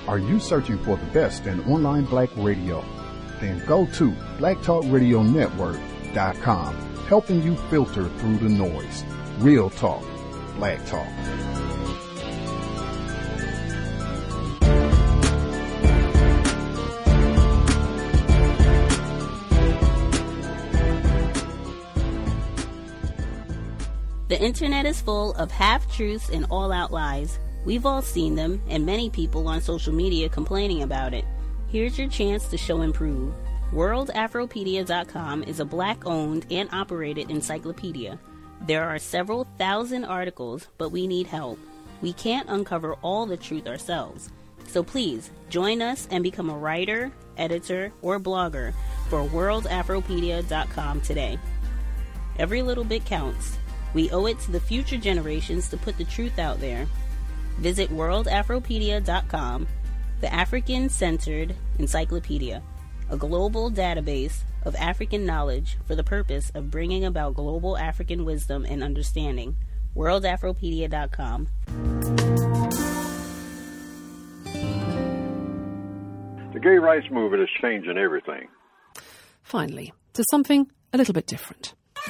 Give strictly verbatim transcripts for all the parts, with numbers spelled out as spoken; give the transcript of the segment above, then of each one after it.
Are you searching for the best in online black radio? Then go to black talk radio network dot com, helping you filter through the noise. Real talk, black talk. The internet is full of half-truths and all-out lies. We've all seen them, and many people on social media complaining about it. Here's your chance to show and prove. world afropedia dot com is a black-owned and operated encyclopedia. There are several thousand articles, but we need help. We can't uncover all the truth ourselves. So please, join us and become a writer, editor, or blogger for world afropedia dot com today. Every little bit counts. We owe it to the future generations to put the truth out there. Visit world afropedia dot com, the African-centered encyclopedia, a global database of African knowledge for the purpose of bringing about global African wisdom and understanding. world afropedia dot com. The gay rights movement is changing everything. Finally, to something a little bit different.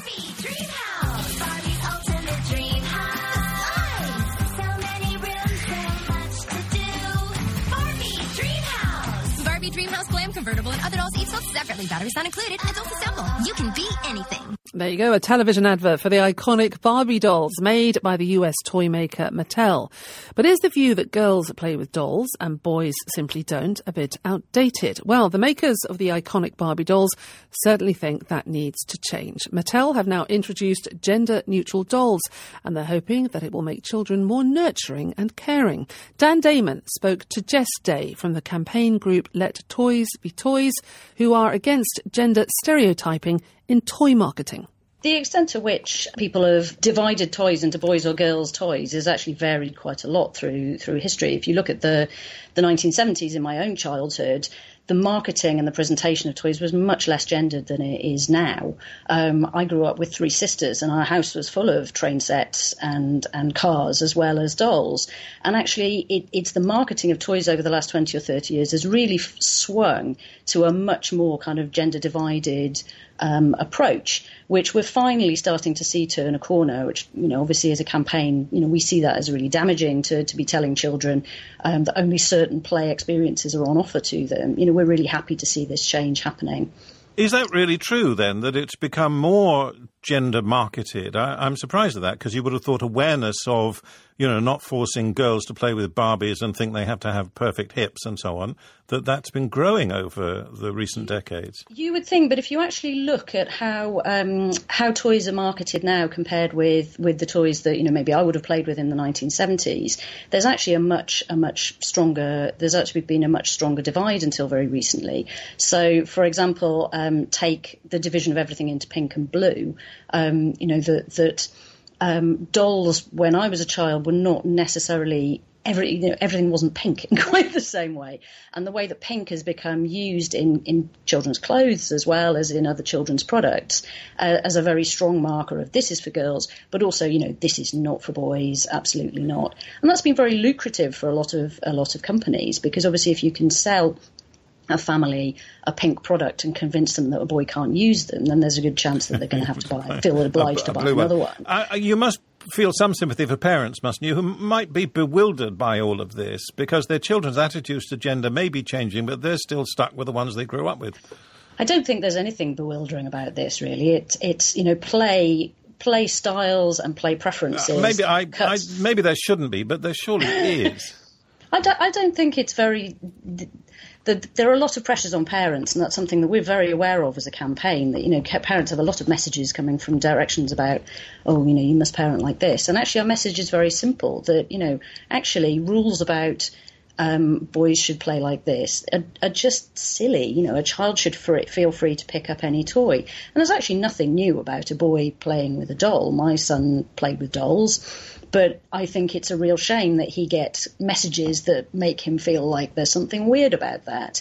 Dreamhouse Glam Convertible and other dolls each sold separately. Batteries not included. Adults assemble. You can be anything. There you go, a television advert for the iconic Barbie dolls made by the U S toy maker Mattel. But is the view that girls play with dolls and boys simply don't a bit outdated? Well, the makers of the iconic Barbie dolls certainly think that needs to change. Mattel have now introduced gender-neutral dolls, and they're hoping that it will make children more nurturing and caring. Dan Damon spoke to Jess Day from the campaign group Let Toys Be Toys, who are against gender stereotyping in toy marketing. The extent to which people have divided toys into boys or girls' toys has actually varied quite a lot through through history. If you look at the, the nineteen seventies in my own childhood, the marketing and the presentation of toys was much less gendered than it is now. Um, I grew up with three sisters, and our house was full of train sets and, and cars as well as dolls. And actually, it, it's the marketing of toys over the last twenty or thirty years has really f- swung to a much more kind of gender-divided um, approach, which we're finally starting to see turn a corner, which, you know, obviously as a campaign, you know, we see that as really damaging to, to be telling children um, that only certain play experiences are on offer to them. You know, we're really happy to see this change happening. Is that really true, then, that it's become more gender marketed? I, I'm surprised at that, because you would have thought awareness of, you know, not forcing girls to play with Barbies and think they have to have perfect hips and so on, that that's been growing over the recent decades. You would think, but if you actually look at how um, how toys are marketed now compared with, with the toys that, you know, maybe I would have played with in the nineteen seventies, there's actually a much a much stronger, there's actually been a much stronger divide until very recently. So, for example, um, take the division of everything into pink and blue, um, you know, that that um, dolls, when I was a child, were not necessarily Every, you know, everything wasn't pink in quite the same way. And the way that pink has become used in, in children's clothes as well as in other children's products uh, as a very strong marker of this is for girls, but also, you know, this is not for boys, absolutely not. And that's been very lucrative for a lot of a lot of companies, because obviously if you can sell a family a pink product and convince them that a boy can't use them, then there's a good chance that they're going to have to buy, feel obliged a, a to buy another one. one. Uh, you must feel some sympathy for parents, mustn't you, who might be bewildered by all of this, because their children's attitudes to gender may be changing, but they're still stuck with the ones they grew up with. I don't think there's anything bewildering about this, really. It's, it's you know, play... play styles and play preferences. Uh, maybe I, I, maybe there shouldn't be, but there surely is. I don't, I don't think it's very... The, the, there are a lot of pressures on parents, and that's something that we're very aware of as a campaign, that, you know, parents have a lot of messages coming from directions about, oh, you know, you must parent like this. And actually our message is very simple, that, you know, actually rules about um, boys should play like this are, are just silly. You know, a child should free, feel free to pick up any toy. And there's actually nothing new about a boy playing with a doll. My son played with dolls. But I think it's a real shame that he gets messages that make him feel like there's something weird about that.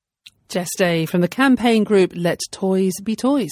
Jess Day from the campaign group Let Toys Be Toys.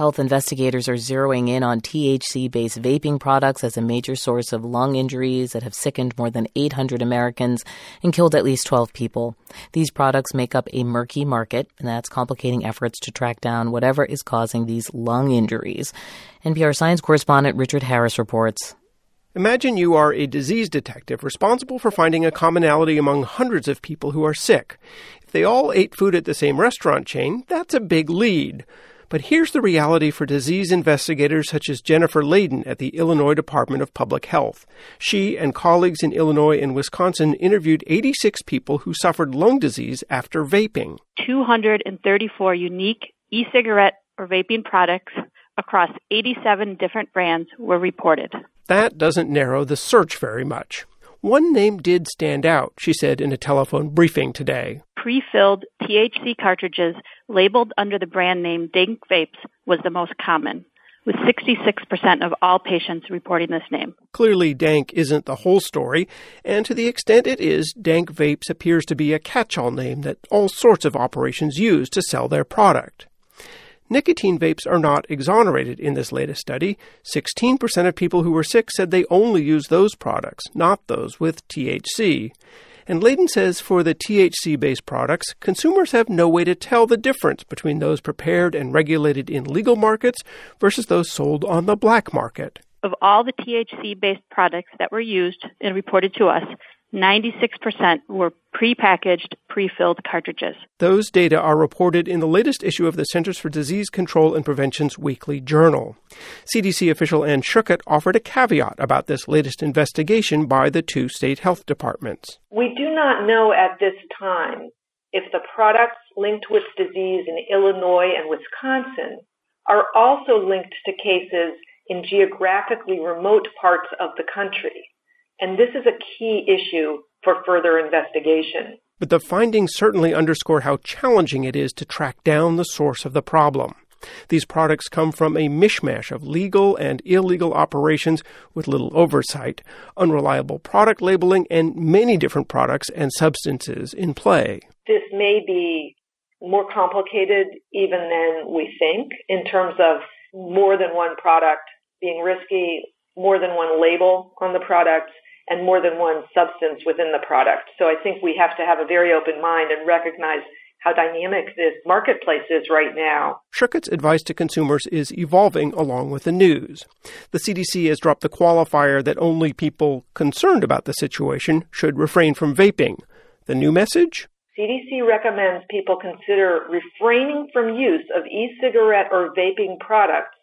Health investigators are zeroing in on T H C-based vaping products as a major source of lung injuries that have sickened more than eight hundred Americans and killed at least twelve people. These products make up a murky market, and that's complicating efforts to track down whatever is causing these lung injuries. N P R science correspondent Richard Harris reports. Imagine you are a disease detective responsible for finding a commonality among hundreds of people who are sick. If they all ate food at the same restaurant chain, that's a big lead. But here's the reality for disease investigators such as Jennifer Layden at the Illinois Department of Public Health. She and colleagues in Illinois and Wisconsin interviewed eighty-six people who suffered lung disease after vaping. two hundred thirty-four unique e-cigarette or vaping products across eighty-seven different brands were reported. That doesn't narrow the search very much. One name did stand out, she said in a telephone briefing today. Pre-filled T H C cartridges labeled under the brand name Dank Vapes was the most common, with sixty-six percent of all patients reporting this name. Clearly, Dank isn't the whole story, and to the extent it is, Dank Vapes appears to be a catch-all name that all sorts of operations use to sell their product. Nicotine vapes are not exonerated in this latest study. sixteen percent of people who were sick said they only use those products, not those with T H C. And Layden says for the T H C-based products, consumers have no way to tell the difference between those prepared and regulated in legal markets versus those sold on the black market. Of all the T H C-based products that were used and reported to us, ninety-six percent were prepackaged, pre-filled cartridges. Those data are reported in the latest issue of the Centers for Disease Control and Prevention's weekly journal. C D C official Ann Schuchat offered a caveat about this latest investigation by the two state health departments. We do not know at this time if the products linked with disease in Illinois and Wisconsin are also linked to cases in geographically remote parts of the country. And this is a key issue for further investigation. But the findings certainly underscore how challenging it is to track down the source of the problem. These products come from a mishmash of legal and illegal operations with little oversight, unreliable product labeling, and many different products and substances in play. This may be more complicated even than we think in terms of more than one product being risky, more than one label on the product, and more than one substance within the product. So I think we have to have a very open mind and recognize how dynamic this marketplace is right now. Schuchat's advice to consumers is evolving along with the news. The C D C has dropped the qualifier that only people concerned about the situation should refrain from vaping. The new message? C D C recommends people consider refraining from use of e-cigarette or vaping products,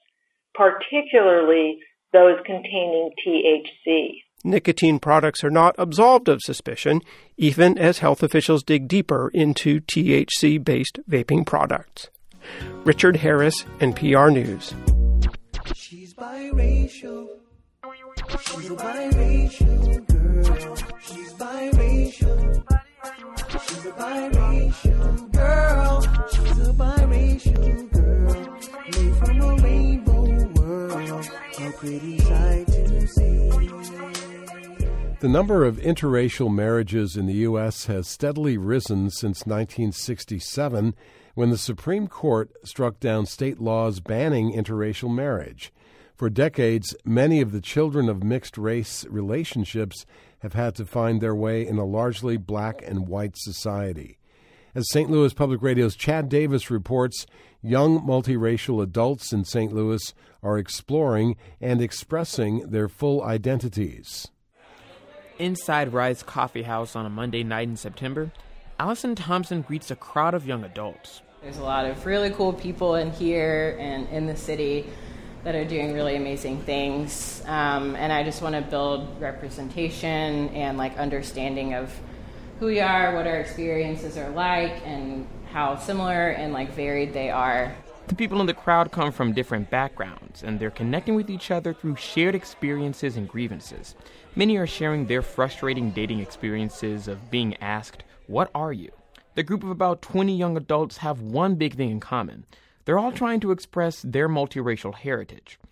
particularly those containing T H C. Nicotine products are not absolved of suspicion, even as health officials dig deeper into T H C-based vaping products. Richard Harris, N P R News. She's biracial. She's a biracial girl. She's biracial. She's a biracial girl. She's a biracial girl. Made from a rainbow world. A pretty sight to see. The number of interracial marriages in the U S has steadily risen since nineteen sixty-seven, when the Supreme Court struck down state laws banning interracial marriage. For decades, many of the children of mixed-race relationships have had to find their way in a largely black and white society. As Saint Louis Public Radio's Chad Davis reports, young multiracial adults in Saint Louis are exploring and expressing their full identities. Inside Rise Coffee House on a Monday night in September, Allison Thompson greets a crowd of young adults. There's a lot of really cool people in here and in the city that are doing really amazing things, um, and I just want to build representation and like understanding of who we are, what our experiences are like, and how similar and like varied they are. The people in the crowd come from different backgrounds, and they're connecting with each other through shared experiences and grievances. Many are sharing their frustrating dating experiences of being asked, "What are you?" The group of about twenty young adults have one big thing in common. They're all trying to express their multiracial heritage.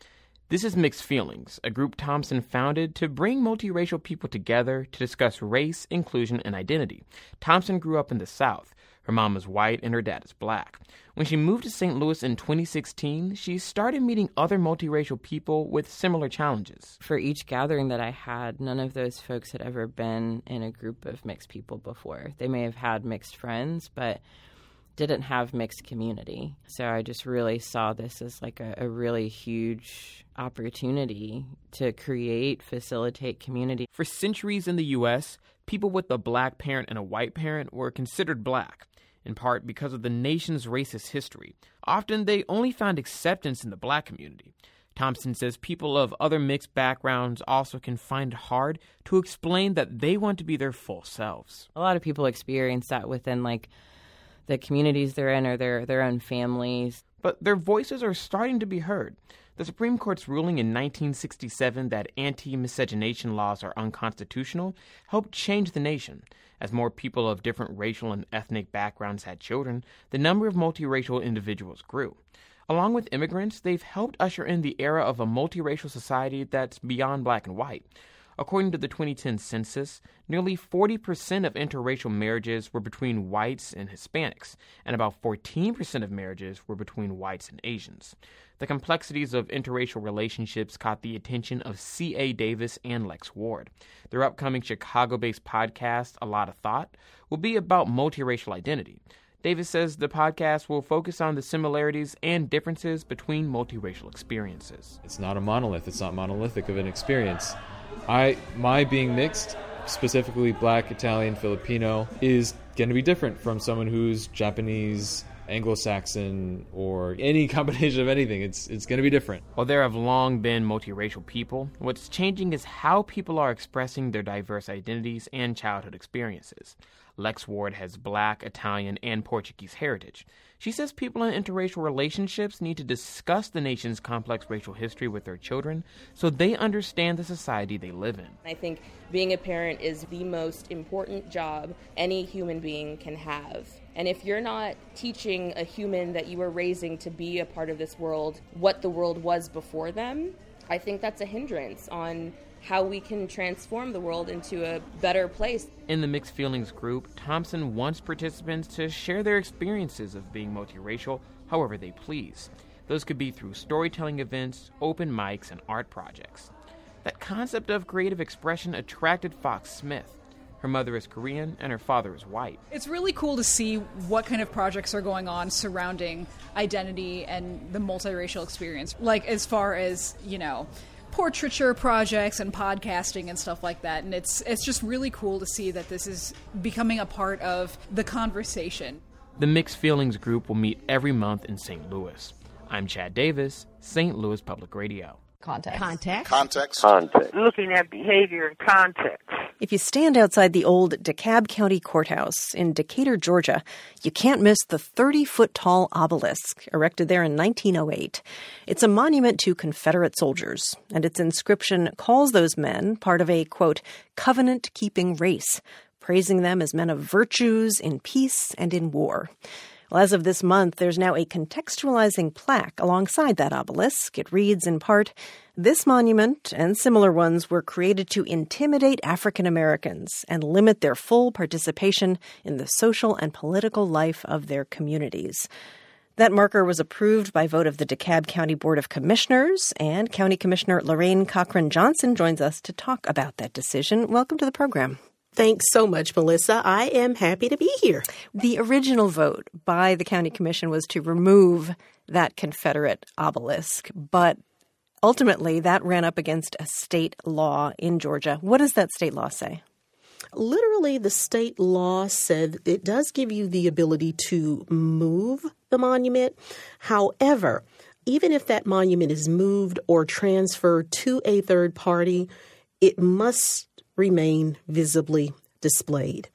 This is Mixed Feelings, a group Thompson founded to bring multiracial people together to discuss race, inclusion, and identity. Thompson grew up in the South. Her mom is white and her dad is black. When she moved to Saint Louis in twenty sixteen, she started meeting other multiracial people with similar challenges. For each gathering that I had, none of those folks had ever been in a group of mixed people before. They may have had mixed friends, but didn't have mixed community. So I just really saw this as like a, a really huge opportunity to create, facilitate community. For centuries in the U S, people with a black parent and a white parent were considered black, in part because of the nation's racist history. Often they only found acceptance in the black community. Thompson says people of other mixed backgrounds also can find it hard to explain that they want to be their full selves. A lot of people experience that within like the communities they're in or their, their own families. But their voices are starting to be heard. The Supreme Court's ruling in nineteen sixty-seven that anti-miscegenation laws are unconstitutional helped change the nation. As more people of different racial and ethnic backgrounds had children, the number of multiracial individuals grew. Along with immigrants, they've helped usher in the era of a multiracial society that's beyond black and white. According to the twenty ten census, nearly forty percent of interracial marriages were between whites and Hispanics, and about fourteen percent of marriages were between whites and Asians. The complexities of interracial relationships caught the attention of C A Davis and Lex Ward. Their upcoming Chicago-based podcast, A Lot of Thought, will be about multiracial identity. Davis says the podcast will focus on the similarities and differences between multiracial experiences. It's not a monolith. It's not monolithic of an experience. I, my being mixed, specifically black, Italian, Filipino, is going to be different from someone who's Japanese, Anglo-Saxon, or any combination of anything. It's it's going to be different. While there have long been multiracial people, what's changing is how people are expressing their diverse identities and childhood experiences. Lex Ward has black, Italian, and Portuguese heritage. She says people in interracial relationships need to discuss the nation's complex racial history with their children so they understand the society they live in. I think being a parent is the most important job any human being can have. And if you're not teaching a human that you are raising to be a part of this world what the world was before them, I think that's a hindrance on how we can transform the world into a better place. In the Mixed Feelings group, Thompson wants participants to share their experiences of being multiracial however they please. Those could be through storytelling events, open mics, and art projects. That concept of creative expression attracted Fox Smith. Her mother is Korean and her father is white. It's really cool to see what kind of projects are going on surrounding identity and the multiracial experience. Like as far as, you know, portraiture projects and podcasting and stuff like that. And it's it's just really cool to see that this is becoming a part of the conversation. The Mixed Feelings group will meet every month in Saint Louis. I'm Chad Davis, Saint Louis Public Radio. Context. Context. Context. Context. Looking at behavior in context. If you stand outside the old DeKalb County Courthouse in Decatur, Georgia, you can't miss the thirty-foot-tall obelisk erected there in nineteen oh eight. It's a monument to Confederate soldiers, and its inscription calls those men part of a, quote, covenant-keeping race, praising them as men of virtues in peace and in war. Well, as of this month, there's now a contextualizing plaque alongside that obelisk. It reads in part, "This monument and similar ones were created to intimidate African Americans and limit their full participation in the social and political life of their communities." That marker was approved by vote of the DeKalb County Board of Commissioners, and County Commissioner Lorraine Cochran Johnson joins us to talk about that decision. Welcome to the program. Thanks so much, Melissa. I am happy to be here. The original vote by the county commission was to remove that Confederate obelisk, but ultimately that ran up against a state law in Georgia. What does that state law say? Literally, the state law said it does give you the ability to move the monument. However, even if that monument is moved or transferred to a third party, it must remain visibly displayed.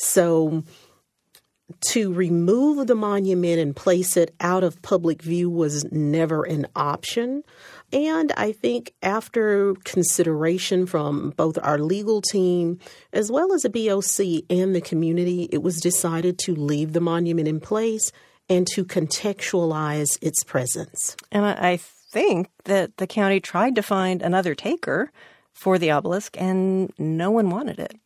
So to remove the monument and place it out of public view was never an option. And I think after consideration from both our legal team as well as the B O C and the community, it was decided to leave the monument in place and to contextualize its presence. And I think that the county tried to find another taker for the obelisk, and no one wanted it.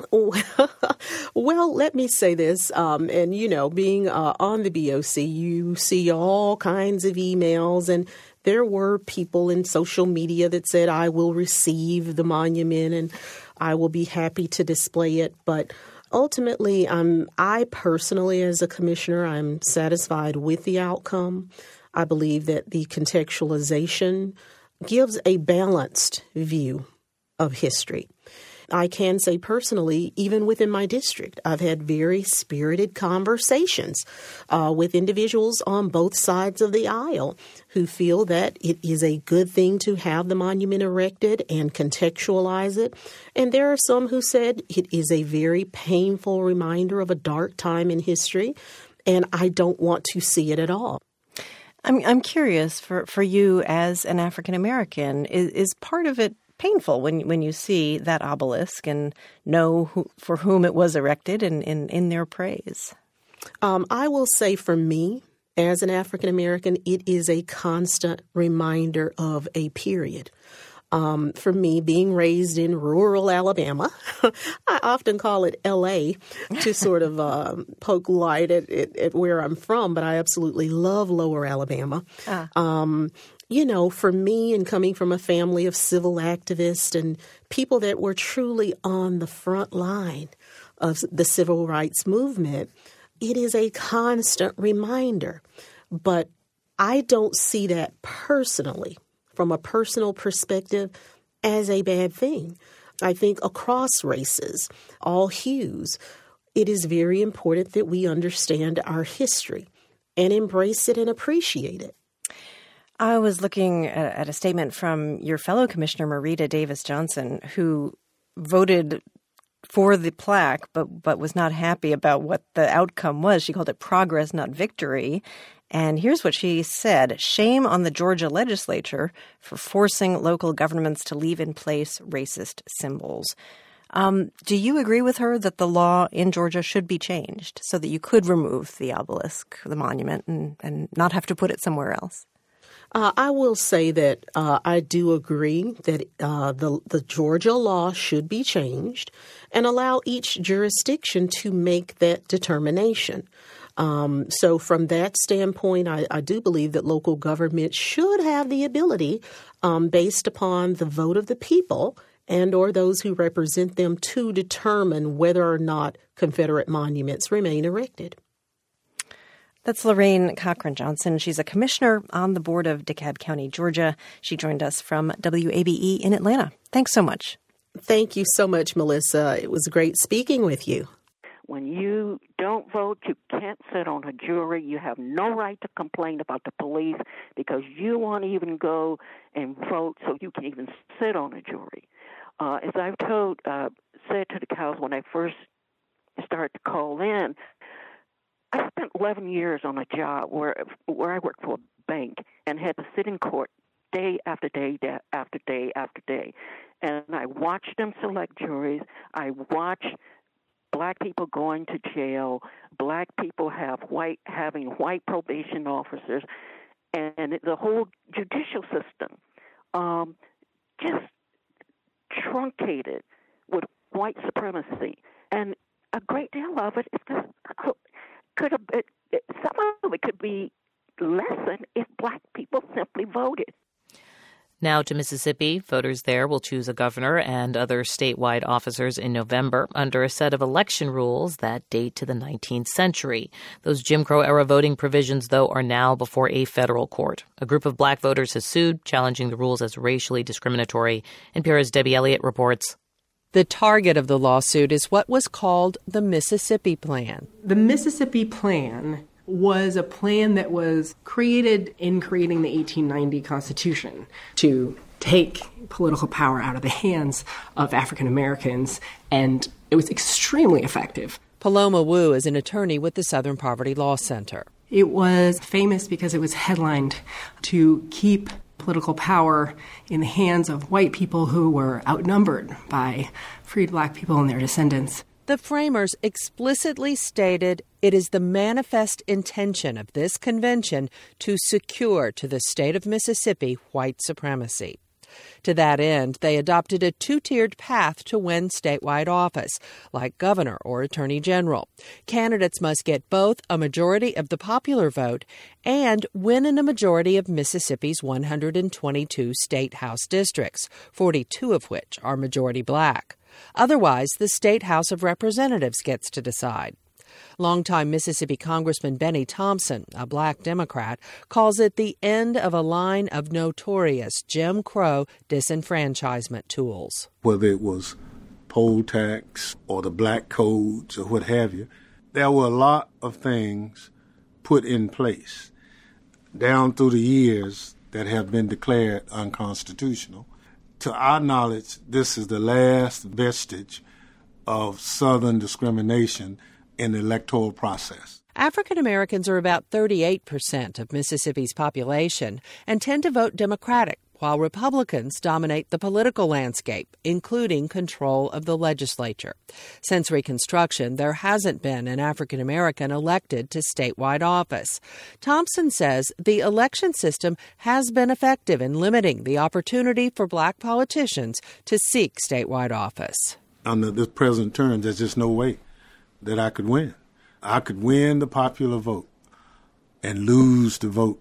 Well, let me say this, um, and, you know, being uh, on the B O C, you see all kinds of emails, and there were people in social media that said, I will receive the monument and I will be happy to display it. But ultimately, um, I personally, as a commissioner, I'm satisfied with the outcome. I believe that the contextualization gives a balanced view of history. I can say personally, even within my district, I've had very spirited conversations uh, with individuals on both sides of the aisle who feel that it is a good thing to have the monument erected and contextualize it. And there are some who said it is a very painful reminder of a dark time in history, and I don't want to see it at all. I'm I'm curious, for, for you as an African American, is, is part of it painful when when you see that obelisk and know who, for whom it was erected and in, in their praise? Um, I will say for me, as an African American, it is a constant reminder of a period. Um, for me, being raised in rural Alabama, I often call it L A to sort of um, poke light at, at, at where I'm from, but I absolutely love Lower Alabama. Ah. Um, you know, for me, and coming from a family of civil activists and people that were truly on the front line of the civil rights movement, it is a constant reminder. But I don't see that personally, from a personal perspective, as a bad thing. I think across races, all hues, it is very important that we understand our history and embrace it and appreciate it. I was looking at a statement from your fellow Commissioner, Marita Davis Johnson, who voted for the plaque but, but was not happy about what the outcome was. She called it progress, not victory. And here's what she said: shame on the Georgia legislature for forcing local governments to leave in place racist symbols. Um, do you agree with her that the law in Georgia should be changed so that you could remove the obelisk, the monument, and, and not have to put it somewhere else? Uh, I will say that uh, I do agree that uh, the, the Georgia law should be changed and allow each jurisdiction to make that determination. Um, so from that standpoint, I, I do believe that local government should have the ability, um, based upon the vote of the people and or those who represent them, to determine whether or not Confederate monuments remain erected. That's Lorraine Cochran Johnson. She's a commissioner on the board of DeKalb County, Georgia. She joined us from W A B E in Atlanta. Thanks so much. Thank you so much, Melissa. It was great speaking with you. When you don't vote, you can't sit on a jury. You have no right to complain about the police because you won't even go and vote, so you can even sit on a jury. Uh, as I've told, uh, said to the cows when I first started to call in, I spent eleven years on a job where where I worked for a bank and had to sit in court day after day, day after day after day. And I watched them select juries. I watched black people going to jail, black people have white having white probation officers, and the whole judicial system um, just truncated with white supremacy. And a great deal of it is just could have been, some of it could be lessened if black people simply voted. Now to Mississippi. Voters there will choose a governor and other statewide officers in November under a set of election rules that date to the nineteenth century. Those Jim Crow-era voting provisions, though, are now before a federal court. A group of black voters has sued, challenging the rules as racially discriminatory. N P R's Debbie Elliott reports. The target of the lawsuit is what was called the Mississippi Plan. The Mississippi Plan was a plan that was created in creating the eighteen ninety Constitution to take political power out of the hands of African Americans, and it was extremely effective. Paloma Wu is an attorney with the Southern Poverty Law Center. It was famous because it was headlined to keep political power in the hands of white people who were outnumbered by freed black people and their descendants. The framers explicitly stated it is the manifest intention of this convention to secure to the state of Mississippi white supremacy. To that end, they adopted a two-tiered path to win statewide office, like governor or attorney general. Candidates must get both a majority of the popular vote and win in a majority of Mississippi's one hundred twenty-two state House districts, forty-two of which are majority black. Otherwise, the State House of Representatives gets to decide. Longtime Mississippi Congressman Benny Thompson, a black Democrat, calls it the end of a line of notorious Jim Crow disenfranchisement tools. Whether it was poll tax or the black codes or what have you, there were a lot of things put in place down through the years that have been declared unconstitutional. To our knowledge, this is the last vestige of Southern discrimination in the electoral process. African Americans are about thirty-eight percent of Mississippi's population and tend to vote Democratic, while Republicans dominate the political landscape, including control of the legislature. Since Reconstruction, there hasn't been an African American elected to statewide office. Thompson says the election system has been effective in limiting the opportunity for black politicians to seek statewide office. Under this present term, there's just no way that I could win. I could win the popular vote and lose the vote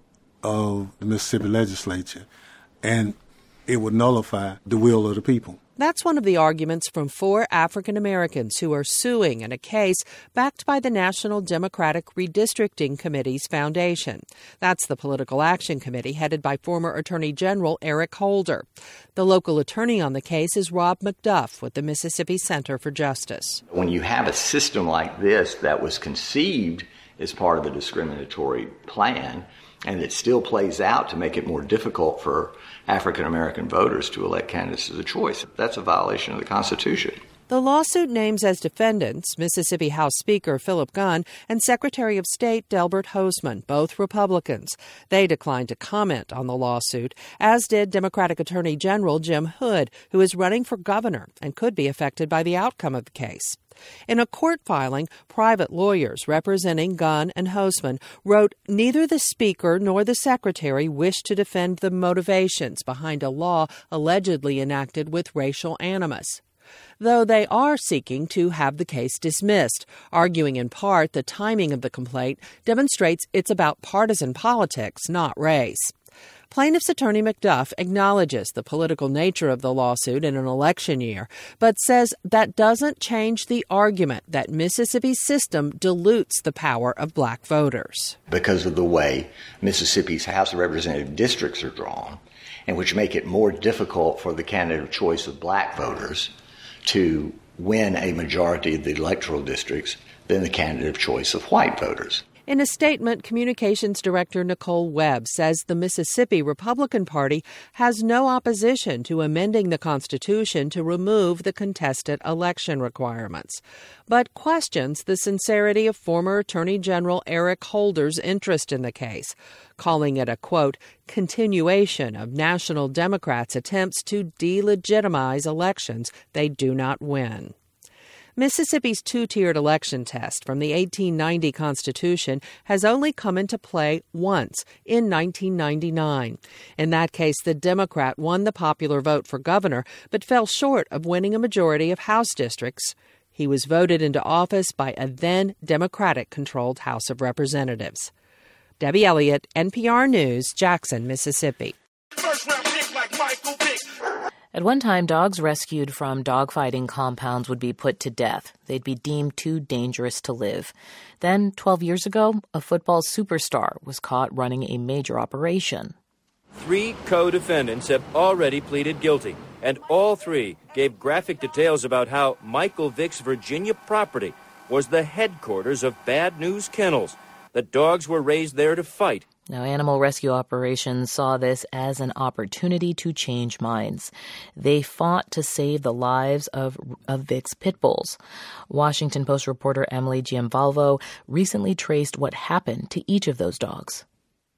of the Mississippi legislature, and it would nullify the will of the people. That's one of the arguments from four African Americans who are suing in a case backed by the National Democratic Redistricting Committee's foundation. That's the Political Action Committee headed by former Attorney General Eric Holder. The local attorney on the case is Rob McDuff with the Mississippi Center for Justice. When you have a system like this that was conceived as part of a discriminatory plan, and it still plays out to make it more difficult for African American voters to elect candidates as a choice, that's a violation of the Constitution. The lawsuit names as defendants Mississippi House Speaker Philip Gunn and Secretary of State Delbert Hosemann, both Republicans. They declined to comment on the lawsuit, as did Democratic Attorney General Jim Hood, who is running for governor and could be affected by the outcome of the case. In a court filing, private lawyers representing Gunn and Hosemann wrote neither the Speaker nor the Secretary wished to defend the motivations behind a law allegedly enacted with racial animus, though they are seeking to have the case dismissed, arguing in part the timing of the complaint demonstrates it's about partisan politics, not race. Plaintiff's attorney McDuff acknowledges the political nature of the lawsuit in an election year, but says that doesn't change the argument that Mississippi's system dilutes the power of black voters. Because of the way Mississippi's House of Representative districts are drawn, and which make it more difficult for the candidate of choice of black voters to win a majority of the electoral districts than the candidate of choice of white voters. In a statement, Communications Director Nicole Webb says the Mississippi Republican Party has no opposition to amending the Constitution to remove the contested election requirements, but questions the sincerity of former Attorney General Eric Holder's interest in the case, calling it a, quote, continuation of National Democrats' attempts to delegitimize elections they do not win. Mississippi's two-tiered election test from the eighteen ninety Constitution has only come into play once, in nineteen ninety-nine. In that case, the Democrat won the popular vote for governor, but fell short of winning a majority of House districts. He was voted into office by a then Democratic-controlled House of Representatives. Debbie Elliott, N P R News, Jackson, Mississippi. At one time, dogs rescued from dogfighting compounds would be put to death. They'd be deemed too dangerous to live. Then, twelve years ago, a football superstar was caught running a major operation. Three co-defendants have already pleaded guilty, and all three gave graphic details about how Michael Vick's Virginia property was the headquarters of Bad News Kennels. The dogs were raised there to fight. Now, animal rescue operations saw this as an opportunity to change minds. They fought to save the lives of, of Vick's pit bulls. Washington Post reporter Emily Giambalvo recently traced what happened to each of those dogs.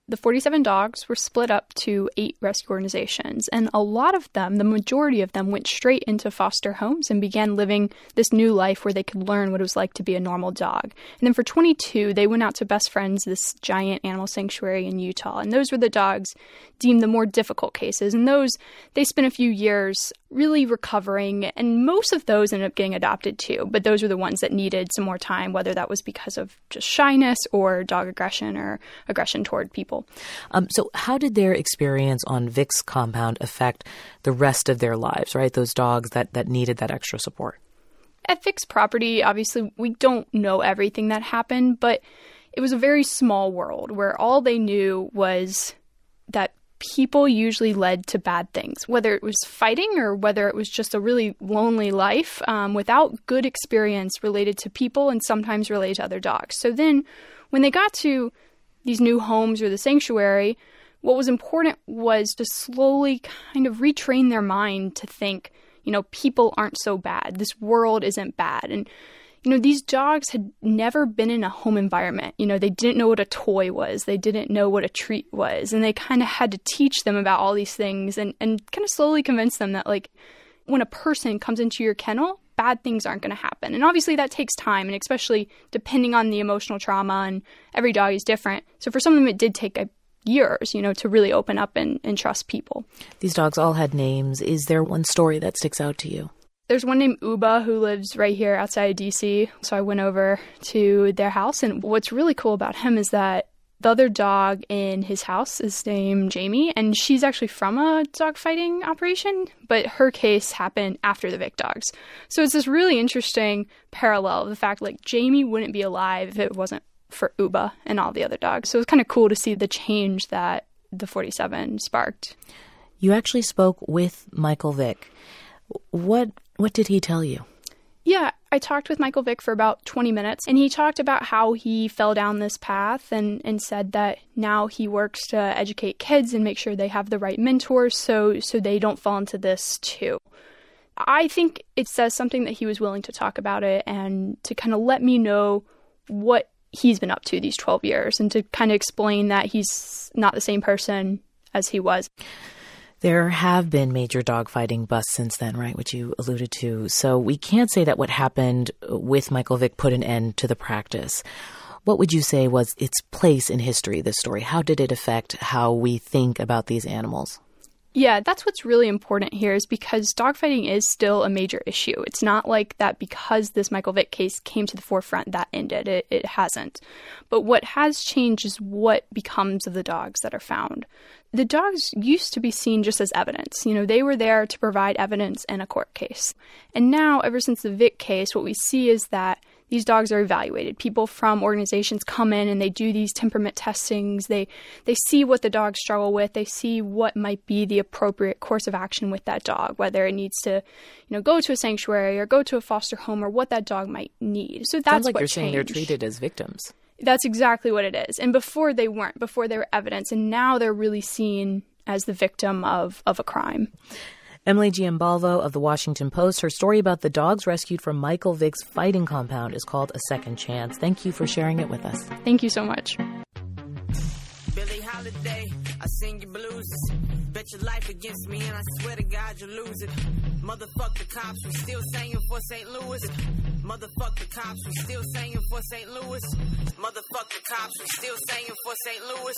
The forty-seven dogs were split up to eight rescue organizations, and a lot of them, the majority of them, went straight into foster homes and began living this new life where they could learn what it was like to be a normal dog. And then for twenty-two, they went out to Best Friends, this giant animal sanctuary in Utah, and those were the dogs deemed the more difficult cases. And those, they spent a few years really recovering, and most of those ended up getting adopted too, but those were the ones that needed some more time, whether that was because of just shyness or dog aggression or aggression toward people. Um, so how did their experience on Vic's compound affect the rest of their lives, right? Those dogs that, that needed that extra support. At Vic's property, obviously, we don't know everything that happened, but it was a very small world where all they knew was that people usually led to bad things, whether it was fighting or whether it was just a really lonely life um, without good experience related to people and sometimes related to other dogs. So then when they got to these new homes or the sanctuary, what was important was to slowly kind of retrain their mind to think, you know, people aren't so bad. This world isn't bad. And you know, these dogs had never been in a home environment. You know, they didn't know what a toy was. They didn't know what a treat was. And they kind of had to teach them about all these things and, and kind of slowly convince them that, like, when a person comes into your kennel, bad things aren't going to happen. And obviously that takes time, and especially depending on the emotional trauma, and every dog is different. So for some of them, it did take a years, you know, to really open up and, and trust people. These dogs all had names. Is there one story that sticks out to you? There's one named Uba who lives right here outside of D C. So I went over to their house. And what's really cool about him is that the other dog in his house is named Jamie. And she's actually from a dog fighting operation, but her case happened after the Vic dogs. So it's this really interesting parallel of the fact, like, Jamie wouldn't be alive if it wasn't for Uba and all the other dogs. So it's kind of cool to see the change that the forty-seven sparked. You actually spoke with Michael Vick. What what did he tell you? Yeah, I talked with Michael Vick for about twenty minutes, and he talked about how he fell down this path and, and said that now he works to educate kids and make sure they have the right mentors so so they don't fall into this too. I think it says something that he was willing to talk about it and to kind of let me know what he's been up to these twelve years and to kind of explain that he's not the same person as he was. There have been major dogfighting busts since then, right, which you alluded to. So we can't say that what happened with Michael Vick put an end to the practice. What would you say was its place in history, this story? How did it affect how we think about these animals? Yeah, that's what's really important here, is because dogfighting is still a major issue. It's not like that because this Michael Vick case came to the forefront that ended. It, it hasn't. But what has changed is what becomes of the dogs that are found. The dogs used to be seen just as evidence. You know, they were there to provide evidence in a court case. And now, ever since the Vick case, what we see is that these dogs are evaluated. People from organizations come in and they do these temperament testings. They they see what the dogs struggle with. They see what might be the appropriate course of action with that dog, whether it needs to, you know, go to a sanctuary or go to a foster home, or what that dog might need. So that's Sounds like what you're changed. saying they're treated as victims. That's exactly what it is. And before they weren't. Before they were evidence. And now they're really seen as the victim of, of a crime. Emily Giambalvo of The Washington Post. Her story about the dogs rescued from Michael Vick's fighting compound is called A Second Chance. Thank you for sharing it with us. Thank you so much. Billie Holiday, I sing your blues. Bet your life against me and I swear to God you'll lose it. Motherfuck the cops, we still singing for Saint Louis. Motherfuck the cops, we still singing for Saint Louis. Motherfuck the cops, we still singing for Saint Louis.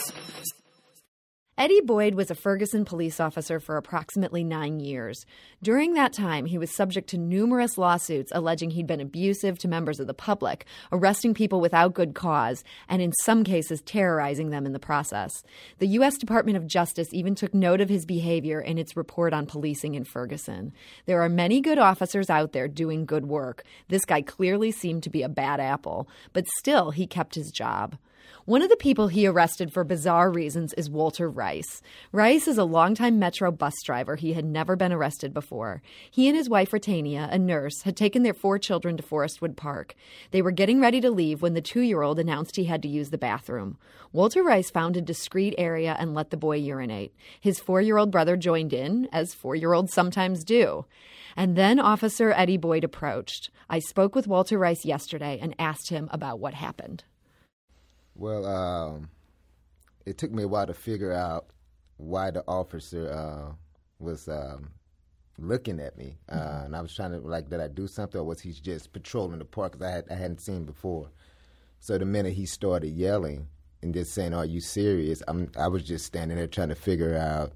Eddie Boyd was a Ferguson police officer for approximately nine years. During that time, he was subject to numerous lawsuits alleging he'd been abusive to members of the public, arresting people without good cause, and in some cases terrorizing them in the process. The U S Department of Justice even took note of his behavior in its report on policing in Ferguson. There are many good officers out there doing good work. This guy clearly seemed to be a bad apple, but still he kept his job. One of the people he arrested for bizarre reasons is Walter Rice. Rice is a longtime Metro bus driver. He had never been arrested before. He and his wife, Ratania, a nurse, had taken their four children to Forestwood Park. They were getting ready to leave when the two-year-old announced he had to use the bathroom. Walter Rice found a discreet area and let the boy urinate. His four-year-old brother joined in, as four-year-olds sometimes do. And then Officer Eddie Boyd approached. I spoke with Walter Rice yesterday and asked him about what happened. Well, um, it took me a while to figure out why the officer uh, was um, looking at me. Uh, mm-hmm. And I was trying to, like, did I do something, or was he just patrolling the park? Because I, had, I hadn't seen before. So the minute he started yelling and just saying, "Are you serious?" I'm, I was just standing there trying to figure out.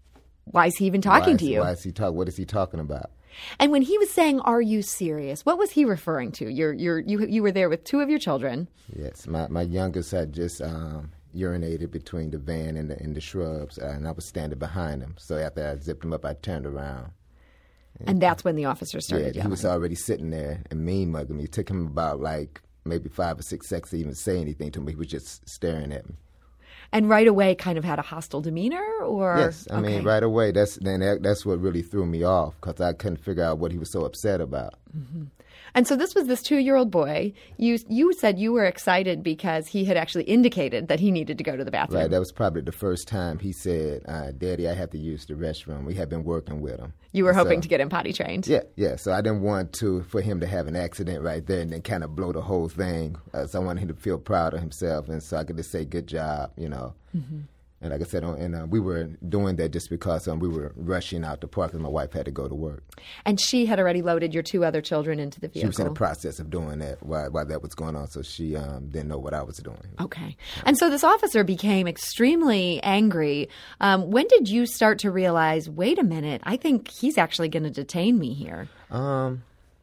Why is he even talking is, to you? Why is he talk? What is he talking about? And when he was saying, "Are you serious?" what was he referring to? You're, you're, you, you were there with two of your children. Yes, my my youngest had just um, urinated between the van and the, and the shrubs, uh, and I was standing behind him. So after I zipped him up, I turned around. And, and that's when the officer started yeah, yelling. He was already sitting there and mean mugging me. It took him about like maybe five or six seconds to even say anything to me. He was just staring at me. And right away kind of had a hostile demeanor? Or Yes, I okay. mean, right away. That's then that, that's what really threw me off, because I couldn't figure out what he was so upset about. Mm-hmm. And so this was this two-year-old boy. You you said you were excited because he had actually indicated that he needed to go to the bathroom. Right, that was probably the first time he said, uh, "Daddy, I have to use the restroom." We had been working with him. You were and hoping so, to get him potty trained. Yeah, yeah. So I didn't want to for him to have an accident right there and then kind of blow the whole thing. Uh, so I wanted him to feel proud of himself, and so I could just say, "Good job," you know. Mm-hmm. And like I said, and uh, we were doing that just because um, we were rushing out the park and my wife had to go to work. And she had already loaded your two other children into the vehicle. She was in the process of doing that while, while that was going on, so she um, didn't know what I was doing. Okay. And so this officer became extremely angry. Um, when did you start to realize, wait a minute, I think he's actually going to detain me here? Um,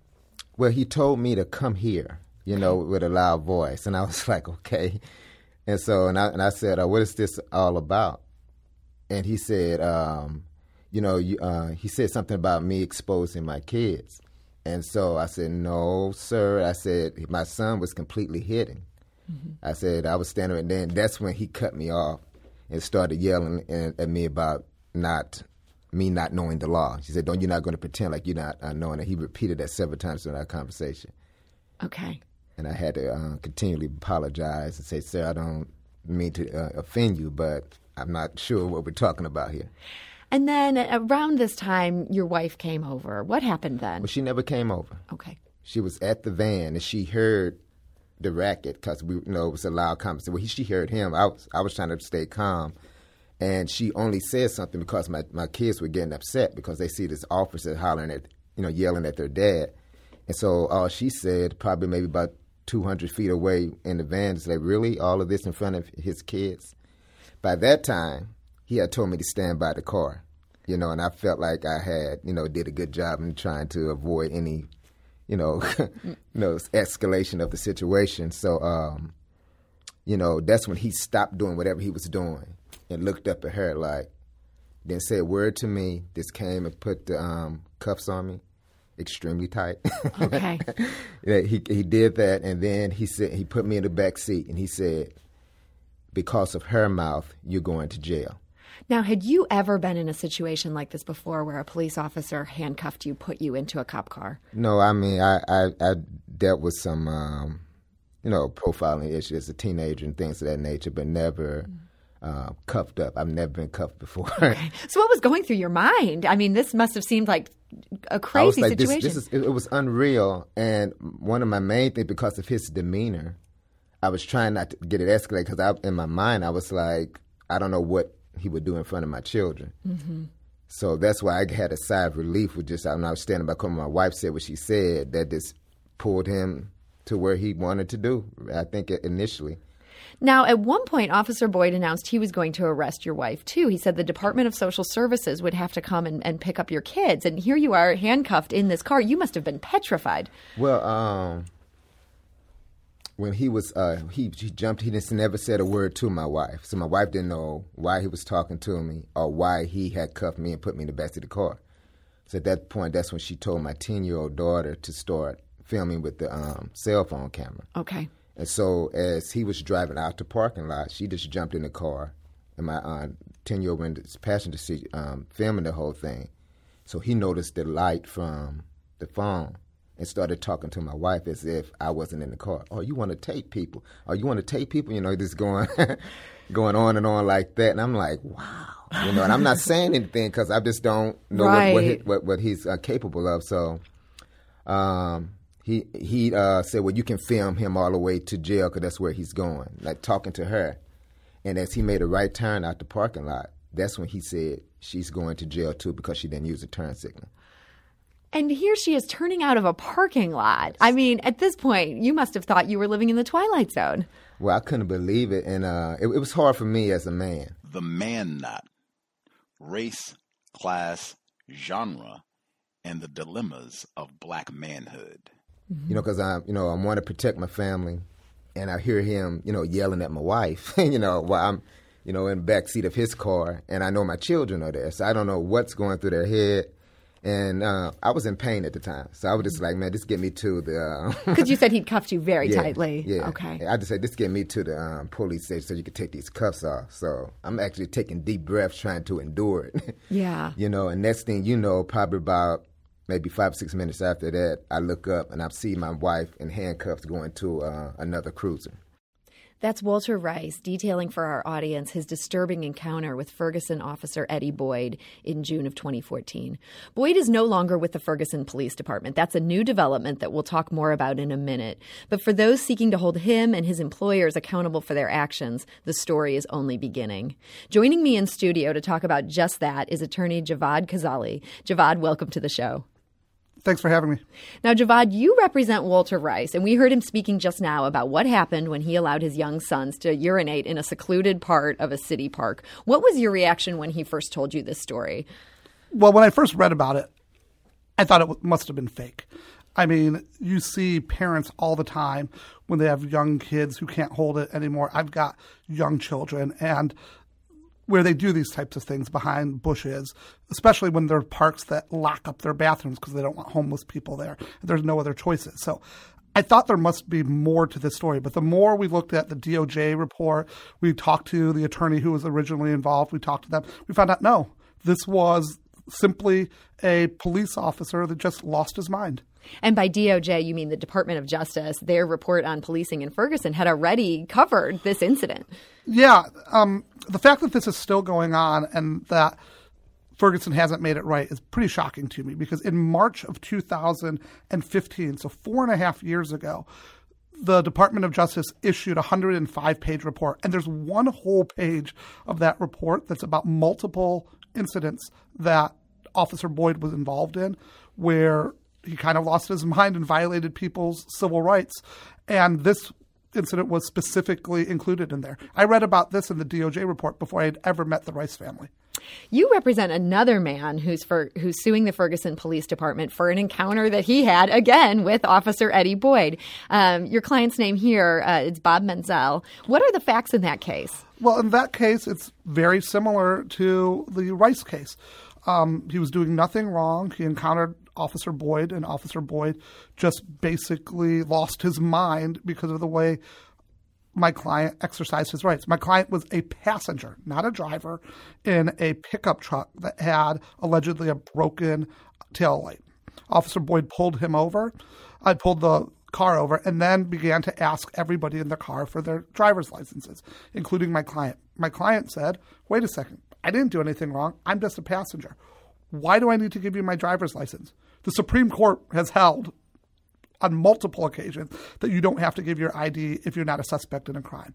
well, he told me to come here, you know, with a loud voice. And I was like, okay. And so, and I, and I said, uh, what is this all about? And he said, um, you know, you, uh, he said something about me exposing my kids. And so I said, no, sir. I said, my son was completely hidden. Mm-hmm. I said, I was standing, and then that's when he cut me off and started yelling at, at me about not, me not knowing the law. She said, don't, you're not going to pretend like you're not uh, knowing it. He repeated that several times during our conversation. Okay. And I had to uh, continually apologize and say, sir, I don't mean to uh, offend you, but I'm not sure what we're talking about here. And then around this time, your wife came over. What happened then? Well, she never came over. Okay. She was at the van, and she heard the racket because we, you know, it was a loud conversation. Well, he, she heard him. I was, I was trying to stay calm. And she only said something because my, my kids were getting upset because they see this officer hollering at, you know, yelling at their dad. And so all she said, probably maybe about two hundred feet away in the van, is like, really? All of this in front of his kids? By that time, he had told me to stand by the car, you know, and I felt like I had, you know, did a good job in trying to avoid any, you know, you know, escalation of the situation. So, um, you know, that's when he stopped doing whatever he was doing and looked up at her like, didn't say a word to me, just came and put the um, cuffs on me. Extremely tight. Okay. Yeah, he he did that, and then he said he put me in the back seat, and he said, "Because of her mouth, you're going to jail." Now, had you ever been in a situation like this before, where a police officer handcuffed you, put you into a cop car? No, I mean I I, I dealt with some um, you know profiling issues as a teenager and things of that nature, but never. Mm. Uh, cuffed up. I've never been cuffed before. Okay. So what was going through your mind? I mean, this must have seemed like a crazy I was like, situation. This, this is, it, it was unreal. And one of my main things, because of his demeanor, I was trying not to get it escalated because in my mind, I was like, I don't know what he would do in front of my children. Mm-hmm. So that's why I had a sigh of relief with just, when I was standing back home, my wife said what she said, that this pulled him to where he wanted to do, I think initially. Now, at one point, Officer Boyd announced he was going to arrest your wife, too. He said the Department of Social Services would have to come and, and pick up your kids. And here you are handcuffed in this car. You must have been petrified. Well, um, when he was, uh, he, he jumped, he just never said a word to my wife. So my wife didn't know why he was talking to me or why he had cuffed me and put me in the back of the car. So at that point, that's when she told my ten-year-old daughter to start filming with the um, cell phone camera. Okay. And so as he was driving out the parking lot, she just jumped in the car, and my uh, ten-year-old went in the passenger seat um, filming the whole thing. So he noticed the light from the phone and started talking to my wife as if I wasn't in the car. Oh, you want to tape people? Oh, you want to tape people? You know, just going going on and on like that. And I'm like, wow. You know, and I'm not saying anything because I just don't know right. what, what, he, what, what he's uh, capable of. So um He he uh, said, well, you can film him all the way to jail because that's where he's going, like talking to her. And as he made a right turn out the parking lot, that's when he said she's going to jail too because she didn't use a turn signal. And here she is turning out of a parking lot. I mean, at this point, you must have thought you were living in the Twilight Zone. Well, I couldn't believe it, and uh, it, it was hard for me as a man. The man knot, race, class, genre, and the dilemmas of black manhood. Mm-hmm. You know, because I, you know, I want to protect my family, and I hear him, you know, yelling at my wife, you know, while I'm, you know, in the backseat of his car, and I know my children are there, so I don't know what's going through their head. And uh, I was in pain at the time, so I was just like, man, just get me to the... Because uh, you said he'd cuffed you very yeah, tightly. Yeah. Okay. I just said, just get me to the um, police station so you can take these cuffs off. So I'm actually taking deep breaths trying to endure it. Yeah. You know, and next thing you know, probably about maybe five, six minutes after that, I look up and I see my wife in handcuffs going to uh, another cruiser. That's Walter Rice detailing for our audience his disturbing encounter with Ferguson officer Eddie Boyd in June of twenty fourteen. Boyd is no longer with the Ferguson Police Department. That's a new development that we'll talk more about in a minute. But for those seeking to hold him and his employers accountable for their actions, the story is only beginning. Joining me in studio to talk about just that is attorney Javad Khazaali. Javad, welcome to the show. Thanks for having me. Now, Javad, you represent Walter Rice, and we heard him speaking just now about what happened when he allowed his young sons to urinate in a secluded part of a city park. What was your reaction when he first told you this story? Well, when I first read about it, I thought it must have been fake. I mean, you see parents all the time when they have young kids who can't hold it anymore. I've got young children, and where they do these types of things behind bushes, especially when there are parks that lock up their bathrooms because they don't want homeless people there. There's no other choices. So I thought there must be more to this story. But the more we looked at the D O J report, we talked to the attorney who was originally involved, we talked to them, we found out, no, this was simply a police officer that just lost his mind. And by D O J, you mean the Department of Justice. Their report on policing in Ferguson had already covered this incident. Yeah. Um, the fact that this is still going on and that Ferguson hasn't made it right is pretty shocking to me, because in March of two thousand fifteen, so four and a half years ago, the Department of Justice issued a one hundred five page report. And there's one whole page of that report that's about multiple incidents that Officer Boyd was involved in, where he kind of lost his mind and violated people's civil rights. And this incident was specifically included in there. I read about this in the D O J report before I had ever met the Rice family. You represent another man who's for, who's suing the Ferguson Police Department for an encounter that he had, again, with Officer Eddie Boyd. Um, your client's name here uh, is Bob Menzel. What are the facts in that case? Well, in that case, it's very similar to the Rice case. Um, he was doing nothing wrong. He encountered Officer Boyd, and Officer Boyd just basically lost his mind because of the way my client exercised his rights. My client was a passenger, not a driver, in a pickup truck that had allegedly a broken taillight. Officer Boyd pulled him over. I pulled the car over and then began to ask everybody in the car for their driver's licenses, including my client. My client said, wait a second, I didn't do anything wrong. I'm just a passenger. Why do I need to give you my driver's license? The Supreme Court has held on multiple occasions that you don't have to give your I D if you're not a suspect in a crime.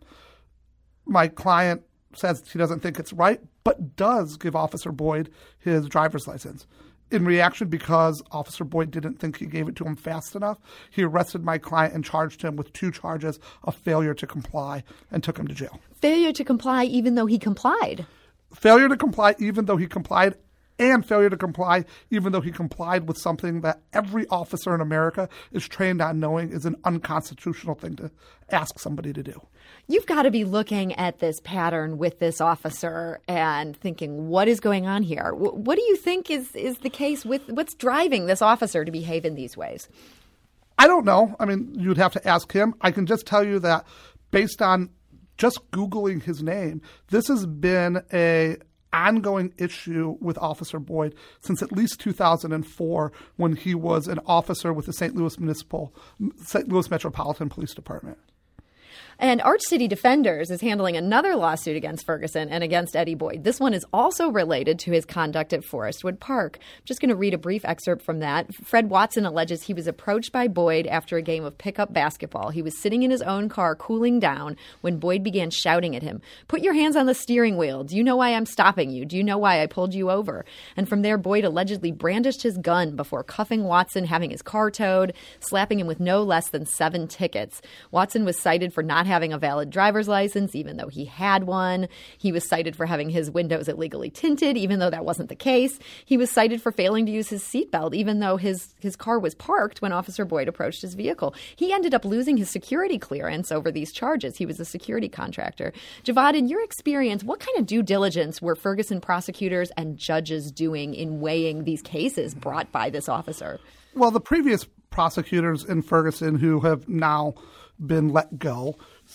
My client says he doesn't think it's right, but does give Officer Boyd his driver's license. In reaction, because Officer Boyd didn't think he gave it to him fast enough, he arrested my client and charged him with two charges of failure to comply and took him to jail. Failure to comply even though he complied? Failure to comply even though he complied, and failure to comply even though he complied with something that every officer in America is trained on knowing is an unconstitutional thing to ask somebody to do. You've got to be looking at this pattern with this officer and thinking, what is going on here? What do you think is, is the case with what's driving this officer to behave in these ways? I don't know. I mean, you'd have to ask him. I can just tell you that based on just Googling his name, this has been a ongoing issue with Officer Boyd since at least two thousand four, when he was an officer with the Saint Louis Municipal, Saint Louis Metropolitan Police Department. And Arch City Defenders is handling another lawsuit against Ferguson and against Eddie Boyd. This one is also related to his conduct at Forestwood Park. I'm just going to read a brief excerpt from that. Fred Watson alleges he was approached by Boyd after a game of pickup basketball. He was sitting in his own car cooling down when Boyd began shouting at him, "Put your hands on the steering wheel. Do you know why I'm stopping you? Do you know why I pulled you over?" And from there, Boyd allegedly brandished his gun before cuffing Watson, having his car towed, slapping him with no less than seven tickets. Watson was cited for not having a valid driver's license, even though he had one. He was cited for having his windows illegally tinted, even though that wasn't the case. He was cited for failing to use his seatbelt, even though his, his car was parked when Officer Boyd approached his vehicle. He ended up losing his security clearance over these charges. He was a security contractor. Javad, in your experience, what kind of due diligence were Ferguson prosecutors and judges doing in weighing these cases brought by this officer? Well, the previous prosecutors in Ferguson who have now been let go,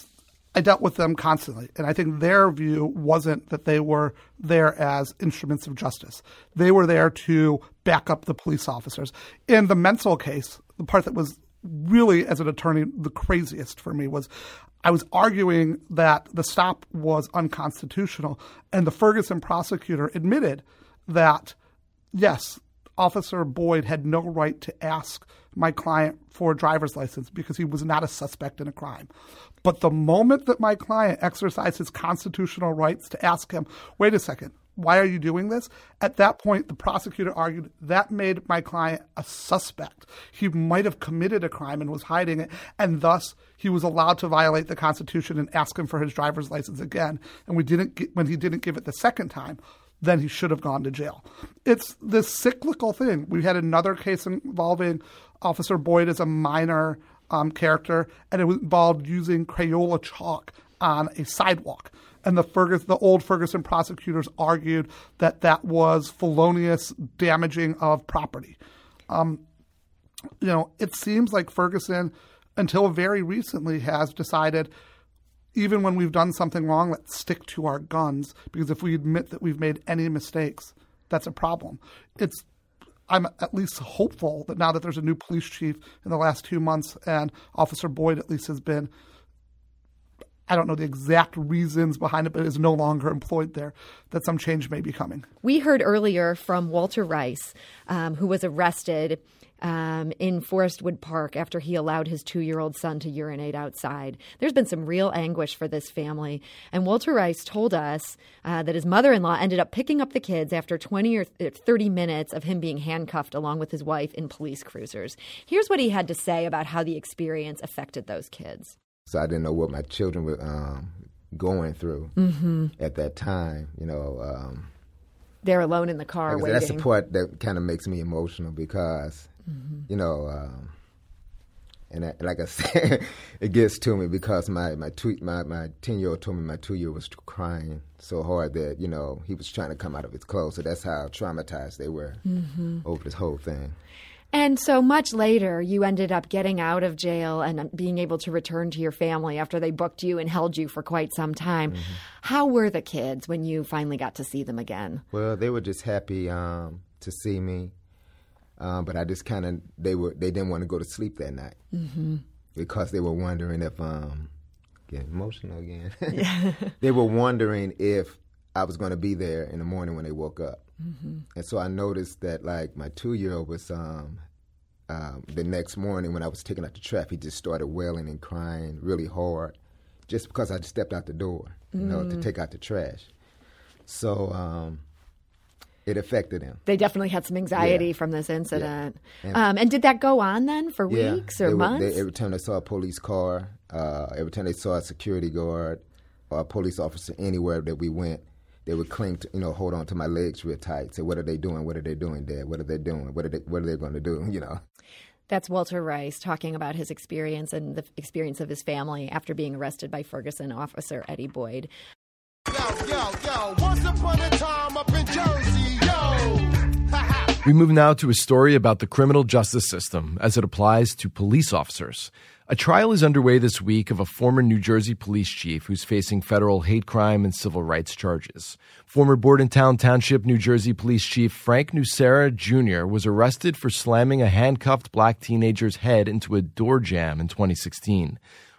I dealt with them constantly, and I think their view wasn't that they were there as instruments of justice. They were there to back up the police officers. In the Menzel case, the part that was really, as an attorney, the craziest for me was I was arguing that the stop was unconstitutional, and the Ferguson prosecutor admitted that, yes, Officer Boyd had no right to ask my client for a driver's license because he was not a suspect in a crime. But the moment that my client exercised his constitutional rights to ask him, wait a second, why are you doing this? At that point, the prosecutor argued that made my client a suspect. He might have committed a crime and was hiding it, and thus he was allowed to violate the Constitution and ask him for his driver's license again. And we didn't get, when he didn't give it the second time, then he should have gone to jail. It's this cyclical thing. We had another case involving Officer Boyd as a minor um, character, and it involved using Crayola chalk on a sidewalk. And the Fergus, the old Ferguson prosecutors argued that that was felonious damaging of property. Um, you know, it seems like Ferguson, until very recently, has decided even when we've done something wrong, let's stick to our guns, because if we admit that we've made any mistakes, that's a problem. It's I'm at least hopeful that now that there's a new police chief in the last two months and Officer Boyd at least has been, I don't know the exact reasons behind it, but is no longer employed there, that some change may be coming. We heard earlier from Walter Rice, um, who was arrested Um, in Forestwood Park after he allowed his two-year-old son to urinate outside. There's been some real anguish for this family. And Walter Rice told us uh, that his mother-in-law ended up picking up the kids after twenty or thirty minutes of him being handcuffed along with his wife in police cruisers. Here's what he had to say about how the experience affected those kids. So I didn't know what my children were um, going through mm-hmm. at that time, you know. Um, They're alone in the car like waiting. That's the part that kind of makes me emotional because Mm-hmm. You know, um, and I, like I said, it gets to me because my my two, my my ten year old told me my two year was crying so hard that you know he was trying to come out of his clothes. So that's how traumatized they were mm-hmm. over this whole thing. And so much later, you ended up getting out of jail and being able to return to your family after they booked you and held you for quite some time. Mm-hmm. How were the kids when you finally got to see them again? Well, they were just happy um, to see me. Um, but I just kind of, they were they didn't want to go to sleep that night mm-hmm. because they were wondering if, um, getting emotional again, they were wondering if I was going to be there in the morning when they woke up. Mm-hmm. And so I noticed that like my two-year-old was, um, um, the next morning when I was taking out the trap, he just started wailing and crying really hard just because I just stepped out the door, you mm. know, to take out the trash. So, um, it affected him. They definitely had some anxiety yeah. from this incident. Yeah. And, um, and did that go on then for yeah, weeks or they months? Were, they, every time they saw a police car, uh, every time they saw a security guard or a police officer anywhere that we went, they would cling to, you know, hold on to my legs real tight. Say, what are they doing? What are they doing, Dad? What are they doing? What are they, what are they going to do? You know. That's Walter Rice talking about his experience and the experience of his family after being arrested by Ferguson officer Eddie Boyd. Yo, yo, yo, once upon a time up in Jersey, yo. We move now to a story about the criminal justice system as it applies to police officers. A trial is underway this week of a former New Jersey police chief who's facing federal hate crime and civil rights charges. Former Bordentown Township, New Jersey police chief Frank Nucera Junior was arrested for slamming a handcuffed black teenager's head into a door jamb in twenty sixteen.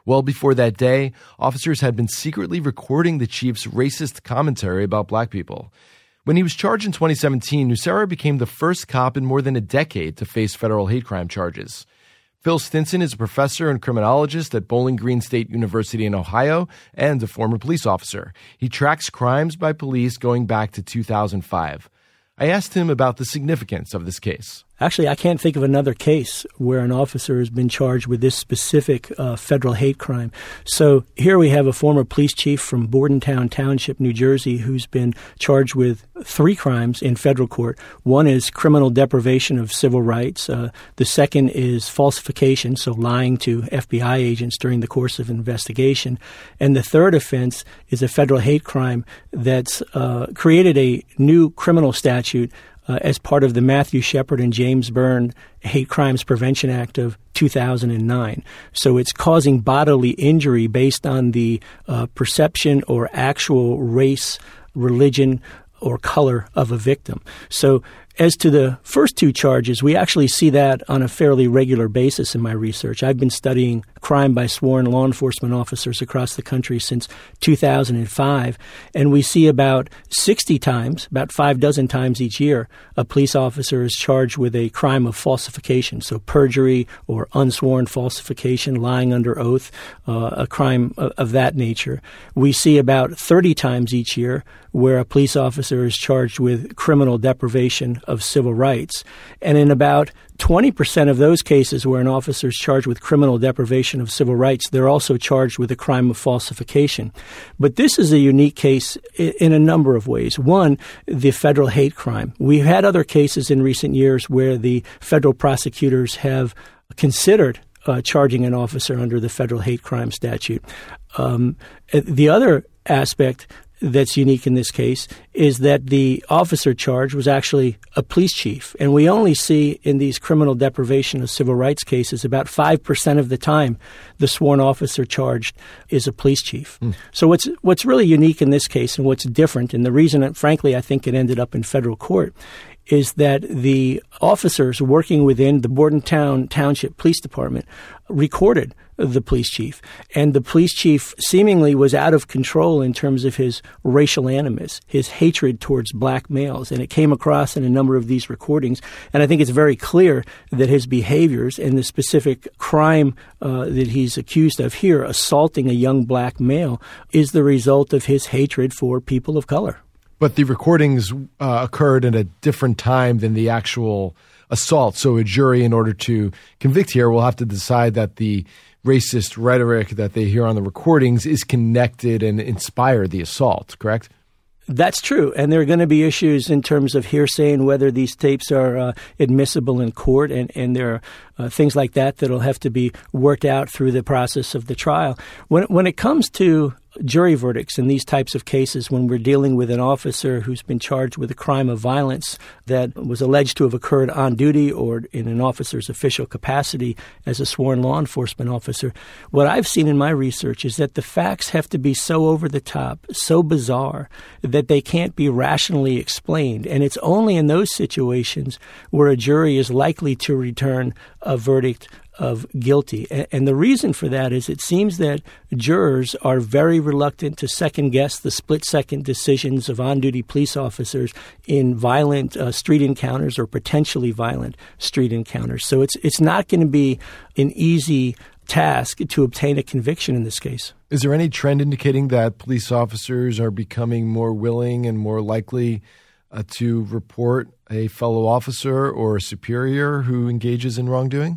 Well before that day, officers had been secretly recording the chief's racist commentary about black people. When he was charged in twenty seventeen, Nucera became the first cop in more than a decade to face federal hate crime charges. Phil Stinson is a professor and criminologist at Bowling Green State University in Ohio and a former police officer. He tracks crimes by police going back to two thousand five. I asked him about the significance of this case. Actually, I can't think of another case where an officer has been charged with this specific uh, federal hate crime. So here we have a former police chief from Bordentown Township, New Jersey, who's been charged with three crimes in federal court. One is criminal deprivation of civil rights. Uh, the second is falsification, so lying to F B I agents during the course of investigation. And the third offense is a federal hate crime that's uh, created a new criminal statute Uh, as part of the Matthew Shepard and James Byrne Hate Crimes Prevention Act of two thousand nine. So it's causing bodily injury based on the uh, perception or actual race, religion, or color of a victim. So as to the first two charges, we actually see that on a fairly regular basis in my research. I've been studying crime by sworn law enforcement officers across the country since two thousand five, and we see about sixty times, about five dozen times each year, a police officer is charged with a crime of falsification, so perjury or unsworn falsification, lying under oath, uh, a crime of, of that nature. We see about thirty times each year where a police officer is charged with criminal deprivation of civil rights. And in about twenty percent of those cases where an officer is charged with criminal deprivation of civil rights, they're also charged with a crime of falsification. But this is a unique case in a number of ways. One, the federal hate crime. We've had other cases in recent years where the federal prosecutors have considered uh, charging an officer under the federal hate crime statute. Um, the other aspect that's unique in this case is that the officer charged was actually a police chief. And we only see in these criminal deprivation of civil rights cases about five percent of the time the sworn officer charged is a police chief. Mm. So what's what's really unique in this case and what's different, and the reason that, frankly, I think it ended up in federal court, is that the officers working within the Bordentown Township Police Department recorded the police chief. And the police chief seemingly was out of control in terms of his racial animus, his hatred towards black males. And it came across in a number of these recordings. And I think it's very clear that his behaviors and the specific crime uh, that he's accused of here, assaulting a young black male, is the result of his hatred for people of color. But the recordings uh, occurred at a different time than the actual assault. So a jury, in order to convict here, will have to decide that the racist rhetoric that they hear on the recordings is connected and inspired the assault, correct? That's true. And there are going to be issues in terms of hearsay and whether these tapes are uh, admissible in court. And, and there are uh, things like that that will have to be worked out through the process of the trial. When, when it comes to jury verdicts in these types of cases, when we're dealing with an officer who's been charged with a crime of violence that was alleged to have occurred on duty or in an officer's official capacity as a sworn law enforcement officer, what I've seen in my research is that the facts have to be so over the top, so bizarre, that they can't be rationally explained. And it's only in those situations where a jury is likely to return a verdict of guilty. And the reason for that is it seems that jurors are very reluctant to second-guess the split-second decisions of on-duty police officers in violent uh, street encounters or potentially violent street encounters. So it's it's not going to be an easy task to obtain a conviction in this case. Is there any trend indicating that police officers are becoming more willing and more likely uh, to report a fellow officer or a superior who engages in wrongdoing?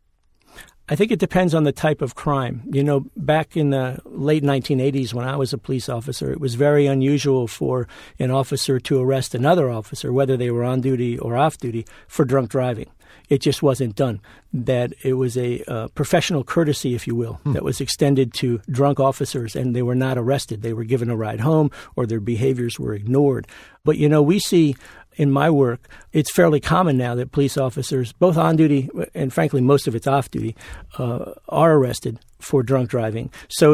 I think it depends on the type of crime. You know, back in the late nineteen eighties when I was a police officer, it was very unusual for an officer to arrest another officer, whether they were on duty or off duty, for drunk driving. It just wasn't done. That it was a uh, professional courtesy, if you will, hmm. that was extended to drunk officers, and they were not arrested. They were given a ride home or their behaviors were ignored. But, you know, we see in my work, it's fairly common now that police officers, both on duty and frankly most of it's off duty, uh, are arrested for drunk driving. So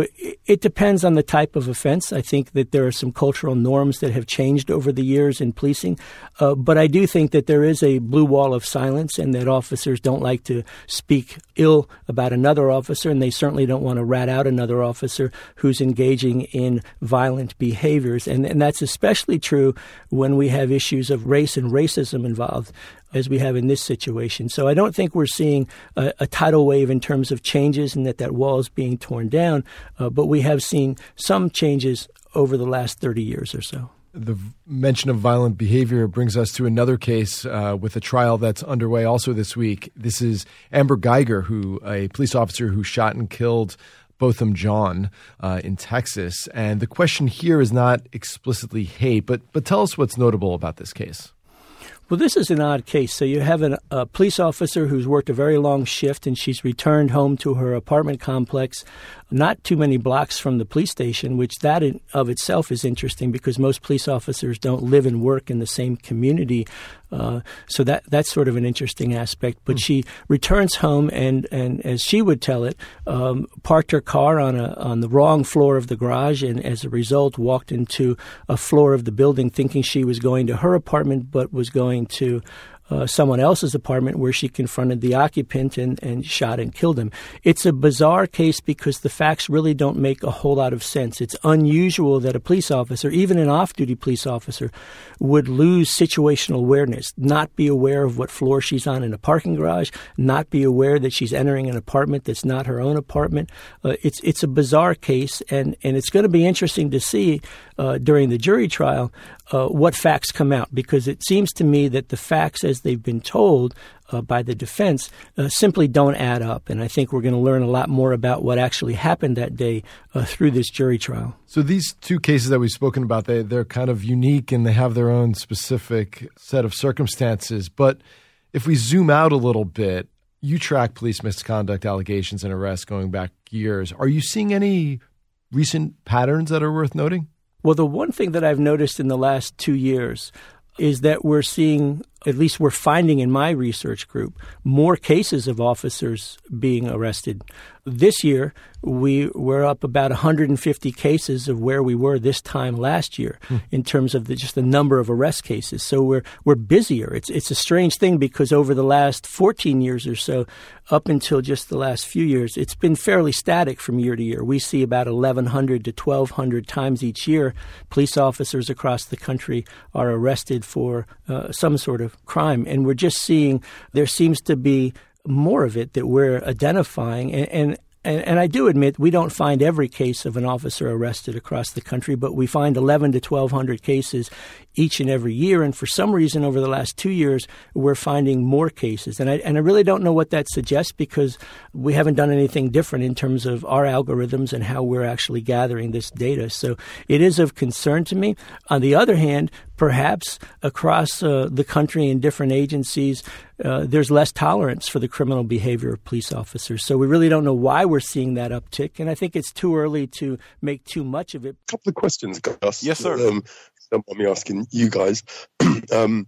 It depends on the type of offense. I think that there are some cultural norms that have changed over the years in policing. Uh, but I do think that there is a blue wall of silence and that officers don't like to speak ill about another officer, and they certainly don't want to rat out another officer who's engaging in violent behaviors. And, and that's especially true when we have issues of race and racism involved, as we have in this situation. So I don't think we're seeing a, a tidal wave in terms of changes and that that wall is being torn down, uh, but we have seen some changes over the last thirty years or so. The mention of violent behavior brings us to another case uh, with a trial that's underway also this week. This is Amber Guyger, who a police officer who shot and killed Botham Jean uh, in Texas. And the question here is not explicitly hate, but but tell us what's notable about this case. Well, this is an odd case. So you have an, a police officer who's worked a very long shift, and she's returned home to her apartment complex not too many blocks from the police station, which that in of itself is interesting because most police officers don't live and work in the same community. Uh, so that that's sort of an interesting aspect. But mm. she returns home and, and, as she would tell it, um, parked her car on a on the wrong floor of the garage, and as a result walked into a floor of the building thinking she was going to her apartment, but was going to Uh, someone else's apartment where she confronted the occupant and, and shot and killed him. It's a bizarre case because the facts really don't make a whole lot of sense. It's unusual that a police officer, even an off-duty police officer, would lose situational awareness, not be aware of what floor she's on in a parking garage, not be aware that she's entering an apartment that's not her own apartment. Uh, it's it's a bizarre case, and, and it's going to be interesting to see uh, during the jury trial uh, what facts come out, because it seems to me that the facts as they've been told uh, by the defense uh, simply don't add up. And I think we're going to learn a lot more about what actually happened that day uh, through this jury trial. So these two cases that we've spoken about, they, they're kind of unique and they have their own specific set of circumstances. But if we zoom out a little bit, you track police misconduct allegations and arrests going back years. Are you seeing any recent patterns that are worth noting? Well, the one thing that I've noticed in the last two years is that we're seeing, at least we're finding in my research group, more cases of officers being arrested. This year, we were up about one hundred fifty cases of where we were this time last year hmm. in terms of the, just the number of arrest cases. So we're we're busier. It's it's a strange thing because over the last fourteen years or so, up until just the last few years, it's been fairly static from year to year. We see about eleven hundred to twelve hundred times each year police officers across the country are arrested for uh, some sort of crime. And we're just seeing there seems to be more of it that we're identifying. And, and, and, and I do admit we don't find every case of an officer arrested across the country, but we find eleven to twelve hundred cases each and every year. And for some reason, over the last two years, we're finding more cases. And I, and I really don't know what that suggests because we haven't done anything different in terms of our algorithms and how we're actually gathering this data. So it is of concern to me. On the other hand, perhaps across uh, the country in different agencies, uh, there's less tolerance for the criminal behavior of police officers. So we really don't know why we're seeing that uptick. And I think it's too early to make too much of it. A couple of questions, Gus. Yes, sir. Um, don't mind me asking you guys. um,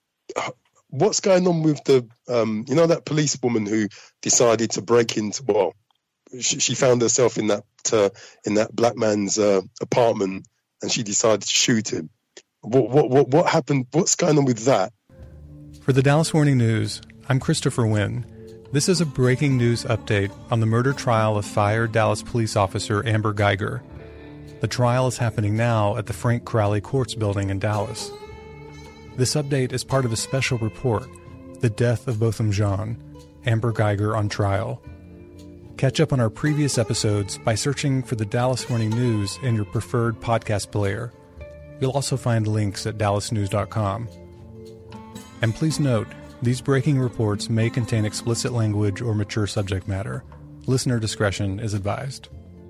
what's going on with the, um, you know, that policewoman who decided to break into, well, she, she found herself in that uh, in that black man's uh, apartment and she decided to shoot him. What, what what what happened? What's going on with that? For the Dallas Morning News, I'm Christopher Wynn. This is a breaking news update on the murder trial of fired Dallas police officer Amber Guyger. The trial is happening now at the Frank Crowley Courts building in Dallas. This update is part of a special report, The Death of Botham Jean, Amber Guyger on Trial. Catch up on our previous episodes by searching for the Dallas Morning News in your preferred podcast player. You'll also find links at dallas news dot com. And please note, these breaking reports may contain explicit language or mature subject matter. Listener discretion is advised.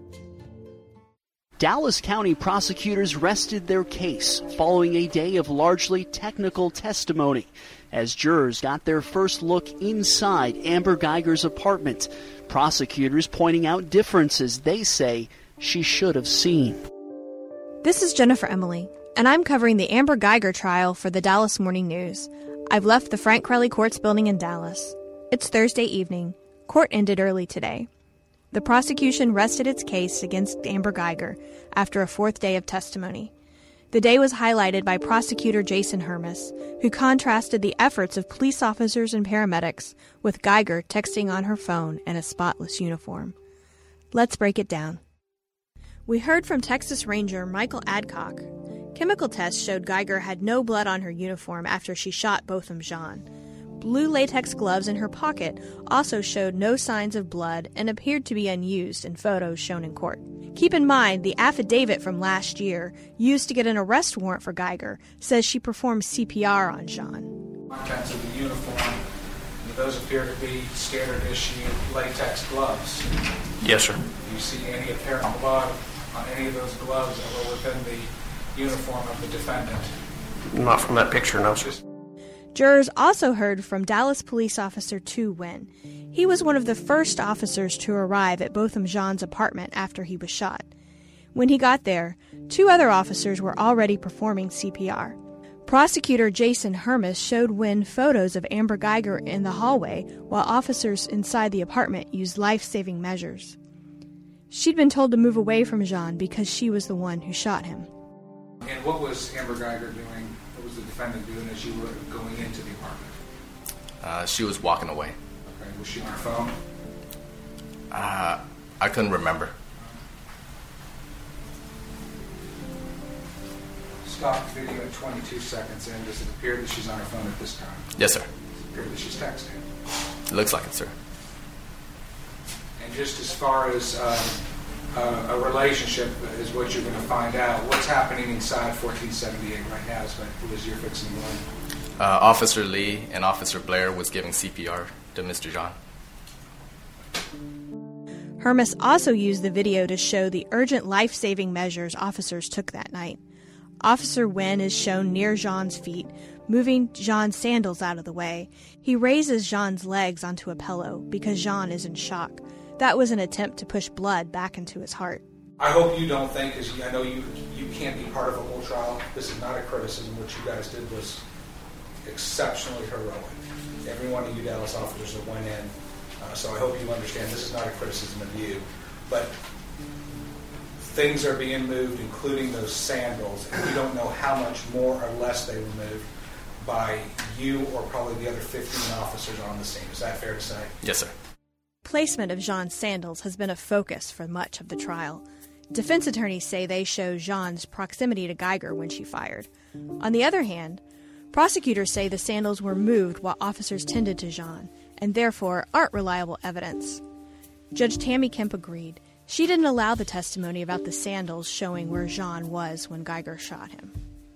Dallas County prosecutors rested their case following a day of largely technical testimony as jurors got their first look inside Amber Guyger's apartment. Prosecutors pointing out differences they say she should have seen. This is Jennifer Emily, and I'm covering the Amber Guyger trial for the Dallas Morning News. I've left the Frank Crowley Courts building in Dallas. It's Thursday evening. Court ended early today. The prosecution rested its case against Amber Guyger after a fourth day of testimony. The day was highlighted by prosecutor Jason Hermes, who contrasted the efforts of police officers and paramedics with Guyger texting on her phone in a spotless uniform. Let's break it down. We heard from Texas Ranger Michael Adcock. Chemical tests showed Guyger had no blood on her uniform after she shot Botham Jean. Blue latex gloves in her pocket also showed no signs of blood and appeared to be unused in photos shown in court. Keep in mind, the affidavit from last year, used to get an arrest warrant for Guyger, says she performed C P R on Jean. Contents of the uniform, those appear to be standard issue latex gloves. Yes, sir. Do you see any apparent blood on any of those gloves that were within the uniform of the defendant? Not from that picture, no, sir. Jurors also heard from Dallas Police Officer Tu Nguyen. He was one of the first officers to arrive at Botham Jean's apartment after he was shot. When he got there, two other officers were already performing C P R. Prosecutor Jason Hermes showed Nguyen photos of Amber Guyger in the hallway while officers inside the apartment used life-saving measures. She'd been told to move away from Jean because she was the one who shot him. And what was Amber Guyger doing? What was the defendant doing as you were going into the apartment? Uh, she was walking away. Okay, was she on her phone? Uh, I couldn't remember. Stop video at twenty-two seconds in. Does it appear that she's on her phone at this time? Yes, sir. Does it appear that she's texting? It looks like it, sir. And just as far as uh, uh, a relationship is what you're going to find out, what's happening inside fourteen seventy-eight right now is what is you're fixing to learn. Uh, Officer Lee and Officer Blair was giving C P R to Mister Jean. Hermes also used the video to show the urgent life-saving measures officers took that night. Officer Nguyen is shown near Jean's feet, moving Jean's sandals out of the way. He raises Jean's legs onto a pillow because Jean is in shock. That was an attempt to push blood back into his heart. I hope you don't think, because I know you you can't be part of a whole trial. This is not a criticism. What you guys did was exceptionally heroic. Every one of you Dallas officers that went in. Uh, so I hope you understand this is not a criticism of you. But things are being moved, including those sandals, and we don't know how much more or less they were moved by you or probably the other fifteen officers on the scene. Is that fair to say? Yes, sir. Placement of Jean's sandals has been a focus for much of the trial. Defense attorneys say they show Jean's proximity to Guyger when she fired. On the other hand, prosecutors say the sandals were moved while officers tended to Jean, and therefore aren't reliable evidence. Judge Tammy Kemp agreed. She didn't allow the testimony about the sandals showing where Jean was when Guyger shot him.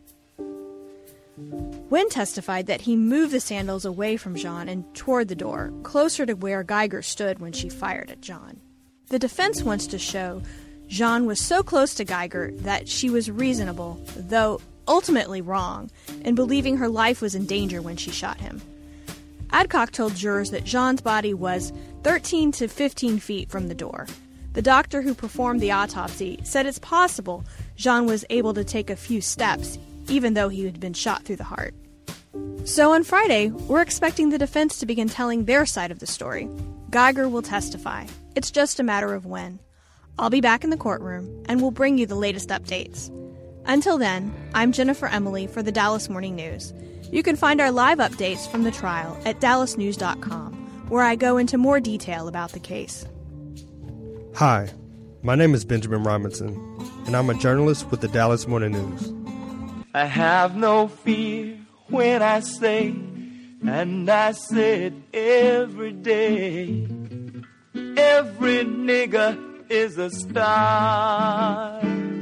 Nguyen testified that he moved the sandals away from Jean and toward the door, closer to where Guyger stood when she fired at Jean. The defense wants to show Jean was so close to Guyger that she was reasonable, though ultimately wrong, in believing her life was in danger when she shot him. Adcock told jurors that Jean's body was thirteen to fifteen feet from the door. The doctor who performed the autopsy said it's possible Jean was able to take a few steps, even though he had been shot through the heart. So on Friday, we're expecting the defense to begin telling their side of the story. Guyger will testify. It's just a matter of when. I'll be back in the courtroom, and we'll bring you the latest updates. Until then, I'm Jennifer Emily for the Dallas Morning News. You can find our live updates from the trial at dallas news dot com, where I go into more detail about the case. Hi, my name is Benjamin Robinson, and I'm a journalist with the Dallas Morning News. I have no fear when I say, and I say it every day, every nigga is a star.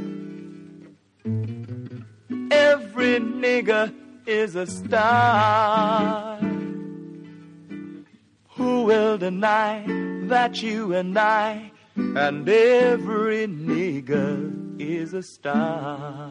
Every nigga is a star. Who will deny that you and I and every nigga is a star?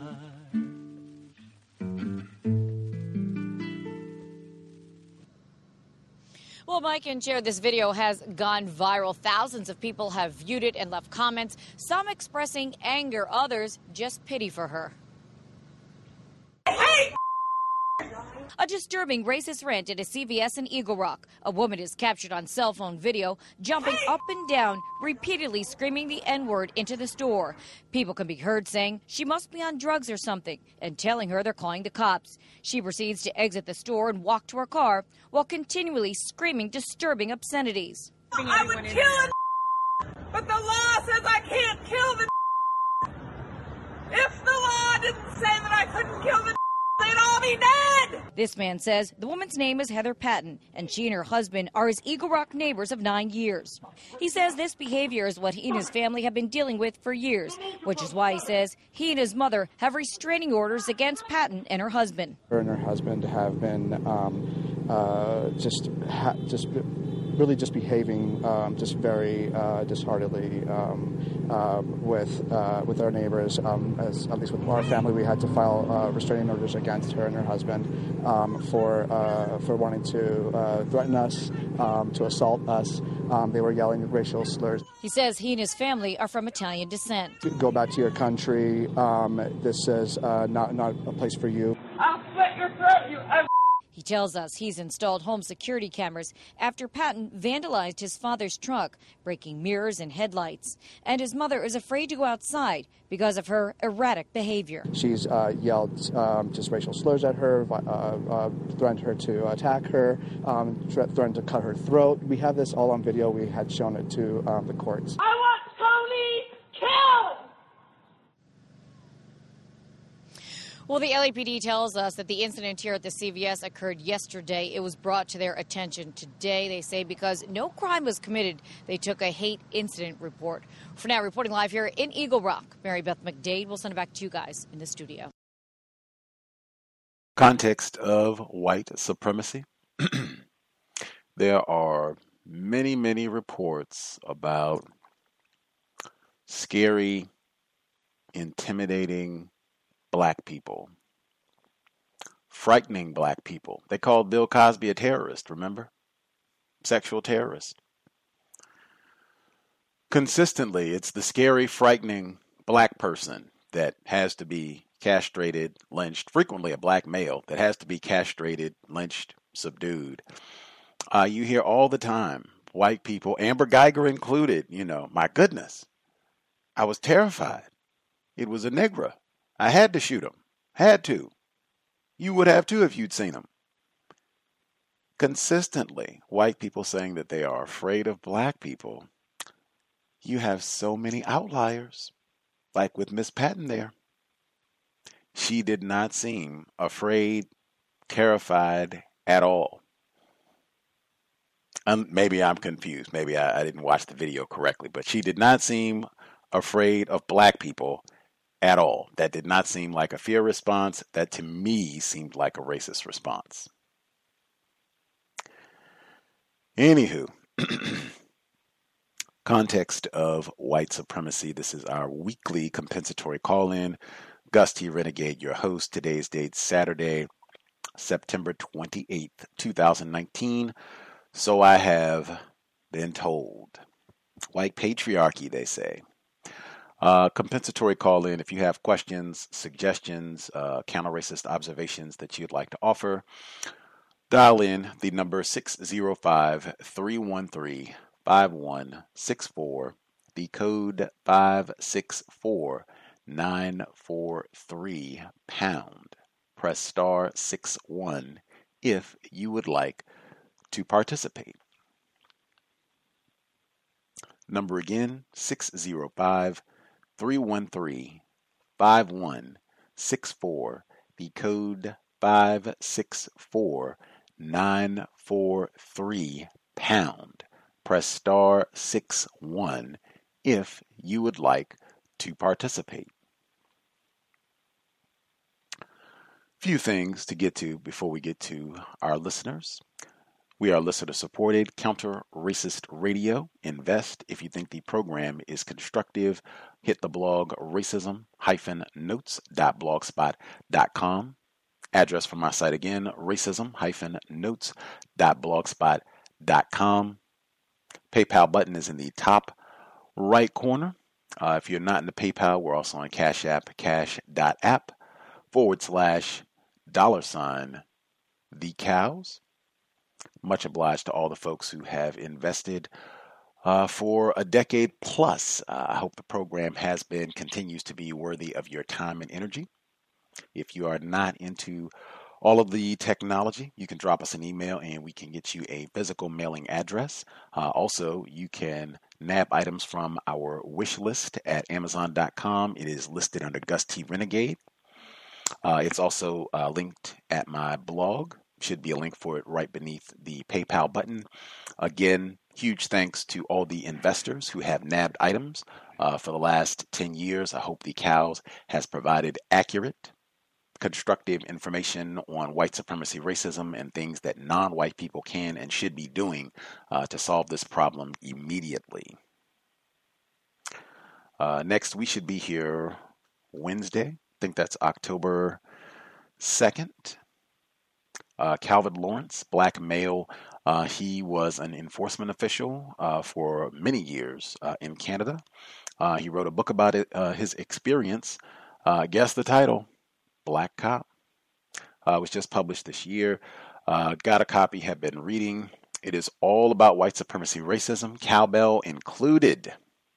Well, Mike and Chair, this video has gone viral. Thousands of people have viewed it and left comments, some expressing anger, others just pity for her. Hey! A disturbing racist rant at a C V S in Eagle Rock. A woman is captured on cell phone video, jumping up and down, repeatedly screaming the N-word into the store. People can be heard saying she must be on drugs or something and telling her they're calling the cops. She proceeds to exit the store and walk to her car while continually screaming disturbing obscenities. I would kill him, but the law says I can't kill the. If the law didn't say that I couldn't kill the, they'd all be dead. This man says the woman's name is Heather Patton, and she and her husband are his Eagle Rock neighbors of nine years. He says this behavior is what he and his family have been dealing with for years, which is why he says he and his mother have restraining orders against Patton and her husband. Her and her husband have been um, uh, just ha- just. really just behaving um, just very uh, disheartenedly um, uh, with uh, with our neighbors. Um, as at least with our family, we had to file uh, restraining orders against her and her husband um, for uh, for wanting to uh, threaten us, um, to assault us. Um, they were yelling racial slurs. He says he and his family are from Italian descent. Go back to your country. Um, this is uh, not not a place for you. I'll slit your throat, you. He tells us he's installed home security cameras after Patton vandalized his father's truck, breaking mirrors and headlights. And his mother is afraid to go outside because of her erratic behavior. She's uh, yelled um, just racial slurs at her, uh, uh, threatened her to attack her, um, threatened to cut her throat. We have this all on video. We had shown it to um, the courts. I want Tony killed! Well, the L A P D tells us that the incident here at the C V S occurred yesterday. It was brought to their attention today, they say, because no crime was committed. They took a hate incident report. For now, reporting live here in Eagle Rock, Mary Beth McDade. We'll send it back to you guys in the studio. Context of white supremacy. There are many, many reports about scary, intimidating black people, frightening black people. They called Bill Cosby a terrorist, remember? Sexual terrorist. Consistently, it's the scary, frightening black person that has to be castrated, lynched, frequently a black male that has to be castrated, lynched, subdued. Uh, you hear all the time, white people, Amber Geiger included, you know, my goodness, I was terrified. It was a Negra. I had to shoot him. Had to. You would have too if you'd seen him. Consistently, white people saying that they are afraid of black people. You have so many outliers, like with Miss Patton there. She did not seem afraid, terrified at all. Um, maybe I'm confused. Maybe I, I didn't watch the video correctly, but she did not seem afraid of black people at all. That did not seem like a fear response. That to me seemed like a racist response. Anywho, context of white supremacy. This is our weekly compensatory call-in. Gus T. Renegade, your host. Today's date, Saturday, September twenty-eighth, two thousand nineteen. So I have been told. White patriarchy, they say. Uh, compensatory call in if you have questions, suggestions, uh, counter-racist observations that you'd like to offer. Dial in the number six zero five, three one three, five one six four, the code five six four, nine four three pound. Press star six one if you would like to participate. Number again, six zero five, three one three, five one six four, the code five six four, nine four three pound. Press star six one if you would like to participate. Few things to get to before we get to our listeners. We are listener-supported, counter-racist radio. Invest if you think the program is constructive. Hit the blog racism dash notes dot blogspot dot com. Address for my site again, racism dash notes dot blogspot dot com. PayPal button is in the top right corner. Uh, if you're not in the PayPal, we're also on Cash App, cash dot app forward slash dollar sign the cows. Much obliged to all the folks who have invested uh, for a decade plus. Uh, I hope the program has been, continues to be worthy of your time and energy. If you are not into all of the technology, you can drop us an email and we can get you a physical mailing address. Uh, also, you can nab items from our wish list at amazon dot com. It is listed under Gus T. Renegade. Uh, it's also uh, linked at my blog. Should be a link for it right beneath the PayPal button. Again, huge thanks to all the investors who have nabbed items uh, for the last ten years. I hope the Cows has provided accurate, constructive information on white supremacy, racism, and things that non-white people can and should be doing uh, to solve this problem immediately. Uh, next, we should be here Wednesday. I think that's October second. Uh, Calvin Lawrence, black male. Uh, he was an enforcement official uh, for many years uh, in Canada. Uh, he wrote a book about it, uh, his experience. Uh, guess the title, Black Cop. Uh, was just published this year. Uh, got a copy, have been reading. It is all about white supremacy, racism, cowbell included.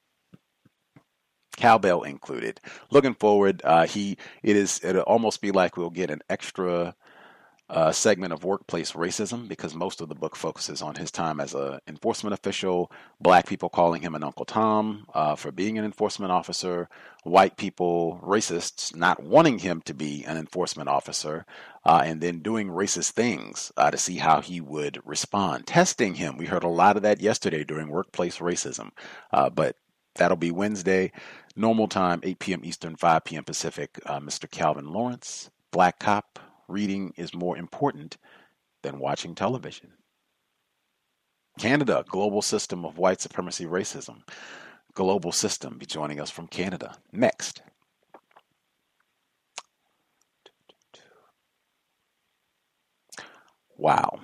Cowbell included. Looking forward. Uh, he, it is, it'll almost be like we'll get an extra Uh, segment of workplace racism, because most of the book focuses on his time as an enforcement official, black people calling him an Uncle Tom uh, for being an enforcement officer, white people, racists, not wanting him to be an enforcement officer, uh, and then doing racist things uh, to see how he would respond, testing him. We heard a lot of that yesterday during workplace racism, uh, but that'll be Wednesday, normal time, eight p.m. Eastern, five p.m. Pacific. Uh, Mister Calvin Lawrence, Black Cop. Reading is more important than watching television. Canada, global system of white supremacy racism. Global system, be joining us from Canada. Next. Wow.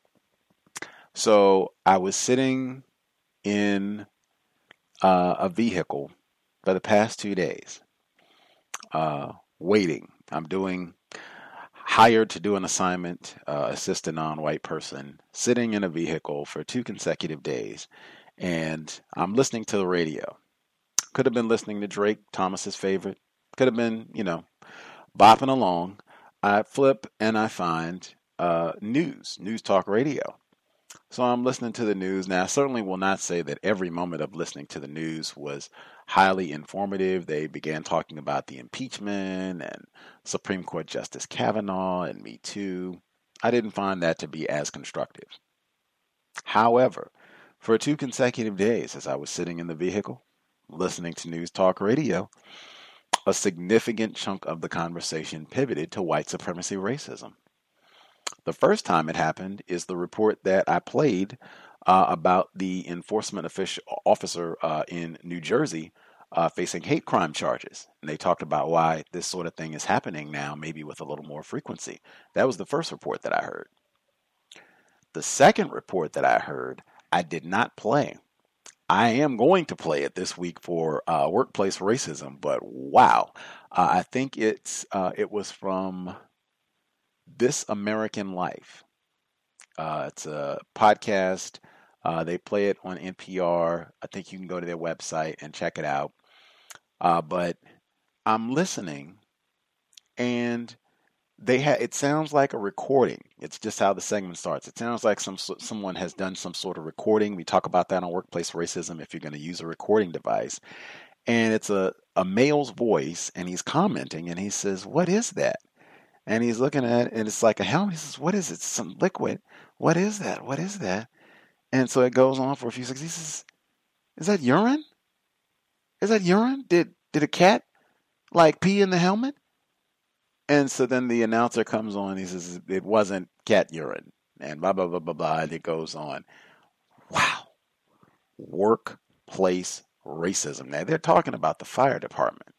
So I was sitting in uh, a vehicle for the past two days, uh, waiting. I'm doing... hired to do an assignment, uh, assist a non-white person, sitting in a vehicle for two consecutive days, and I'm listening to the radio. Could have been listening to Drake, Thomas's favorite. Could have been, you know, bopping along. I flip and I find uh, news, news talk radio. So I'm listening to the news. Now, I certainly will not say that every moment of listening to the news was highly informative. They began talking about the impeachment and Supreme Court Justice Kavanaugh and Me Too. I didn't find that to be as constructive. However, for two consecutive days, as I was sitting in the vehicle, listening to news talk radio, a significant chunk of the conversation pivoted to white supremacy racism. The first time it happened is the report that I played uh, about the enforcement official, officer uh, in New Jersey uh, facing hate crime charges. And they talked about why this sort of thing is happening now, maybe with a little more frequency. That was the first report that I heard. The second report that I heard, I did not play. I am going to play it this week for uh, workplace racism, but wow. Uh, I think it's uh, it was from This American Life. Uh, it's a podcast. Uh, they play it on N P R. I think you can go to their website and check it out. Uh, but I'm listening, and they ha- it sounds like a recording. It's just how the segment starts. It sounds like some someone has done some sort of recording. We talk about that on workplace racism if you're going to use a recording device. And it's a, a male's voice, and he's commenting, and he says, "What is that?" And he's looking at it, and it's like a helmet. He says, "What is it? Some liquid. What is that? What is that?" And so it goes on for a few seconds. He says, "Is that urine? Is that urine? Did did a cat like pee in the helmet?" And so then the announcer comes on. He says, "It wasn't cat urine." And blah, blah, blah, blah, blah. And it goes on. Wow. Workplace racism. Now, they're talking about the fire department.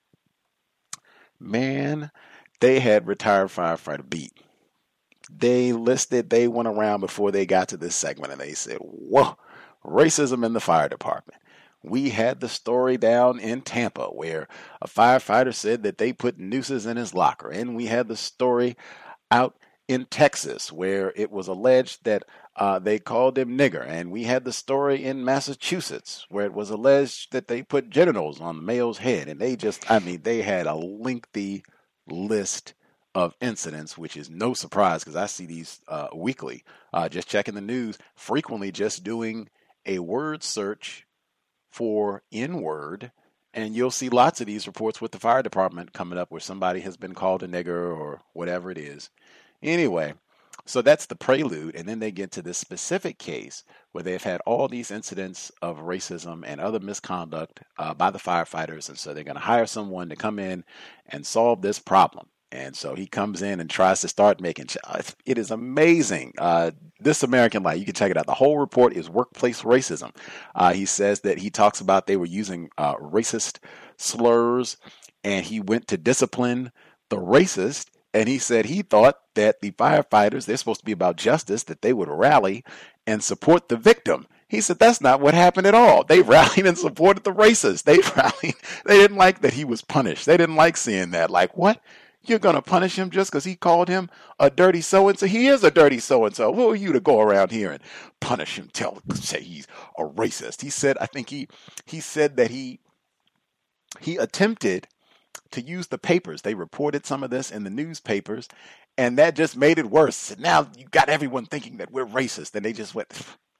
Man, they had retired firefighter beat. They listed, they went around before they got to this segment, and they said, whoa, racism in the fire department. We had the story down in Tampa where a firefighter said that they put nooses in his locker. And we had the story out in Texas, where it was alleged that uh, they called him nigger. And we had the story in Massachusetts, where it was alleged that they put genitals on the male's head. And they just, I mean, they had a lengthy list of incidents, which is no surprise because I see these uh, weekly. Uh, just checking the news, frequently just doing a word search for N-word, and you'll see lots of these reports with the fire department coming up where somebody has been called a nigger or whatever it is. Anyway, so that's the prelude, and then they get to this specific case where they've had all these incidents of racism and other misconduct uh, by the firefighters, and so they're going to hire someone to come in and solve this problem. And so he comes in and tries to start making, it is amazing. Uh, This American Life, you can check it out. The whole report is workplace racism. Uh, he says that he talks about they were using uh, racist slurs, and he went to discipline the racist. And he said he thought that the firefighters, they're supposed to be about justice, that they would rally and support the victim. He said that's not what happened at all. They rallied and supported the racist. They rallied. They didn't like that he was punished. They didn't like seeing that. Like, what? You're going to punish him just because he called him a dirty so-and-so? He is a dirty so-and-so. Who are you to go around here and punish him, tell, say he's a racist? He said, I think he, he said that he, he attempted to use the papers. They reported some of this in the newspapers, and that just made it worse. Now you got everyone thinking that we're racist, and they just went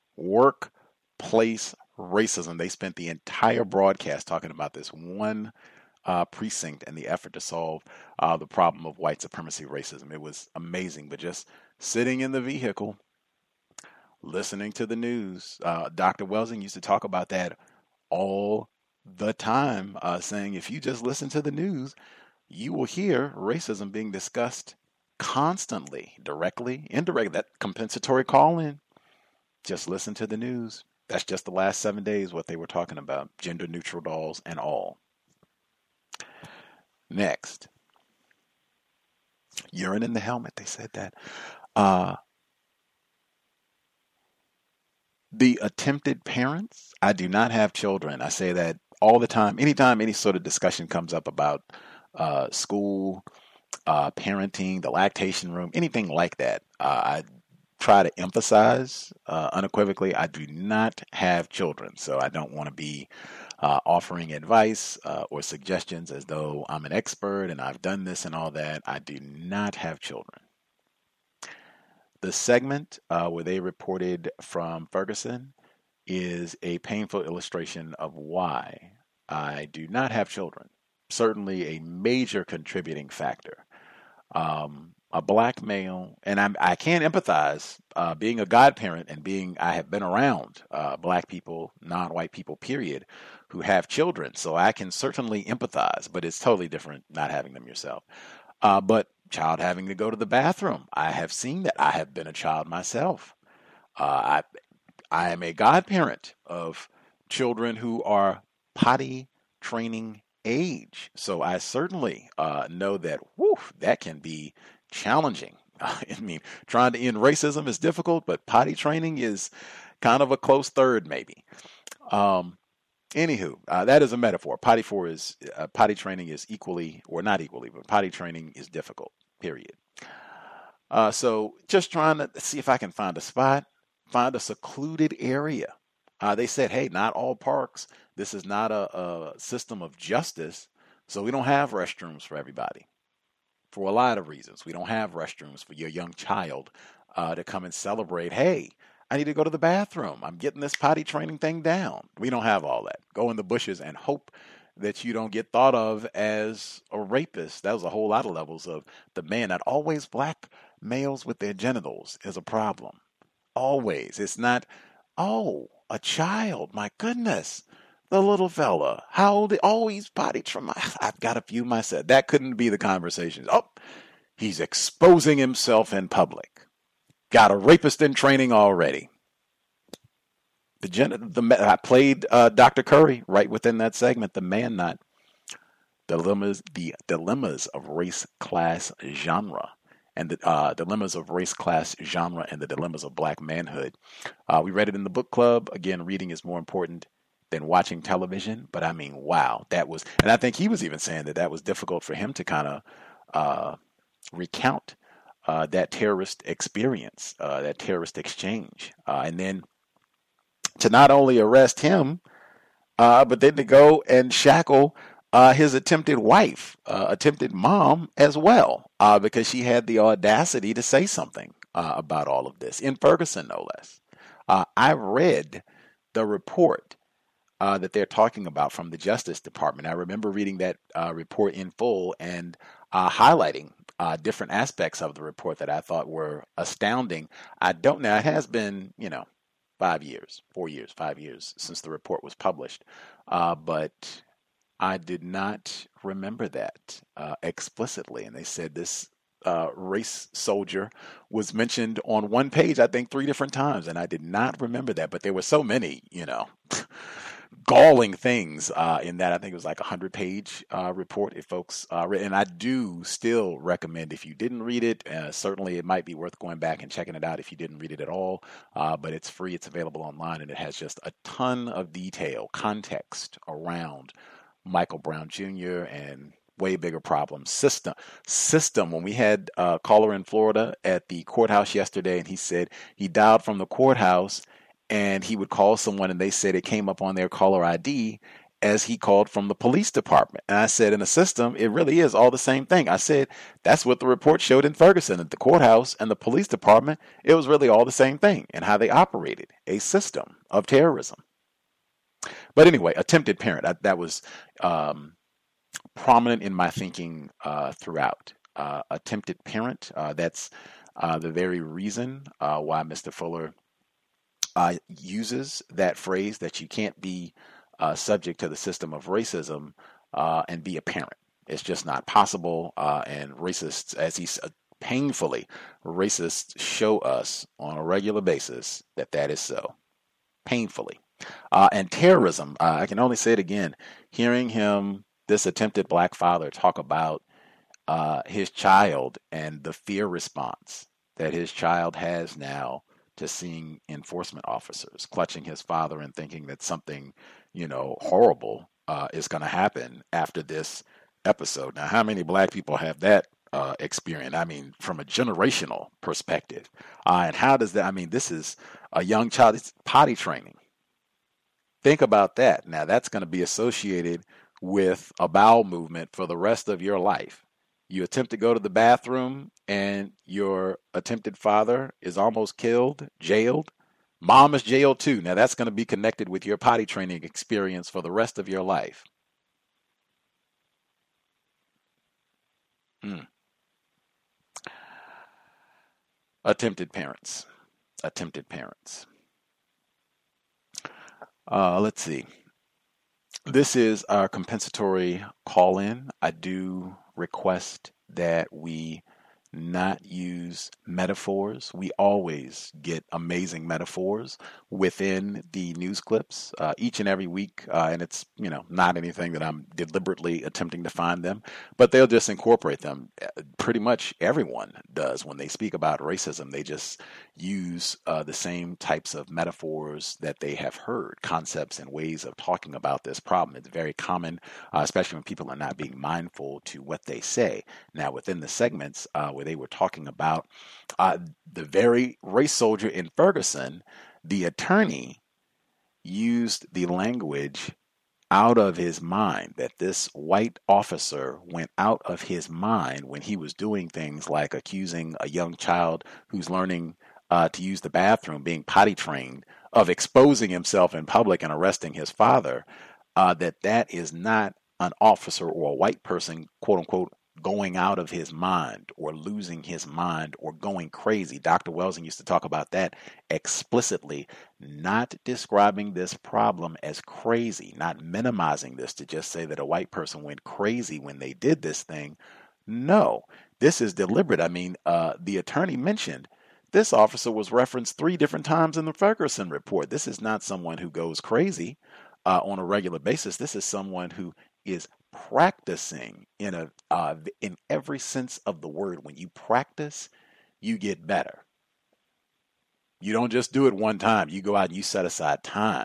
workplace racism. They spent the entire broadcast talking about this one Uh, precinct and the effort to solve uh, the problem of white supremacy racism. It was amazing, but just sitting in the vehicle, listening to the news. Uh, Doctor Welsing used to talk about that all the time, uh, saying if you just listen to the news, you will hear racism being discussed constantly, directly, indirectly. That compensatory call-in, just listen to the news. That's just the last seven days what they were talking about, gender-neutral dolls and all. Next, urine in the helmet. They said that. Uh, the attempted parents. I do not have children. I say that all the time. Anytime any sort of discussion comes up about uh, school, uh, parenting, the lactation room, anything like that, uh, I try to emphasize uh, unequivocally, I do not have children. So I don't want to be Uh, offering advice uh, or suggestions as though I'm an expert and I've done this and all that. I do not have children. The segment uh, where they reported from Ferguson is a painful illustration of why I do not have children. Certainly a major contributing factor. Um, a black male, and I'm, I can empathize uh, being a godparent and being, I have been around uh, black people, non-white people, period, who have children. So I can certainly empathize, but it's totally different not having them yourself. Uh, but child having to go to the bathroom, I have seen that. I have been a child myself. Uh, I, I am a godparent of children who are potty training age. So I certainly uh, know that, whew, that can be challenging. I mean, trying to end racism is difficult, but potty training is kind of a close third, maybe. Um, anywho, uh, that is a metaphor. Potty for is uh, potty training is equally, or not equally, but potty training is difficult. Period. Uh, so just trying to see if I can find a spot, find a secluded area. Uh, they said, hey, not all parks. This is not a, a system of justice, so we don't have restrooms for everybody. For a lot of reasons, we don't have restrooms for your young child uh, to come and celebrate. Hey, I need to go to the bathroom. I'm getting this potty training thing down. We don't have all that. Go in the bushes and hope that you don't get thought of as a rapist. That was a whole lot of levels of the man. Not always black males with their genitals is a problem. Always. It's not, oh, a child. My goodness. The little fella, how old? Oh, he's potty trained. I've got a few myself. That couldn't be the conversation. Oh, he's exposing himself in public. Got a rapist in training already. The, the I played uh, Doctor Curry right within that segment. The Man Nut. Dilemmas, the dilemmas of race, class, genre, and the uh, dilemmas of race, class, genre, and the dilemmas of black manhood. Uh, we read it in the book club. Again, reading is more important than watching television. But I mean, wow, that was, and I think he was even saying that that was difficult for him to kind of uh, recount uh, that terrorist experience, uh, that terrorist exchange. Uh, and then to not only arrest him, uh, but then to go and shackle uh, his attempted wife, uh, attempted mom as well, uh, because she had the audacity to say something uh, about all of this, in Ferguson, no less. Uh, I read the report uh, that they're talking about from the Justice Department. I remember reading that uh, report in full and uh, highlighting uh, different aspects of the report that I thought were astounding. I don't know. It has been, you know, five years, four years, five years since the report was published. Uh, but I did not remember that uh, explicitly. And they said this Uh, race soldier was mentioned on one page, I think three different times, and I did not remember that. But there were so many, you know, galling things uh, in that. I think it was like a hundred page uh, report. If folks uh, read, and I do still recommend, if you didn't read it, uh, certainly it might be worth going back and checking it out if you didn't read it at all. Uh, but it's free, it's available online, and it has just a ton of detail, context around Michael Brown Junior and way bigger problem. System. System. When we had a caller in Florida at the courthouse yesterday, and he said he dialed from the courthouse and he would call someone and they said it came up on their caller I D as he called from the police department. And I said, in a system, it really is all the same thing. I said, that's what the report showed in Ferguson, at the courthouse and the police department. It was really all the same thing and how they operated, a system of terrorism. But anyway, attempted parent. I, that was um, prominent in my thinking uh, throughout. Uh, attempted parent, uh, that's uh, the very reason uh, why Mister Fuller uh, uses that phrase, that you can't be uh, subject to the system of racism uh, and be a parent. It's just not possible. Uh, and racists, as he uh, painfully, racists show us on a regular basis that that is so. Painfully. Uh, and terrorism, uh, I can only say it again, hearing him, this attempted black father, talk about uh, his child and the fear response that his child has now to seeing enforcement officers, clutching his father and thinking that something, you know, horrible uh, is going to happen after this episode. Now, how many black people have that uh, experience? I mean, from a generational perspective. Uh, and how does that, I mean, this is a young child, it's potty training. Think about that. Now, that's going to be associated with a bowel movement for the rest of your life. You attempt to go to the bathroom and your attempted father is almost killed, jailed. Mom is jailed too. Now, that's going to be connected with your potty training experience for the rest of your life. Mm. Attempted parents. Attempted parents. Uh, let's see. This is our compensatory call-in. I do request that we not use metaphors. We always get amazing metaphors within the news clips uh, each and every week. Uh, and it's, you know, not anything that I'm deliberately attempting to find them, but they'll just incorporate them. Pretty much everyone does when they speak about racism. They just use uh, the same types of metaphors that they have heard, concepts and ways of talking about this problem. It's very common, uh, especially when people are not being mindful to what they say. Now, within the segments uh, where they were talking about uh, the very race soldier in Ferguson, the attorney used the language out of his mind, that this white officer went out of his mind when he was doing things like accusing a young child who's learning uh, to use the bathroom, being potty trained, of exposing himself in public and arresting his father, uh, that that is not an officer or a white person, quote unquote, going out of his mind or losing his mind or going crazy. Doctor Welsing used to talk about that explicitly, not describing this problem as crazy, not minimizing this to just say that a white person went crazy when they did this thing. No, this is deliberate. I mean, uh, the attorney mentioned this officer was referenced three different times in the Ferguson report. This is not someone who goes crazy uh, on a regular basis. This is someone who is practicing in a uh, in every sense of the word. When you practice, you get better. You don't just do it one time. You go out and you set aside time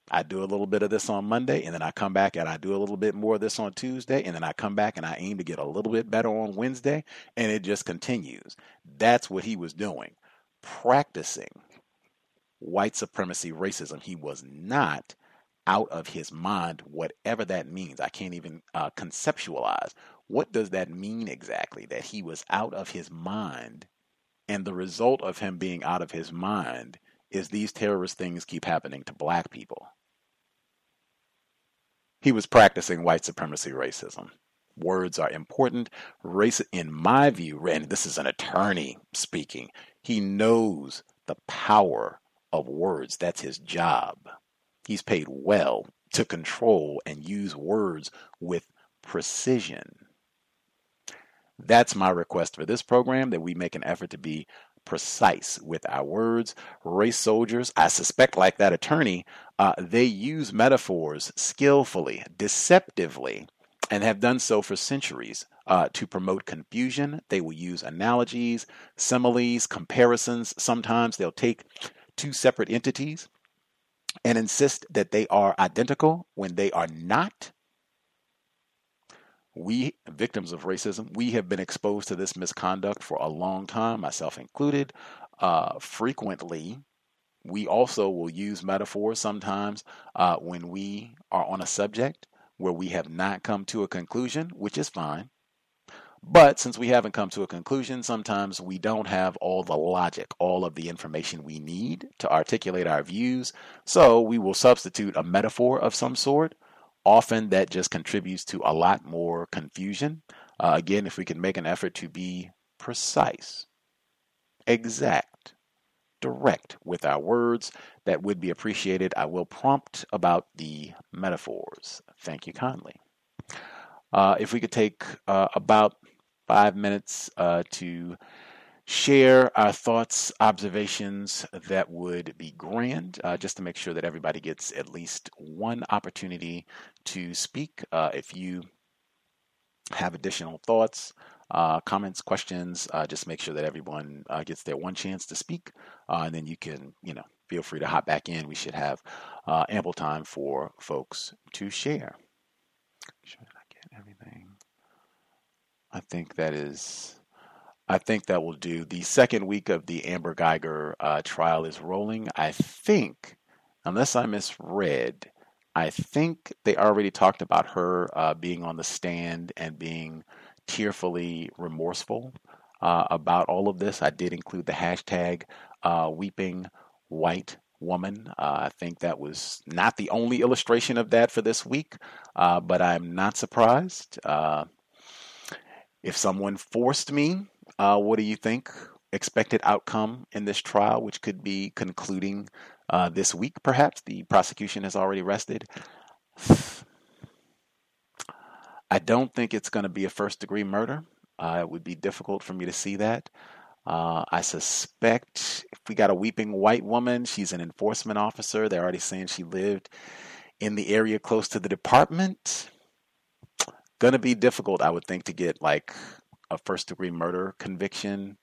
I do a little bit of this on Monday, and then I come back and I do a little bit more of this on Tuesday, and then I come back and I aim to get a little bit better on Wednesday, and it just continues. That's what he was doing, practicing white supremacy racism. He was not out of his mind, whatever that means. I can't even uh, conceptualize. What does that mean exactly, that he was out of his mind? And the result of him being out of his mind is these terrorist things keep happening to black people. He was practicing white supremacy racism. Words are important. Race, in my view, and this is an attorney speaking, he knows the power of words. That's his job. He's paid well to control and use words with precision. That's my request for this program, that we make an effort to be precise with our words. Race soldiers, I suspect, like that attorney, uh, they use metaphors skillfully, deceptively, and have done so for centuries uh, to promote confusion. They will use analogies, similes, comparisons. Sometimes they'll take two separate entities and insist that they are identical when they are not. We, victims of racism, we have been exposed to this misconduct for a long time, myself included. Uh, frequently, we also will use metaphors sometimes uh, when we are on a subject where we have not come to a conclusion, which is fine. But since we haven't come to a conclusion, sometimes we don't have all the logic, all of the information we need to articulate our views. So we will substitute a metaphor of some sort. Often that just contributes to a lot more confusion. Uh, again, if we can make an effort to be precise, exact, direct with our words, that would be appreciated. I will prompt about the metaphors. Thank you kindly. Uh, if we could take uh, about five minutes uh, to share our thoughts, observations, that would be grand, uh, just to make sure that everybody gets at least one opportunity to speak. Uh, if you have additional thoughts, uh, comments, questions, uh, just make sure that everyone uh, gets their one chance to speak, uh, and then you can, you know, feel free to hop back in. We should have uh, ample time for folks to share. Should I get everything? I think that is... I think that will do. The second week of the Amber Guyger uh, trial is rolling. I think, unless I misread, I think they already talked about her uh, being on the stand and being tearfully remorseful uh, about all of this. I did include the hashtag uh, weeping white woman. Uh, I think that was not the only illustration of that for this week, uh, but I'm not surprised. Uh, if someone forced me, Uh, what do you think? Expected outcome in this trial, which could be concluding uh, this week, perhaps? The prosecution has already rested. I don't think it's going to be a first-degree murder. Uh, it would be difficult for me to see that. Uh, I suspect if we got a weeping white woman, she's an enforcement officer. They're already saying she lived in the area close to the department. Going to be difficult, I would think, to get like a first-degree murder conviction.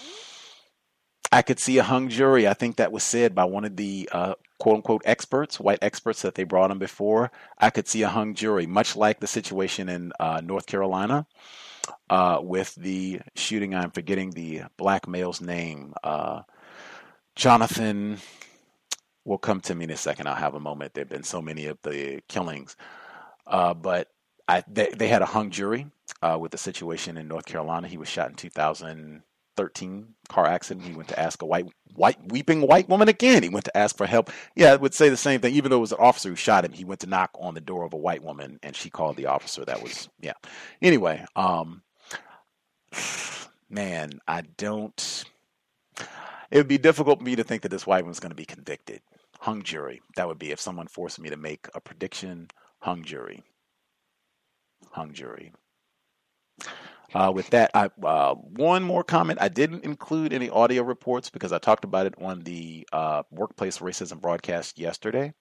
I could see a hung jury. I think that was said by one of the uh, quote-unquote experts, white experts that they brought on before. I could see a hung jury, much like the situation in uh, North Carolina uh, with the shooting. I'm forgetting the black male's name. Uh, Jonathan will come to me in a second. I'll have a moment. There have been so many of the killings. Uh, but I, they, they had a hung jury uh, with the situation in North Carolina. He was shot in two thousand thirteen car accident. He went to ask a white, white, weeping white woman again. He went to ask for help. Yeah, I would say the same thing. Even though it was an officer who shot him, he went to knock on the door of a white woman, and she called the officer. That was, yeah. Anyway, um, man, I don't. It would be difficult for me to think that this white woman's going to be convicted. Hung jury. That would be if someone forced me to make a prediction. Hung jury. Hung jury. Uh, with that, I, uh, one more comment. I didn't include any audio reports because I talked about it on the uh, workplace racism broadcast yesterday.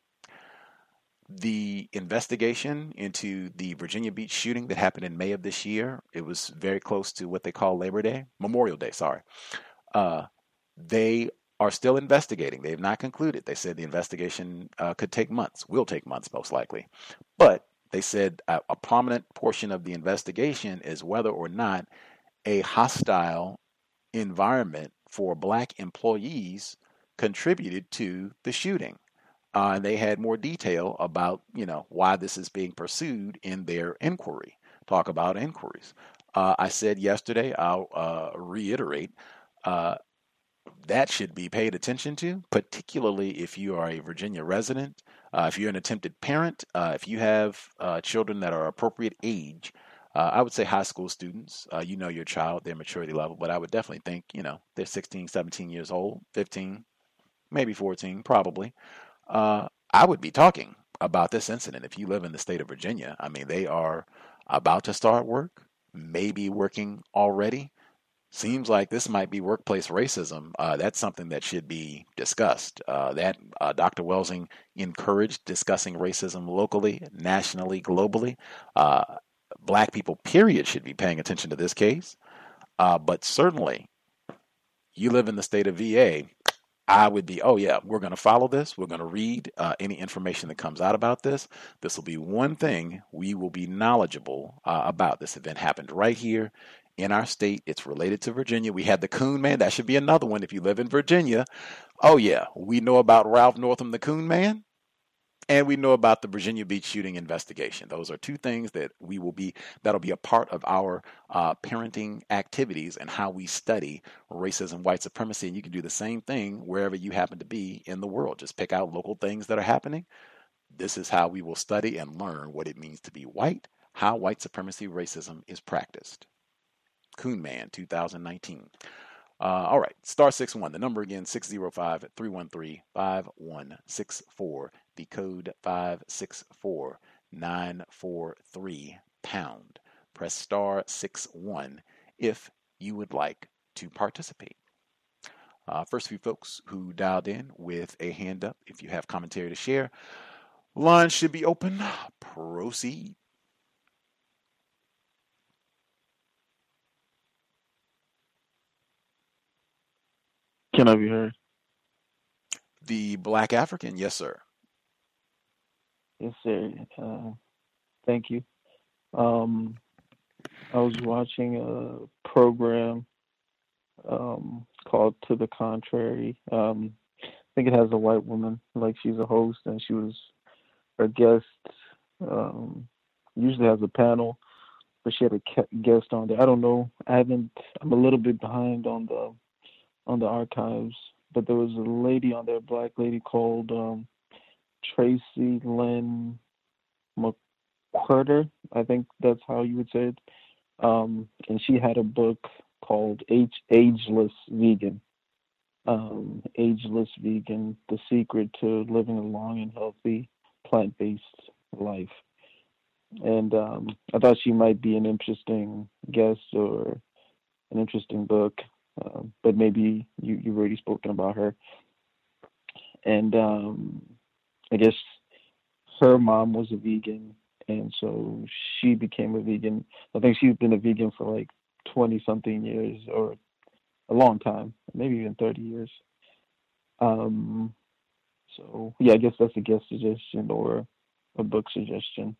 The investigation into the Virginia Beach shooting that happened in May of this year, it was very close to what they call Labor Day, Memorial Day, sorry. Uh, they are still investigating. They have not concluded. They said the investigation uh, could take months, will take months most likely. But they said a, a prominent portion of the investigation is whether or not a hostile environment for black employees contributed to the shooting. Uh, and they had more detail about, you know, why this is being pursued in their inquiry. Talk about inquiries. Uh, I said yesterday, I'll uh, reiterate, uh, that should be paid attention to, particularly if you are a Virginia resident, uh, if you're an attempted parent, uh, if you have uh, children that are appropriate age. Uh, I would say high school students, uh, you know your child, their maturity level, but I would definitely think, you know, they're sixteen, seventeen years old, fifteen, maybe fourteen, probably. Uh, I would be talking about this incident if you live in the state of Virginia. I mean, they are about to start work, maybe working already. Seems like this might be workplace racism. Uh, that's something that should be discussed. Uh, that uh, Doctor Welsing encouraged discussing racism locally, nationally, globally. Uh, black people, period, should be paying attention to this case. Uh, but certainly, you live in the state of V A, I would be, oh yeah, we're going to follow this. We're going to read uh, any information that comes out about this. This will be one thing we will be knowledgeable uh, about. This event happened right here in our state. It's related to Virginia. We had the Coon Man. That should be another one if you live in Virginia. Oh yeah, we know about Ralph Northam, the Coon Man. And we know about the Virginia Beach shooting investigation. Those are two things that we will be, that'll be a part of our uh, parenting activities and how we study racism, white supremacy. And you can do the same thing wherever you happen to be in the world. Just pick out local things that are happening. This is how we will study and learn what it means to be white, how white supremacy racism is practiced. Coon Man, two thousand nineteen. Uh, all right, star six one. The number again, six zero five, three one three, five one six four. The code five six four nine four three pound. Press star six one if you would like to participate. Uh, first few folks who dialed in with a hand up, if you have commentary to share, line should be open. Proceed. Can I be heard? The Black African, yes, sir. Yes, sir. Uh, thank you. Um, I was watching a program um, called To the Contrary. Um, I think it has a white woman, like she's a host, and she was her guest. Um, usually has a panel, but she had a guest on there. I don't know. I haven't. I'm a little bit behind on the on the archives, but there was a lady on there, a black lady called um, Tracy Lynn McQuarter. I think that's how you would say it. Um, and she had a book called Age, Ageless Vegan. Um, Ageless Vegan, The Secret to Living a Long and Healthy Plant-Based Life. And um, I thought she might be an interesting guest or an interesting book. Uh, but maybe you, you've already spoken about her. And um, I guess her mom was a vegan, and so she became a vegan. I think she's been a vegan for like twenty-something years, or a long time, maybe even thirty years. Um, so, yeah, I guess that's a guest suggestion or a book suggestion.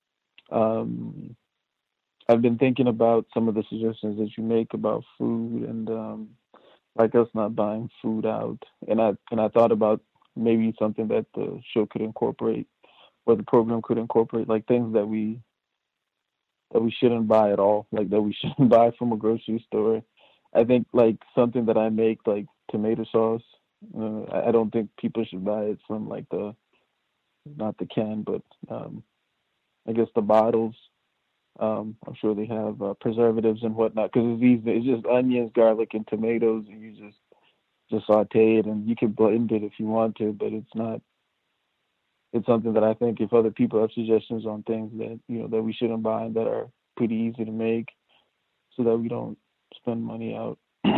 Um, I've been thinking about some of the suggestions that you make about food and um, like us not buying food out. And I and I thought about maybe something that the show could incorporate, or the program could incorporate, like things that we that we shouldn't buy at all, like that we shouldn't buy from a grocery store. I think like something that I make, like tomato sauce, uh, I don't think people should buy it from like the, not the can, but um, I guess the bottles. Um, I'm sure they have uh, preservatives and whatnot, because it's easy. It's just onions, garlic, and tomatoes, and you just just saute it, and you can blend it if you want to, but it's not. It's something that I think if other people have suggestions on things that you know that we shouldn't buy and that are pretty easy to make, so that we don't spend money out.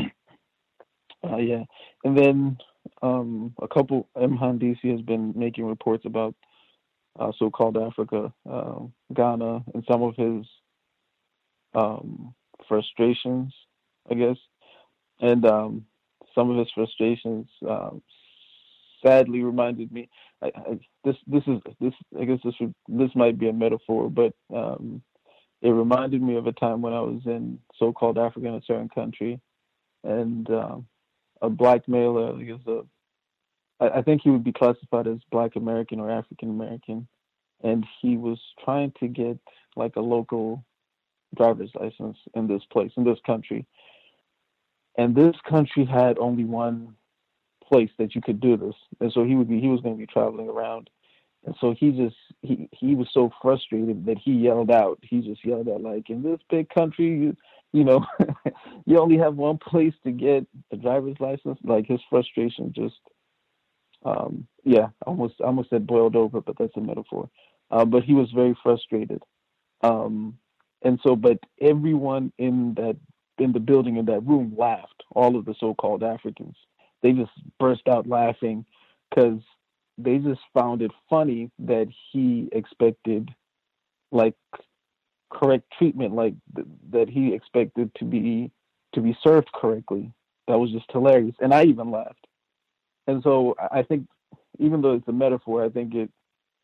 uh, yeah, and then um, a couple. M. Handisi has been making reports about. Uh, so-called Africa, uh, Ghana, and some of his um, frustrations, I guess. And um, some of his frustrations um, sadly reminded me. I, I, this this is this I guess this would, this might be a metaphor, but um, it reminded me of a time when I was in so-called Africa in a certain country, and um, a black male, uh, I guess a, I, I think he would be classified as Black American or African American, and he was trying to get like a local driver's license in this place, in this country. And this country had only one place that you could do this. And so he would be, he was going to be traveling around. And so he just, he, he was so frustrated that he yelled out, he just yelled out like, in this big country, you, you know, you only have one place to get a driver's license. Like his frustration just, um, yeah, almost, I almost said boiled over, but that's a metaphor. Uh, but he was very frustrated. Um, and so, but everyone in that, in the building, in that room, laughed. All of the so-called Africans, they just burst out laughing because they just found it funny that he expected like correct treatment, like th- that he expected to be to be served correctly. That was just hilarious, and I even laughed. And so I think, even though it's a metaphor, I think it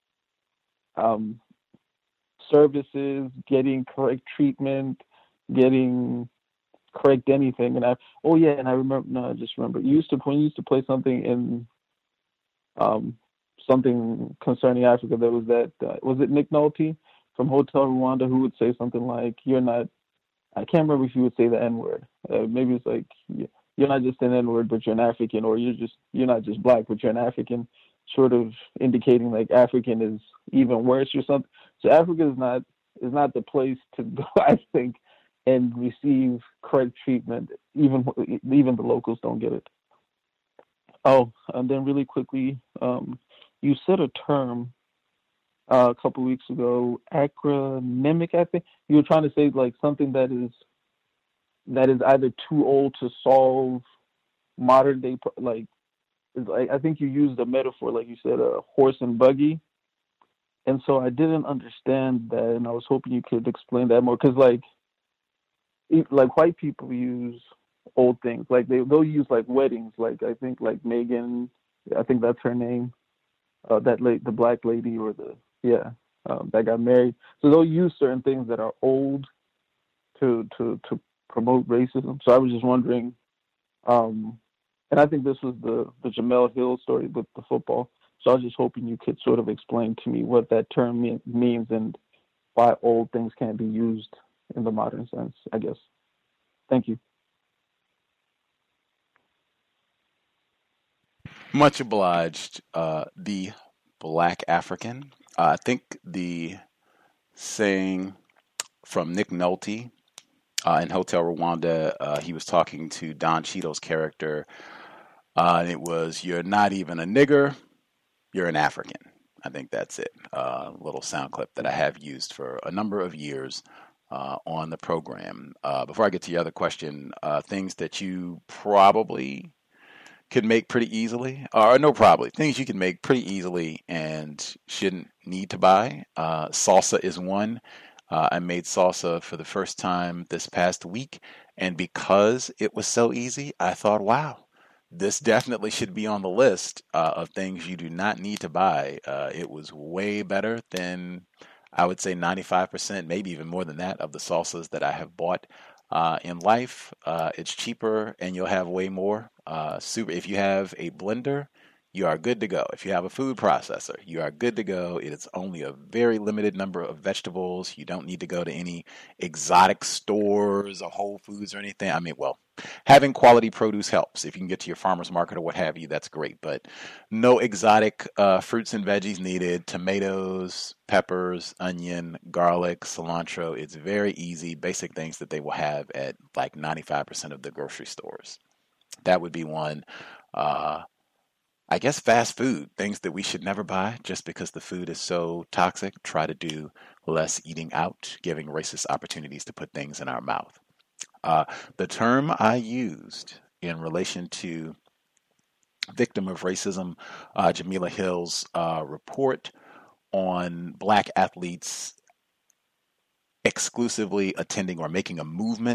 um, services, getting correct treatment, getting correct anything. And I, oh yeah, and I remember, no, I just remember, you used to, when you used to play something in, um, something concerning Africa, there was that, uh, was it Nick Nolte from Hotel Rwanda who would say something like, you're not, I can't remember if he would say the N-word. Uh, maybe it's like, you're not just an N-word, but you're an African, or you're just, you're not just black, but you're an African, sort of indicating like African is even worse or something. So Africa is not, is not the place to go, I think, and receive correct treatment. Even even the locals don't get it. Oh, and then really quickly, um, you said a term uh, a couple weeks ago, acronymic. I think you were trying to say like something that is that is either too old to solve modern day. Like, like I think you used a metaphor, like you said, a horse and buggy. And so I didn't understand that, and I was hoping you could explain that more, because like. Like white people use old things, like they they'll use like weddings, like I think like Megan, I think that's her name, uh, that late the black lady or the yeah um, that got married. So they'll use certain things that are old to to to promote racism. So I was just wondering, um, and I think this was the the Jamel Hill story with the football. So I was just hoping you could sort of explain to me what that term mean, means and why old things can't be used in the modern sense, I guess. Thank you. Much obliged. Uh, the Black African. Uh, I think the saying from Nick Nolte uh, in Hotel Rwanda, uh, he was talking to Don Cheadle's character, uh, and it was, you're not even a nigger, you're an African. I think that's it. A uh, little sound clip that I have used for a number of years Uh, on the program. Uh, before I get to your other question, uh, things that you probably could make pretty easily, or no probably, things you can make pretty easily and shouldn't need to buy. Uh, salsa is one. Uh, I made salsa for the first time this past week, and because it was so easy, I thought, wow, this definitely should be on the list uh, of things you do not need to buy. Uh, it was way better than, I would say, ninety-five percent, maybe even more than that, of the salsas that I have bought uh, in life. Uh, it's cheaper and you'll have way more. Uh, super. If you have a blender, you are good to go. If you have a food processor, you are good to go. It is only a very limited number of vegetables. You don't need to go to any exotic stores or Whole Foods or anything. I mean, well, having quality produce helps. If you can get to your farmer's market or what have you, that's great. But no exotic uh, fruits and veggies needed. Tomatoes, peppers, onion, garlic, cilantro. It's very easy, basic things that they will have at like ninety-five percent of the grocery stores. That would be one. Uh, I guess fast food, things that we should never buy just because the food is so toxic. Try to do less eating out, giving racist opportunities to put things in our mouth. Uh, the term I used in relation to victim of racism, uh, Jamila Hill's uh, report on black athletes exclusively attending or making a movement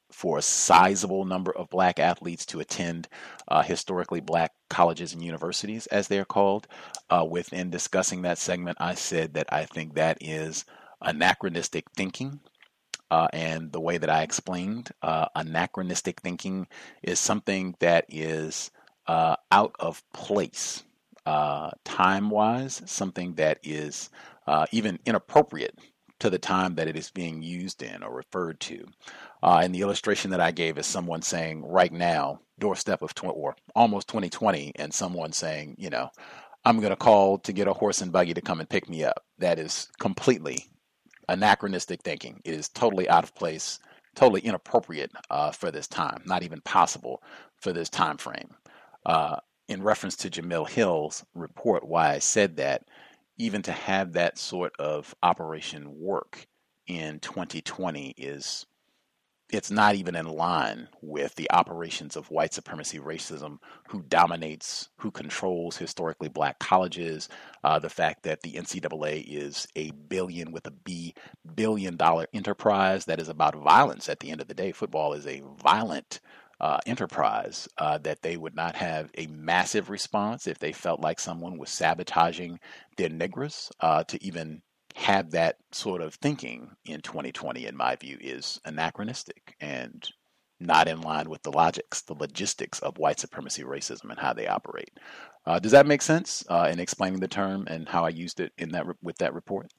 for a sizable number of black athletes to attend uh, historically black colleges and universities, as they're called. Uh, within discussing that segment, I said that I think that is anachronistic thinking. Uh, and the way that I explained, uh, anachronistic thinking is something that is uh, out of place, uh, time-wise, something that is uh, even inappropriate to the time that it is being used in or referred to. Uh, and the illustration that I gave is someone saying right now, doorstep of tw- or almost twenty twenty, and someone saying, you know, I'm going to call to get a horse and buggy to come and pick me up. That is completely anachronistic thinking. It is totally out of place, totally inappropriate uh, for this time, not even possible for this time frame. Uh, in reference to Jemele Hill's report, why I said that, even to have that sort of operation work in twenty twenty is, it's not even in line with the operations of white supremacy racism, who dominates, who controls historically black colleges, uh, the fact that the N C double A is a billion with a B, billion dollar enterprise that is about violence. At the end of the day, football is a violent uh, enterprise, uh, that they would not have a massive response if they felt like someone was sabotaging their Negras. Uh, to even have that sort of thinking in twenty twenty, in my view, is anachronistic and not in line with the logics, the logistics of white supremacy racism and how they operate. Uh, does that make sense uh, in explaining the term and how I used it in that re- with that report?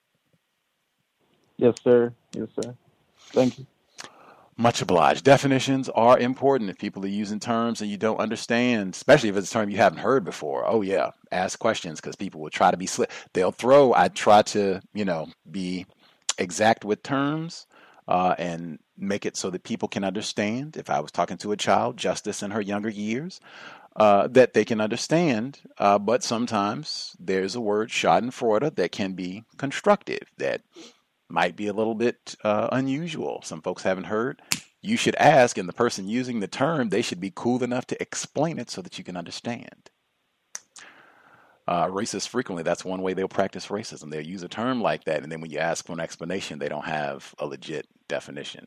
Yes, sir. Yes, sir. Thank you. Much obliged. Definitions are important. If people are using terms and you don't understand, especially if it's a term you haven't heard before, oh yeah, ask questions, because people will try to be slick. They'll throw, I try to, you know, be exact with terms uh, and make it so that people can understand. If I was talking to a child, Justice in her younger years, uh, that they can understand. Uh, but sometimes there's a word, schadenfreude, that can be constructive, that might be a little bit uh, unusual. Some folks haven't heard. You should ask, and the person using the term, they should be cool enough to explain it so that you can understand. Uh, racists frequently, that's one way they'll practice racism. They'll use a term like that, and then when you ask for an explanation, they don't have a legit definition.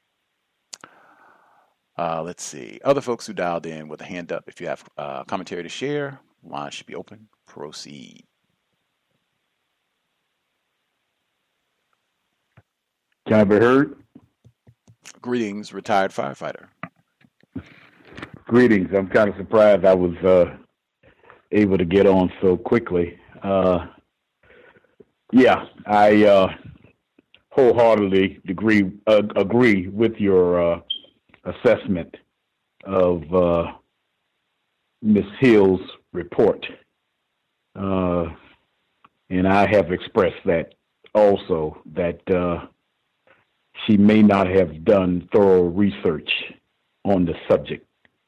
Uh, let's see. Other folks who dialed in with a hand up, if you have uh, commentary to share, line should be open. Proceed. Can I be heard? Greetings, retired firefighter. Greetings. I'm kind of surprised I was uh, able to get on so quickly. Uh, yeah, I uh, wholeheartedly agree, uh, agree with your uh, assessment of uh, Miz Hill's report. Uh, and I have expressed that also, that uh, she may not have done thorough research on the subject.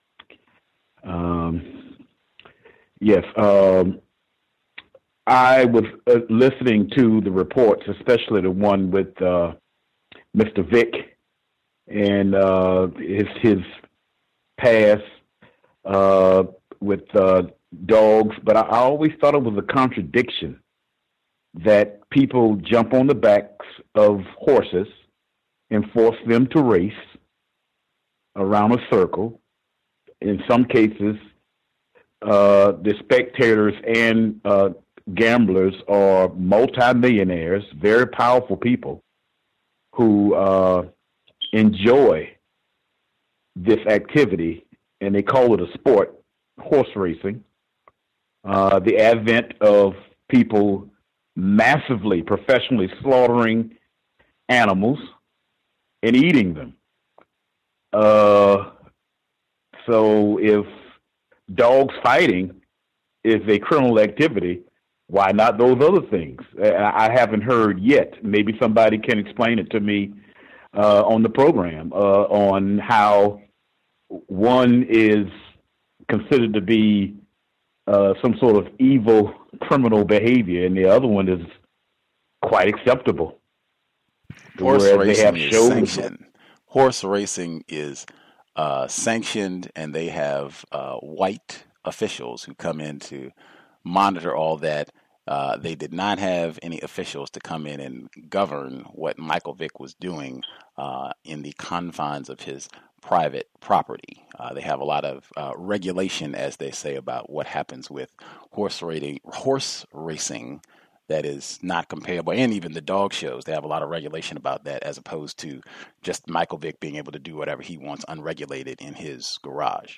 Um, yes, um, I was uh, listening to the reports, especially the one with uh, Mister Vick and uh, his his past uh, with uh, dogs, but I, I always thought it was a contradiction that people jump on the backs of horses and force them to race around a circle. In some cases, uh, the spectators and uh, gamblers are multimillionaires, very powerful people who uh, enjoy this activity, and they call it a sport, horse racing. Uh, the advent of people massively, professionally slaughtering animals and eating them. Uh, so if dogs fighting is a criminal activity, why not those other things? I haven't heard yet. Maybe somebody can explain it to me uh, on the program, uh, on how one is considered to be uh, some sort of evil criminal behavior and the other one is quite acceptable. Horse Whereas racing they have is shows. sanctioned. Horse racing is uh, sanctioned, and they have uh, white officials who come in to monitor all that. Uh, they did not have any officials to come in and govern what Michael Vick was doing uh, in the confines of his private property. Uh, they have a lot of uh, regulation, as they say, about what happens with horse rating, horse racing that is not comparable, and even the dog shows. They have a lot of regulation about that, as opposed to just Michael Vick being able to do whatever he wants unregulated in his garage.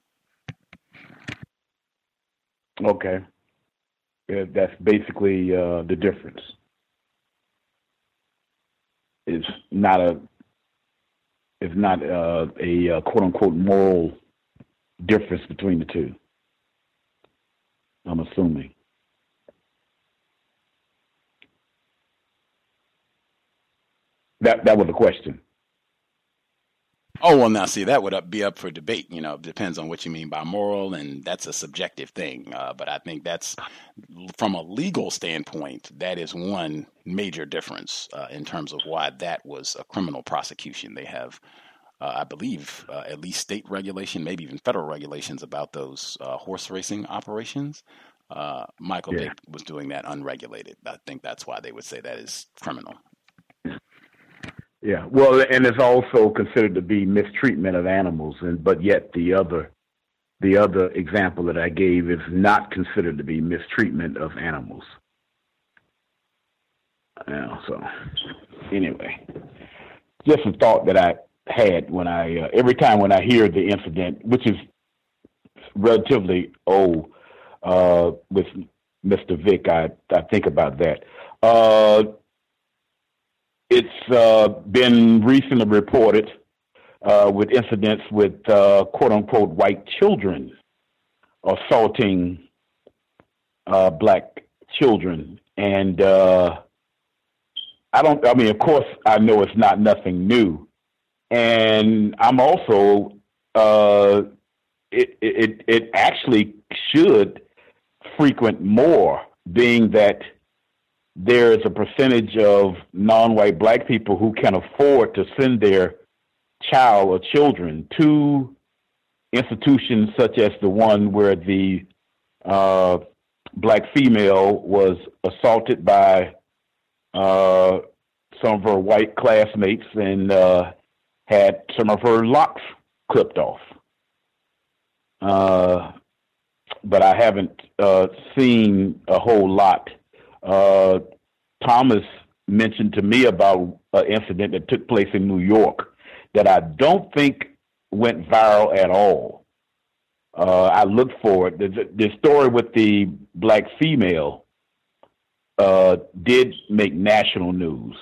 Okay. Yeah, that's basically uh, the difference. It's not a it's not uh, a, a quote unquote moral difference between the two. I'm assuming. That that was the question. Oh, well, now, see, that would up, be up for debate. You know, it depends on what you mean by moral, and that's a subjective thing. Uh, but I think that's, from a legal standpoint, that is one major difference uh, in terms of why that was a criminal prosecution. They have, uh, I believe, uh, at least state regulation, maybe even federal regulations about those uh, horse racing operations. Uh, Michael Yeah. Vick was doing that unregulated. I think that's why they would say that is criminal. Yeah, well, and it's also considered to be mistreatment of animals, and but yet the other, the other example that I gave is not considered to be mistreatment of animals. Yeah, so anyway, just a thought that I had when I uh, every time when I hear the incident, which is relatively old, uh, with Mister Vick, I I think about that. Uh, It's uh, been recently reported uh, with incidents with uh, quote unquote white children assaulting uh, black children. And uh, I don't, I mean, of course, I know it's not nothing new. And I'm also, uh, it, it, it actually should frequent more, being that there is a percentage of non-white black people who can afford to send their child or children to institutions such as the one where the uh, black female was assaulted by uh, some of her white classmates and uh, had some of her locks clipped off. Uh, but I haven't uh, seen a whole lot. Uh, Thomas mentioned to me about an incident that took place in New York that I don't think went viral at all. Uh, I looked for it. The, the story with the black female uh, did make national news.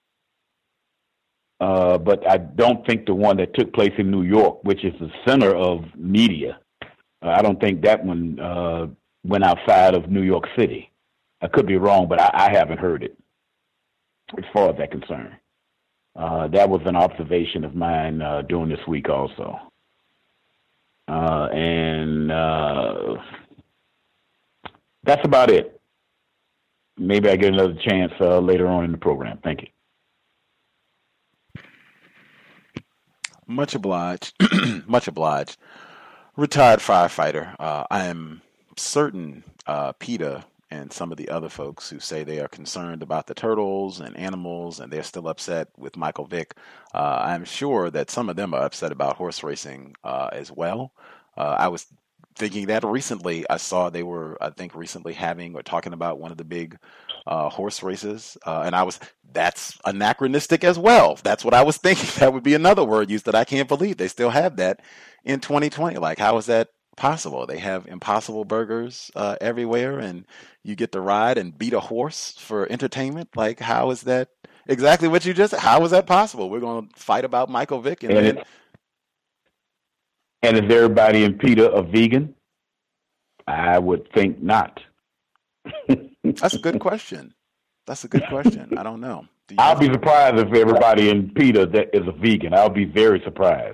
Uh, but I don't think the one that took place in New York, which is the center of media, uh, I don't think that one uh, went outside of New York City. I could be wrong, but I, I haven't heard it as far as that concerned. Uh, that was an observation of mine uh, during this week also. Uh, and uh, that's about it. Maybe I get another chance uh, later on in the program. Thank you. Much obliged. Much obliged. Retired firefighter. Uh, I am certain uh, PETA and some of the other folks who say they are concerned about the turtles and animals and they're still upset with Michael Vick. Uh, I'm sure that some of them are upset about horse racing uh, as well. Uh, I was thinking that recently. I saw they were, I think, recently having or talking about one of the big uh, horse races. Uh, and I was, that's anachronistic as well. That's what I was thinking. That would be another word used that I can't believe they still have that in twenty twenty. Like, how is that possible? They have Impossible Burgers uh, everywhere, and you get to ride and beat a horse for entertainment. Like, how is that exactly what you just? How is that possible? We're going to fight about Michael Vick, and, and, then, it, and is everybody in PETA a vegan? I would think not. That's a good question. That's a good question. I don't know. Do I'll be surprised if everybody in PETA that is a vegan. I'll be very surprised.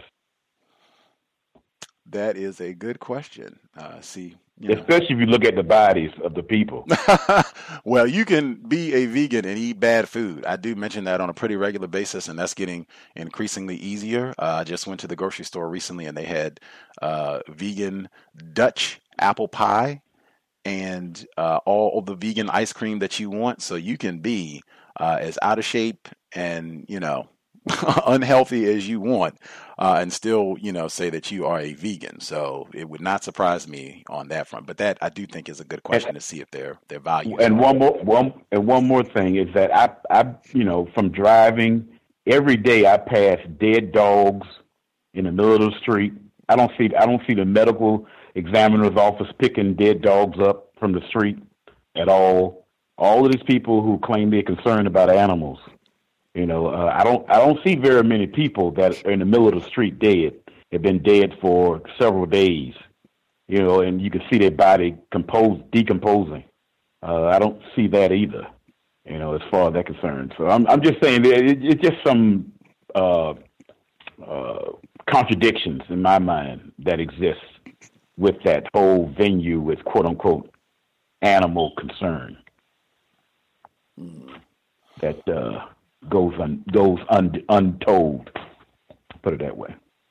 That is a good question. Uh, see, you know. Especially if you look at the bodies of the people. Well, you can be a vegan and eat bad food. I do mention that on a pretty regular basis, and that's getting increasingly easier. Uh, I just went to the grocery store recently, and they had uh, vegan Dutch apple pie and uh, all the vegan ice cream that you want. So you can be uh, as out of shape and, you know, unhealthy as you want, uh, and still, you know, say that you are a vegan. So it would not surprise me on that front. But that I do think is a good question to see if their their values. And are. one more one and one more thing is that I I you know from driving every day I pass dead dogs in the middle of the street. I don't see I don't see the medical examiner's office picking dead dogs up from the street at all. All of these people who claim they're concerned about animals. You know, uh, I don't I don't see very many people that are in the middle of the street dead. They've been dead for several days. You know, and you can see their body compose decomposing. Uh, I don't see that either. You know, as far as that's concerned. So I'm I'm just saying it, it's just some uh, uh, contradictions in my mind that exist with that whole venue with quote unquote animal concern. That. Uh, goes un, goes un, untold, put it that way.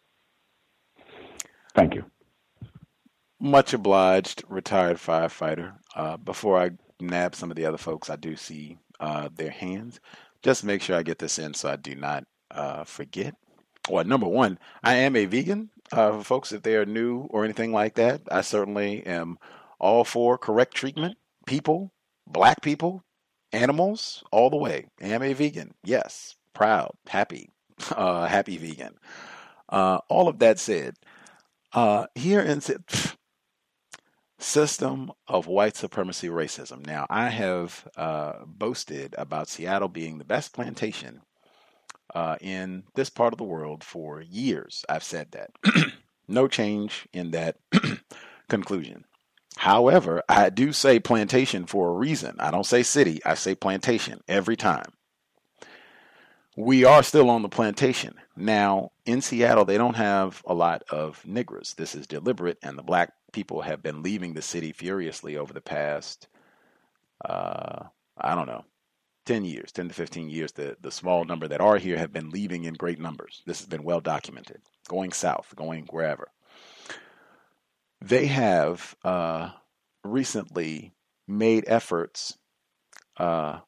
Thank you. Much obliged, retired firefighter. Uh, before I nab some of the other folks, I do see uh, their hands. Just make sure I get this in so I do not uh, forget. Well, number one, I am a vegan. Uh, folks, if they are new or anything like that, I certainly am all for correct treatment. People, black people, animals, all the way. Am a vegan. Yes. Proud. Happy. Uh, happy vegan. Uh, all of that said, uh, here in the system of white supremacy racism. Now, I have uh, boasted about Seattle being the best plantation uh, in this part of the world for years. I've said that. No change in that conclusion. However, I do say plantation for a reason. I don't say city. I say plantation every time. We are still on the plantation. Now, in Seattle, they don't have a lot of niggers. This is deliberate, and the black people have been leaving the city furiously over the past, uh, I don't know, ten years, ten to fifteen years. The, the small number that are here have been leaving in great numbers. This has been well documented, going south, going wherever. They have uh, recently made efforts uh,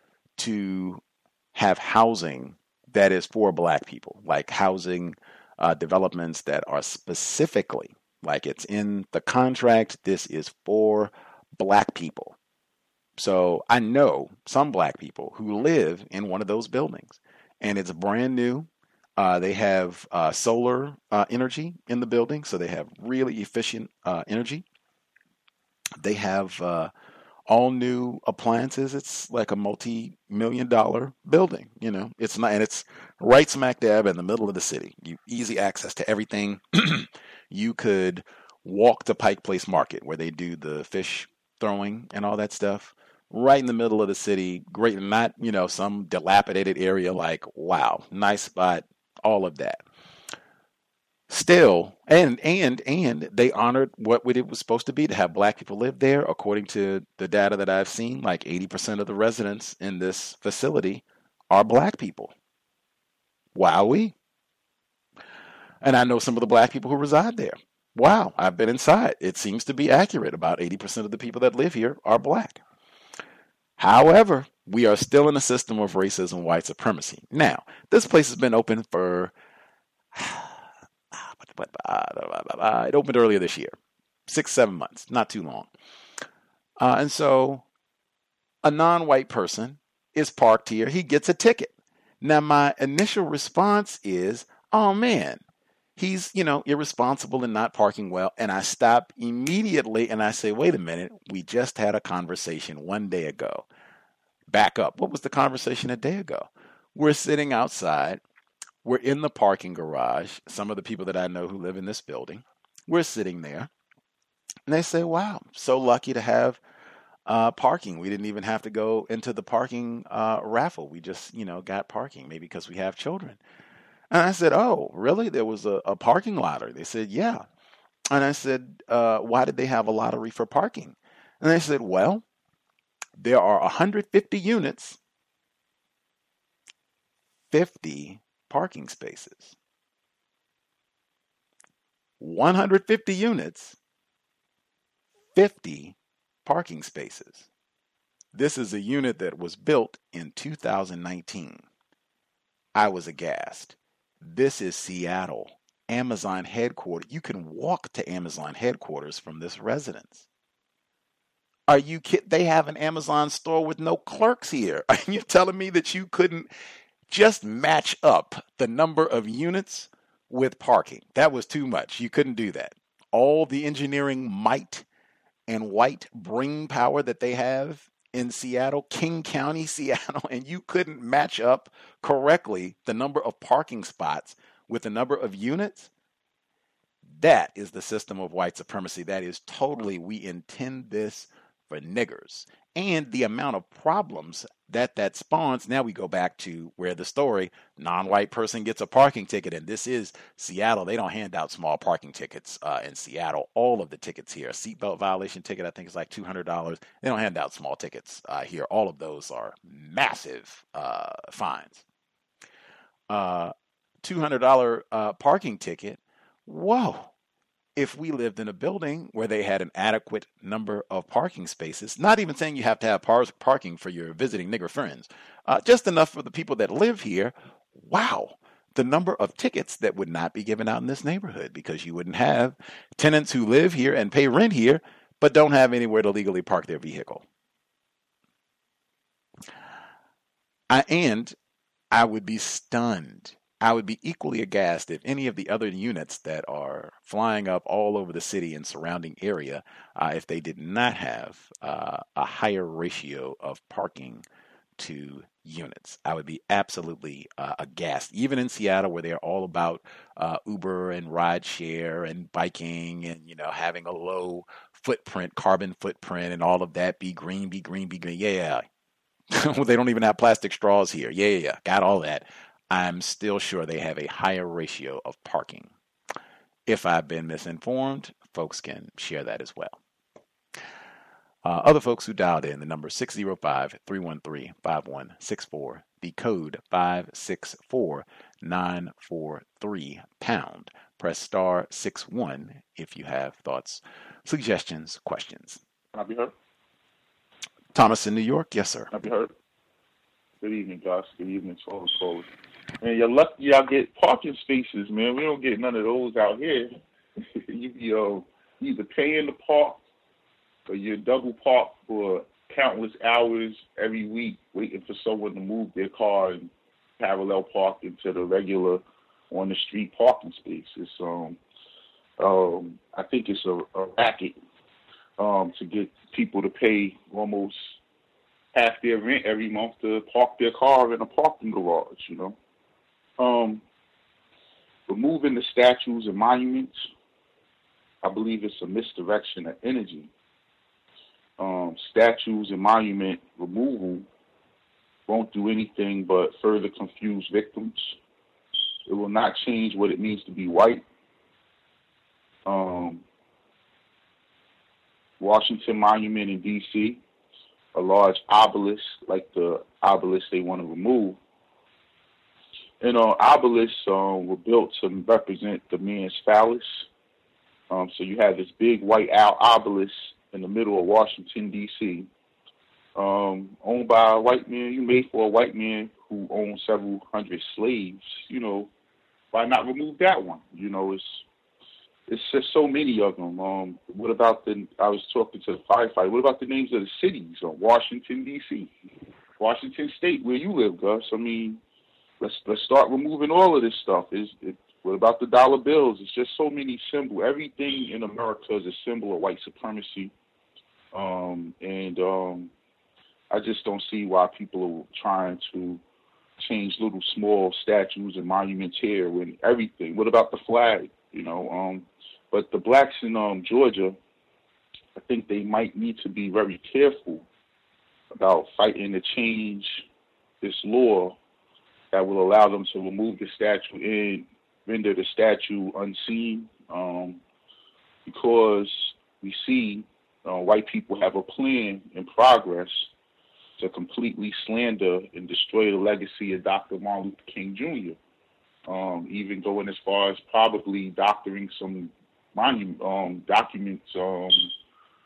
to have housing that is for black people, like housing uh, developments that are specifically, like it's in the contract, this is for black people. So I know some black people who live in one of those buildings, and it's brand new. Uh, they have uh, solar uh, energy in the building, so they have really efficient uh, energy. They have uh, all new appliances. It's like a multi-million dollar building. You know, it's not, and it's right smack dab in the middle of the city. You easy access to everything. You could walk to Pike Place Market where they do the fish throwing and all that stuff. Right in the middle of the city. Great, not you know some dilapidated area. Like wow, nice spot. All of that. Still, and and and they honored what it was supposed to be to have black people live there. According to the data that I've seen, like eighty percent of the residents in this facility are black people. Wowee. And I know some of the black people who reside there. Wow, I've been inside. It seems to be accurate. About eighty percent of the people that live here are black. However, we are still in a system of racism, white supremacy. Now, this place has been open for, it opened earlier this year, six, seven months, not too long. Uh, and so a non-white person is parked here. He gets a ticket. Now, my initial response is, oh man, he's, you know, irresponsible and not parking well. And I stop immediately and I say, wait a minute, we just had a conversation one day ago. Back up. What was the conversation a day ago? We're sitting outside. We're in the parking garage. Some of the people that I know who live in this building, we're sitting there. And they say, wow, so lucky to have uh, parking. We didn't even have to go into the parking uh, raffle. We just, you know, got parking, maybe because we have children. And I said, oh, really? There was a, a parking lottery. They said, yeah. And I said, uh, why did they have a lottery for parking? And they said, well, there are one hundred fifty units, fifty parking spaces. one hundred fifty units, fifty parking spaces. This is a unit that was built in two thousand nineteen. I was aghast. This is Seattle, Amazon headquarters. You can walk to Amazon headquarters from this residence. Are you kidding? They have an Amazon store with no clerks here. Are you telling me that you couldn't just match up the number of units with parking? That was too much. You couldn't do that. All the engineering might and white brain power that they have in Seattle, King County, Seattle, and you couldn't match up correctly the number of parking spots with the number of units? That is the system of white supremacy. That is totally, we intend this for niggers. And the amount of problems that that spawns. Now we go back to where the story, non-white person gets a parking ticket, and this is Seattle. They don't hand out small parking tickets uh, in Seattle. All of the tickets here, a seatbelt violation ticket, I think is like two hundred dollars. They don't hand out small tickets uh, here. All of those are massive uh, fines. Uh, two hundred dollars uh, parking ticket. Whoa. If we lived in a building where they had an adequate number of parking spaces, not even saying you have to have par- parking for your visiting nigger friends, uh, just enough for the people that live here, wow, the number of tickets that would not be given out in this neighborhood, because you wouldn't have tenants who live here and pay rent here, but don't have anywhere to legally park their vehicle. I, and I would be stunned. I would be equally aghast if any of the other units that are flying up all over the city and surrounding area, uh, if they did not have uh, a higher ratio of parking to units. I would be absolutely uh, aghast. Even in Seattle, where they're all about uh, Uber and rideshare and biking and, you know, having a low footprint, carbon footprint and all of that, be green, be green, be green. Yeah. Well, they don't even have plastic straws here. Yeah, yeah, yeah. Got all that. I'm still sure they have a higher ratio of parking. If I've been misinformed, folks can share that as well. Uh, other folks who dialed in, the number six zero five, three one three, five one six four, the code five six four nine four three pound. Press star six one if you have thoughts, suggestions, questions. Can I be heard? Thomas in New York, yes, sir. Can I be heard? Good evening, guys. Good evening to all the callers. Man, you're lucky y'all get parking spaces, man. We don't get none of those out here. you be uh, either paying to park or you're double parked for countless hours every week waiting for someone to move their car and parallel park into the regular on the street parking spaces. Um, um, I think it's a, a racket um, to get people to pay almost half their rent every month to park their car in a parking garage, you know. Um, removing the statues and monuments, I believe it's a misdirection of energy. Um, statues and monument removal won't do anything but further confuse victims. It will not change what it means to be white. Um, Washington Monument in D C, a large obelisk like the obelisk they want to remove. And uh, obelisks um, were built to represent the man's phallus. Um, so you have this big white owl obelisk in the middle of Washington, D C, um, owned by a white man. You made for a white man who owned several hundred slaves. You know, why not remove that one? You know, it's it's just so many of them. Um, what about the? I was talking to the firefighter. What about the names of the cities? Uh, Washington, D C, Washington State, where you live, Gus. I mean, let's let's start removing all of this stuff. Is it? What about the dollar bills? It's just so many symbols. Everything in America is a symbol of white supremacy. Um, and um, I just don't see why people are trying to change little small statues and monuments here when everything. What about the flag? You know, um, but the blacks in um, Georgia, I think they might need to be very careful about fighting to change this law that will allow them to remove the statue and render the statue unseen, um, because we see uh, white people have a plan in progress to completely slander and destroy the legacy of Doctor Martin Luther King Junior Um, even going as far as probably doctoring some monument um, documents, um,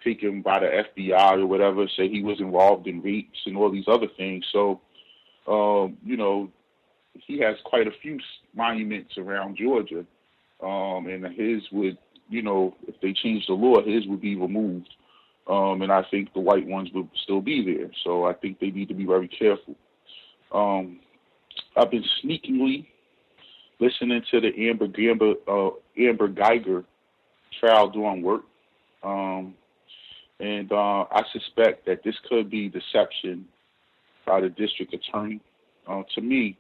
taken by the F B I or whatever, say he was involved in rapes and all these other things. So, um, you know, he has quite a few monuments around Georgia, um, and his would, you know, if they change the law, his would be removed. Um, and I think the white ones would still be there. So I think they need to be very careful. Um, I've been sneakily listening to the Amber, Amber, uh, Amber Guyger trial doing work. Um, and uh, I suspect that this could be deception by the district attorney. Uh, to me,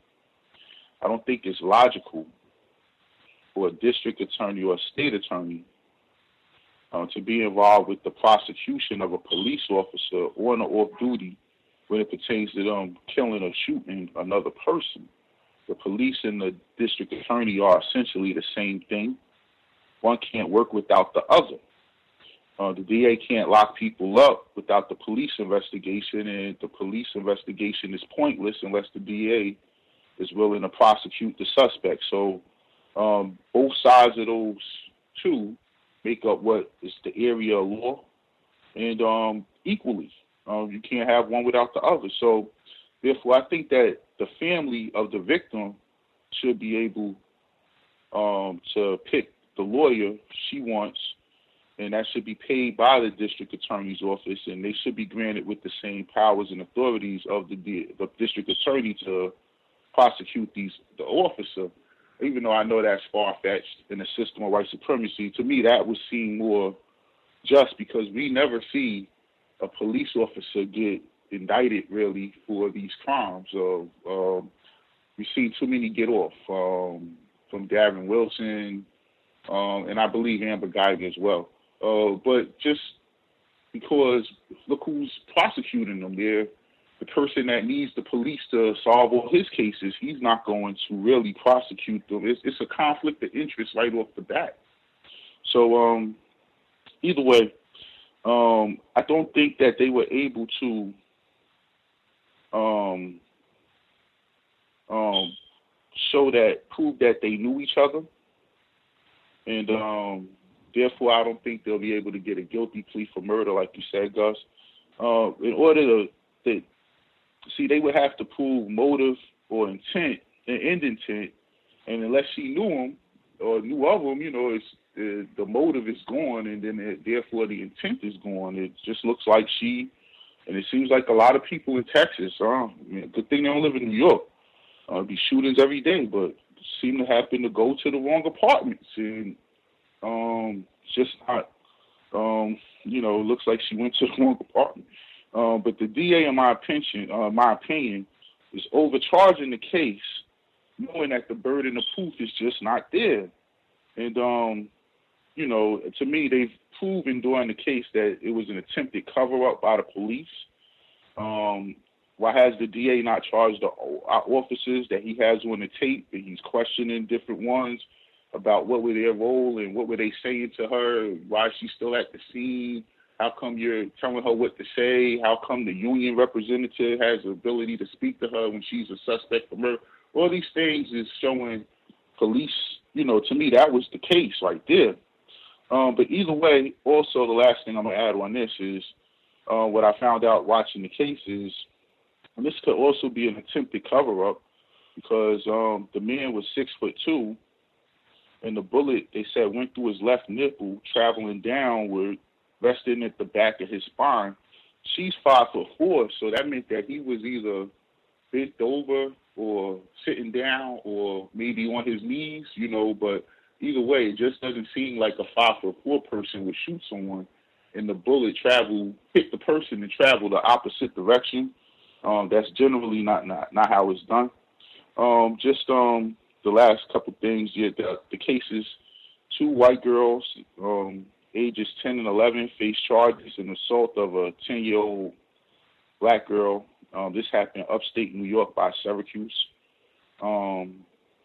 I don't think it's logical for a district attorney or a state attorney uh, to be involved with the prosecution of a police officer on or off duty when it pertains to them killing or shooting another person. The police and the district attorney are essentially the same thing. One can't work without the other. Uh, the D A can't lock people up without the police investigation, and the police investigation is pointless unless the D A is willing to prosecute the suspect. So um, both sides of those two make up what is the area of law, and um, equally. Um, you can't have one without the other. So therefore, I think that the family of the victim should be able um, to pick the lawyer she wants, and that should be paid by the district attorney's office, and they should be granted with the same powers and authorities of the, the district attorney to prosecute these the officer. Even though I know that's far-fetched in a system of white supremacy, to me that would seem more just, because we never see a police officer get indicted really for these crimes. So um, we've seen too many get off, um, from Darren Wilson, um, and I believe Amber Guyger as well. Uh, but just because look who's prosecuting them. They're the person that needs the police to solve all his cases. He's not going to really prosecute them. It's, it's a conflict of interest right off the bat. So um, either way, um, I don't think that they were able to um, um, show that, prove that they knew each other. And um, therefore, I don't think they'll be able to get a guilty plea for murder, like you said, Gus. Uh, in order to, to, see, they would have to prove motive or intent, and end intent, and unless she knew him or knew of him, you know, it's, the, the motive is gone, and then it, therefore the intent is gone. It just looks like she, and it seems like a lot of people in Texas, uh, I mean, good thing they don't live in New York. Uh, be shootings every day, but seem to happen to go to the wrong apartments, and um, just not, um, you know, looks like she went to the wrong apartment. Uh, but the D A, in my opinion, uh, my opinion, is overcharging the case, knowing that the burden of proof is just not there. And, um, you know, to me, they've proven during the case that it was an attempted cover-up by the police. Um, why has the D A not charged the officers that he has on the tape, and he's questioning different ones about what were their role and what were they saying to her, why is she still at the scene? How come you're telling her what to say? How come the union representative has the ability to speak to her when she's a suspect for murder? All these things is showing police, you know, to me, that was the case right there. Um, but either way, also the last thing I'm going to add on this is uh, what I found out watching the case is, and this could also be an attempted cover-up, because um, the man was six foot two, and the bullet, they said, went through his left nipple, traveling downward, resting at the back of his spine. She's five foot four, so that meant that he was either bent over or sitting down or maybe on his knees, you know, but either way, it just doesn't seem like a five foot four person would shoot someone, and the bullet traveled, hit the person and traveled the opposite direction. Um, that's generally not, not, not how it's done. Um, just um, the last couple things, yeah, the, the cases, two white girls, um, ages ten and eleven, face charges in assault of a ten-year-old black girl. Um, this happened upstate New York by Syracuse. Um,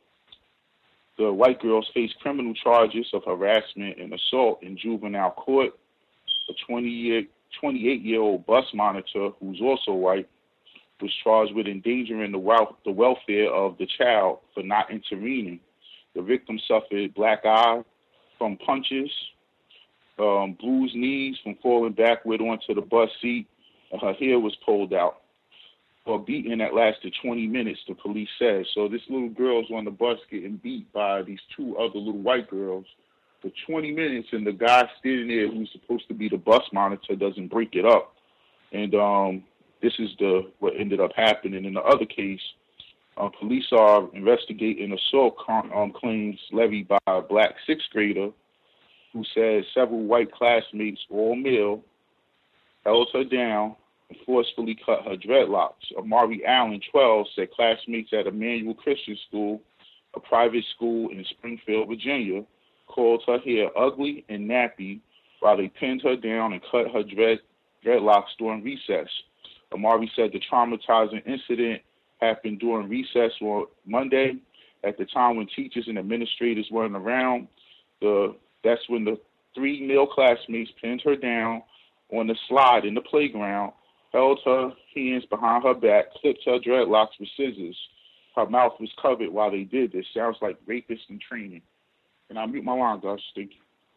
the white girls face criminal charges of harassment and assault in juvenile court. A twenty-eight-year-old bus monitor, who's also white, was charged with endangering the, wel- the welfare of the child for not intervening. The victim suffered black eye from punches. um, bruised knees from falling backward onto the bus seat, and her hair was pulled out. A beating that lasted twenty minutes, the police said. So this little girl's on the bus getting beat by these two other little white girls for twenty minutes, and the guy standing there who's supposed to be the bus monitor doesn't break it up. And um, this is the what ended up happening. In the other case, uh, police are investigating assault con- um, claims levied by a black sixth grader who said several white classmates, all male, held her down and forcefully cut her dreadlocks. Amari Allen, twelve, said classmates at Emmanuel Christian School, a private school in Springfield, Virginia, called her hair ugly and nappy while they pinned her down and cut her dread, dreadlocks during recess. Amari said the traumatizing incident happened during recess on Monday at the time when teachers and administrators weren't around. The, that's when the three male classmates pinned her down on the slide in the playground, held her hands behind her back, clipped her dreadlocks with scissors. Her mouth was covered while they did this. Sounds like rapists in training. And I'll mute my line, guys. Thank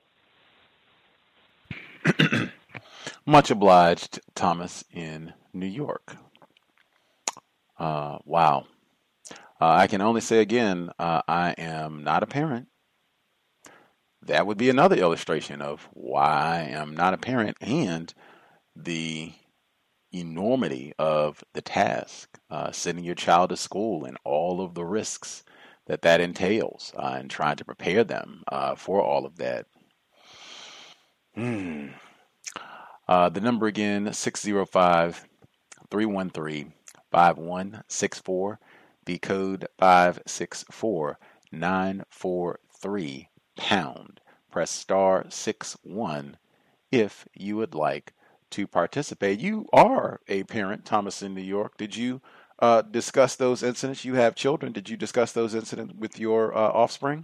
you. Much obliged, Thomas in New York. Uh, wow. Uh, I can only say again, uh, I am not a parent. That would be another illustration of why I am not a parent and the enormity of the task, uh, sending your child to school and all of the risks that that entails, uh, and trying to prepare them uh, for all of that. Hmm. Uh, the number again, six zero five, three one three, five one six four, the code five six four nine four three pound. Press star six one if you would like to participate. You are a parent, Thomas in New York. Did you uh, discuss those incidents? You have children. Did you discuss those incidents with your uh, offspring?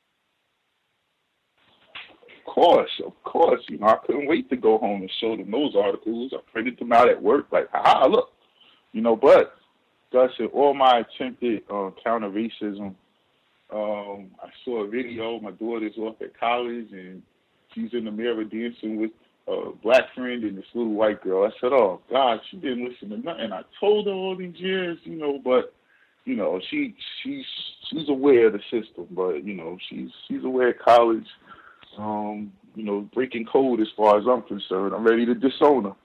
Of course, of course. You know, I couldn't wait to go home and show them those articles. I printed them out at work, like, ah, look. You know, but Gus, in all my attempted uh, counter racism, um, I saw a video. My daughter's off at college, and she's in the mirror dancing with a black friend and this little white girl. I said, oh, God, she didn't listen to nothing. I told her all these years, you know, but, you know, she she's she's aware of the system, but, you know, she's she's aware of college, um, you know, breaking code as far as I'm concerned. I'm ready to disown her.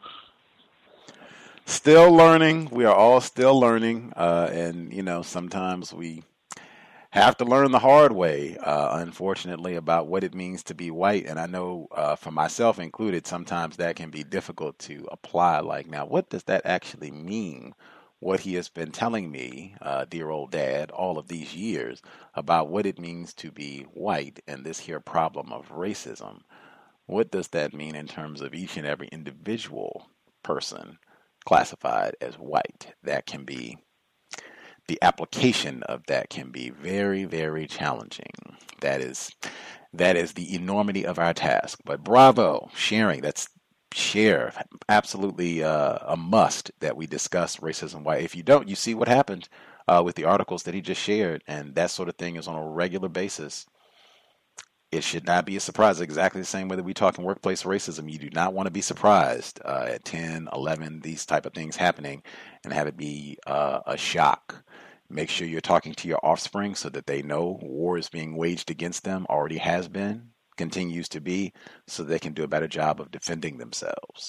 Still learning. We are all still learning, uh, and, you know, sometimes we have to learn the hard way, uh, unfortunately, about what it means to be white. And I know uh, for myself included, sometimes that can be difficult to apply. Like, now, what does that actually mean? What he has been telling me, uh, dear old dad, all of these years about what it means to be white and this here problem of racism. What does that mean in terms of each and every individual person classified as white? That can be The application of that can be very, very challenging. That is, that is the enormity of our task. But bravo, sharing. That's share. Absolutely uh, a must that we discuss racism. Why? If you don't, you see what happened uh, with the articles that he just shared, and that sort of thing is on a regular basis. It should not be a surprise. Exactly the same way that we talk in workplace racism. You do not want to be surprised uh, at ten, eleven, these type of things happening and have it be uh, a shock. Make sure you're talking to your offspring so that they know war is being waged against them, already has been, continues to be, so they can do a better job of defending themselves.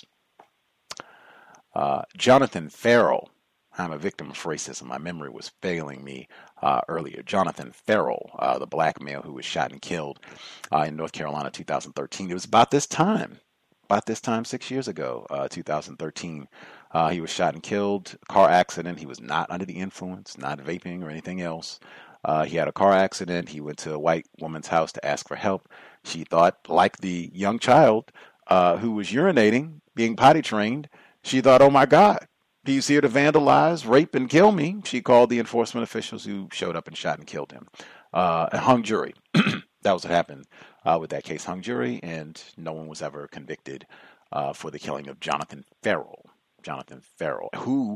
Uh, Jonathan Farrell. I'm a victim of racism. My memory was failing me uh, earlier. Jonathan Farrell, uh, the black male who was shot and killed uh, in North Carolina, two thousand thirteen. It was about this time, about this time six years ago, uh, two thousand thirteen. Uh, he was shot and killed, car accident. He was not under the influence, not vaping or anything else. Uh, he had a car accident. He went to a white woman's house to ask for help. She thought, like the young child uh, who was urinating, being potty trained, she thought, oh my God, he's here to vandalize, rape, and kill me. She called the enforcement officials who showed up and shot and killed him. Uh, a hung jury. That was what happened uh, with that case. Hung jury, and no one was ever convicted uh, for the killing of Jonathan Farrell. Jonathan Farrell, who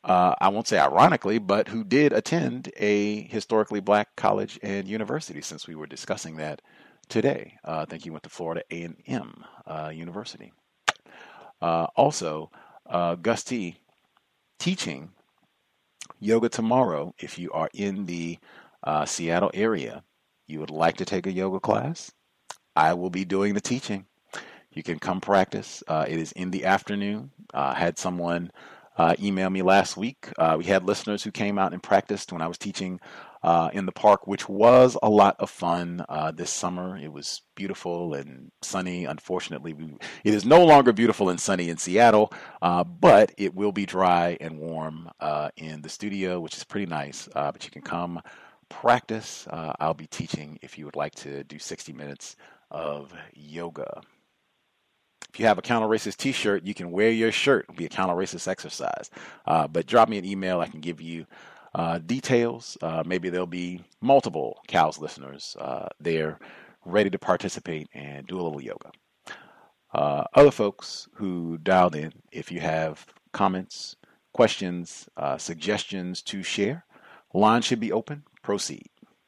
uh, I won't say ironically, but who did attend a historically black college and university, since we were discussing that today. Uh, I think he went to Florida A and M uh, University. Uh, also, uh, Gus T teaching yoga tomorrow. If you are in the uh, Seattle area, you would like to take a yoga class, I will be doing the teaching. You can come practice. Uh, it is in the afternoon. I uh, had someone uh, email me last week. Uh, we had listeners who came out and practiced when I was teaching uh, in the park, which was a lot of fun uh, this summer. It was beautiful and sunny. Unfortunately, we, it is no longer beautiful and sunny in Seattle, uh, but it will be dry and warm uh, in the studio, which is pretty nice. Uh, but you can come practice. Uh, I'll be teaching if you would like to do sixty minutes of yoga. If you have a counter-racist t-shirt, you can wear your shirt. It'll be a counter-racist exercise. Uh, but drop me an email. I can give you uh, details. Uh, maybe there'll be multiple C O W S listeners uh, there ready to participate and do a little yoga. Uh, other folks who dialed in, if you have comments, questions, uh, suggestions to share, line should be open. Proceed.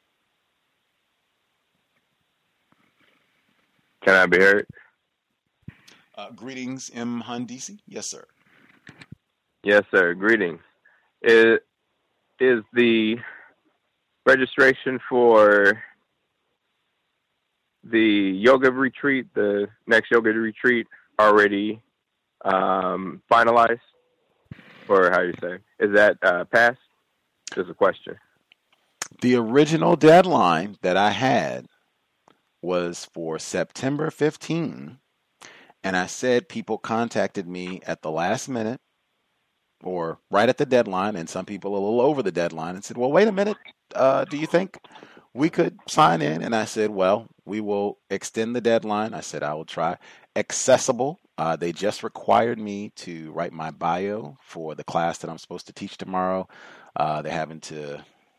Can I be heard? Uh, greetings, M. Handisi. Yes, sir. Yes, sir. Greetings. Is, is the registration for the yoga retreat, the next yoga retreat, already um, finalized? Or how do you say? Is that uh, passed? Just a question. The original deadline that I had was for September fifteenth. And I said people contacted me at the last minute or right at the deadline, and some people a little over the deadline, and said, well, wait a minute, uh, do you think we could sign in? And I said, well, we will extend the deadline. I said, I will try. Accessible. Uh, they just required me to write my bio for the class that I'm supposed to teach tomorrow. Uh, they're having to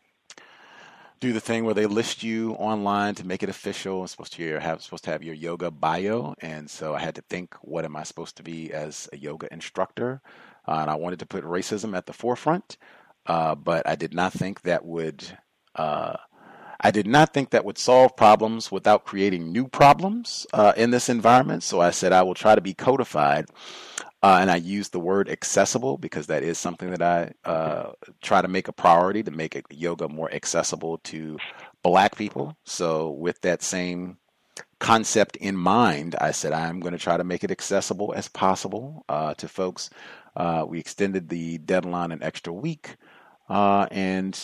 do the thing where they list you online to make it official. I'm supposed to have supposed to have your yoga bio, and so I had to think, what am I supposed to be as a yoga instructor? Uh, and I wanted to put racism at the forefront, uh, but I did not think that would uh, I did not think that would solve problems without creating new problems uh, in this environment. So I said I will try to be codified. Uh, and I use the word accessible because that is something that I uh, try to make a priority, to make yoga more accessible to Black people. So with that same concept in mind, I said I'm going to try to make it accessible as possible uh, to folks. Uh, we extended the deadline an extra week uh, and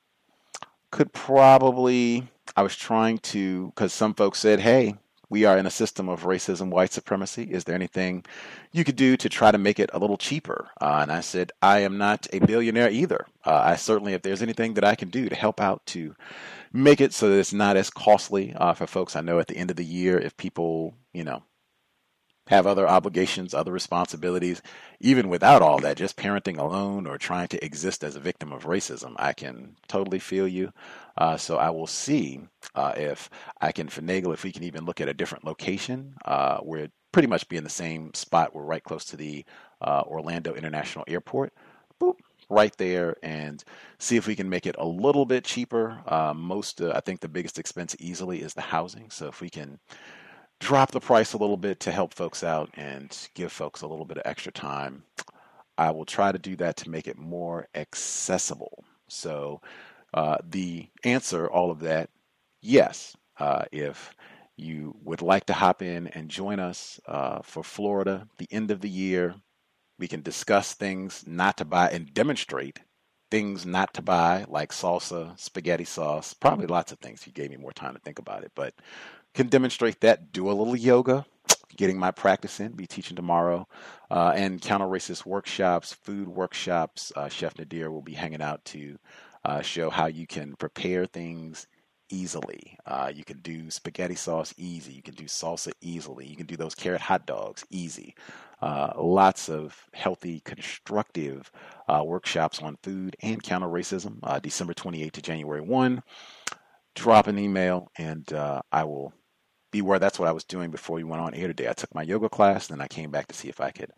could probably, I was trying to, because some folks said, hey, we are in a system of racism, white supremacy. Is there anything you could do to try to make it a little cheaper? Uh, and I said, I am not a billionaire either. Uh, I certainly, if there's anything that I can do to help out to make it so that it's not as costly uh, for folks. I know at the end of the year, if people, you know, have other obligations, other responsibilities, even without all that, just parenting alone or trying to exist as a victim of racism, I can totally feel you. Uh, so I will see uh, if I can finagle, if we can even look at a different location. Uh, we're pretty much be in the same spot. We're right close to the uh, Orlando International Airport. Boop, right there, and see if we can make it a little bit cheaper. Uh, most, uh, I think the biggest expense easily is the housing. So if we can drop the price a little bit to help folks out and give folks a little bit of extra time, I will try to do that to make it more accessible. So uh, the answer, all of that, yes. Uh, if you would like to hop in and join us uh, for Florida, the end of the year, we can discuss things not to buy and demonstrate things not to buy, like salsa, spaghetti sauce, probably lots of things. You gave me more time to think about it, but can demonstrate that, do a little yoga, getting my practice in, be teaching tomorrow, uh, and counter-racist workshops, food workshops. Uh, Chef Nadir will be hanging out to uh, show how you can prepare things easily. Uh, you can do spaghetti sauce easy. You can do salsa easily. You can do those carrot hot dogs easy. Uh, lots of healthy, constructive uh, workshops on food and counter-racism, uh, December twenty-eighth to January first. Drop an email, and uh, I will be where. That's what I was doing before we went on air today. I took my yoga class, and then I came back to see if I could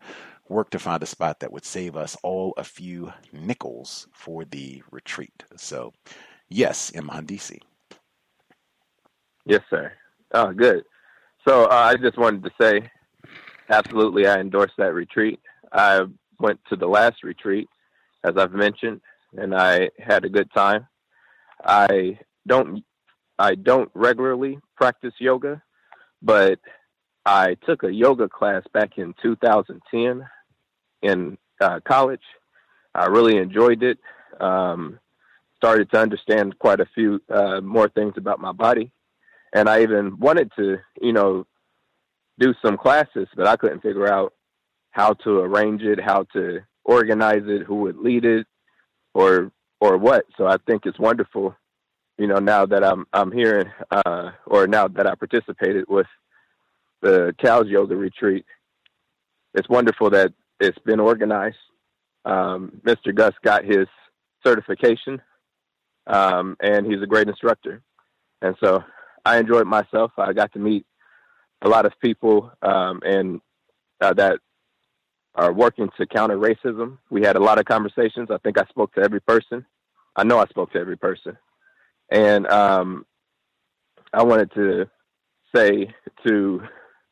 work to find a spot that would save us all a few nickels for the retreat. So, yes, M on D C. Yes, sir. Oh, good. So uh, I just wanted to say, absolutely, I endorse that retreat. I went to the last retreat, as I've mentioned, and I had a good time. I don't, I don't regularly practice yoga, but I took a yoga class back in two thousand ten in uh, college. I really enjoyed it. Um, started to understand quite a few uh, more things about my body. And I even wanted to, you know, do some classes, but I couldn't figure out how to arrange it, how to organize it, who would lead it, or or what. So I think it's wonderful, you know, now that I'm I'm here, uh, or now that I participated with the Cows Yoga Retreat. It's wonderful that it's been organized. Um, Mister Gus got his certification, um, and he's a great instructor. And so I enjoyed myself. I got to meet a lot of people um, and uh, that are working to counter racism. We had a lot of conversations. I think I spoke to every person. I know I spoke to every person. And um, I wanted to say to